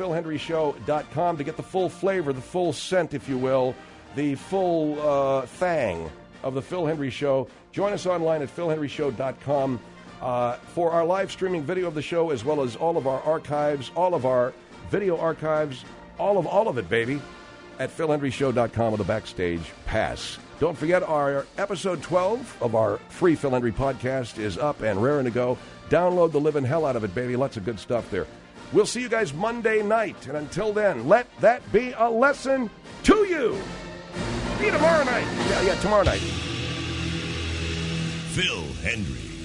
philhendrieshow.com to get the full flavor, the full scent, if you will, the full thang of The Phil Hendry Show. Join us online at philhenryshow.com for our live streaming video of the show, as well as all of our archives, all of our video archives, all of it, baby, at philhenryshow.com with a backstage pass. Don't forget, our episode 12 of our free Phil Hendry podcast is up and raring to go. Download the living hell out of it, baby. Lots of good stuff there. We'll see you guys Monday night. And until then, let that be a lesson to you. See you tomorrow night. Yeah, tomorrow night. Phil Hendry.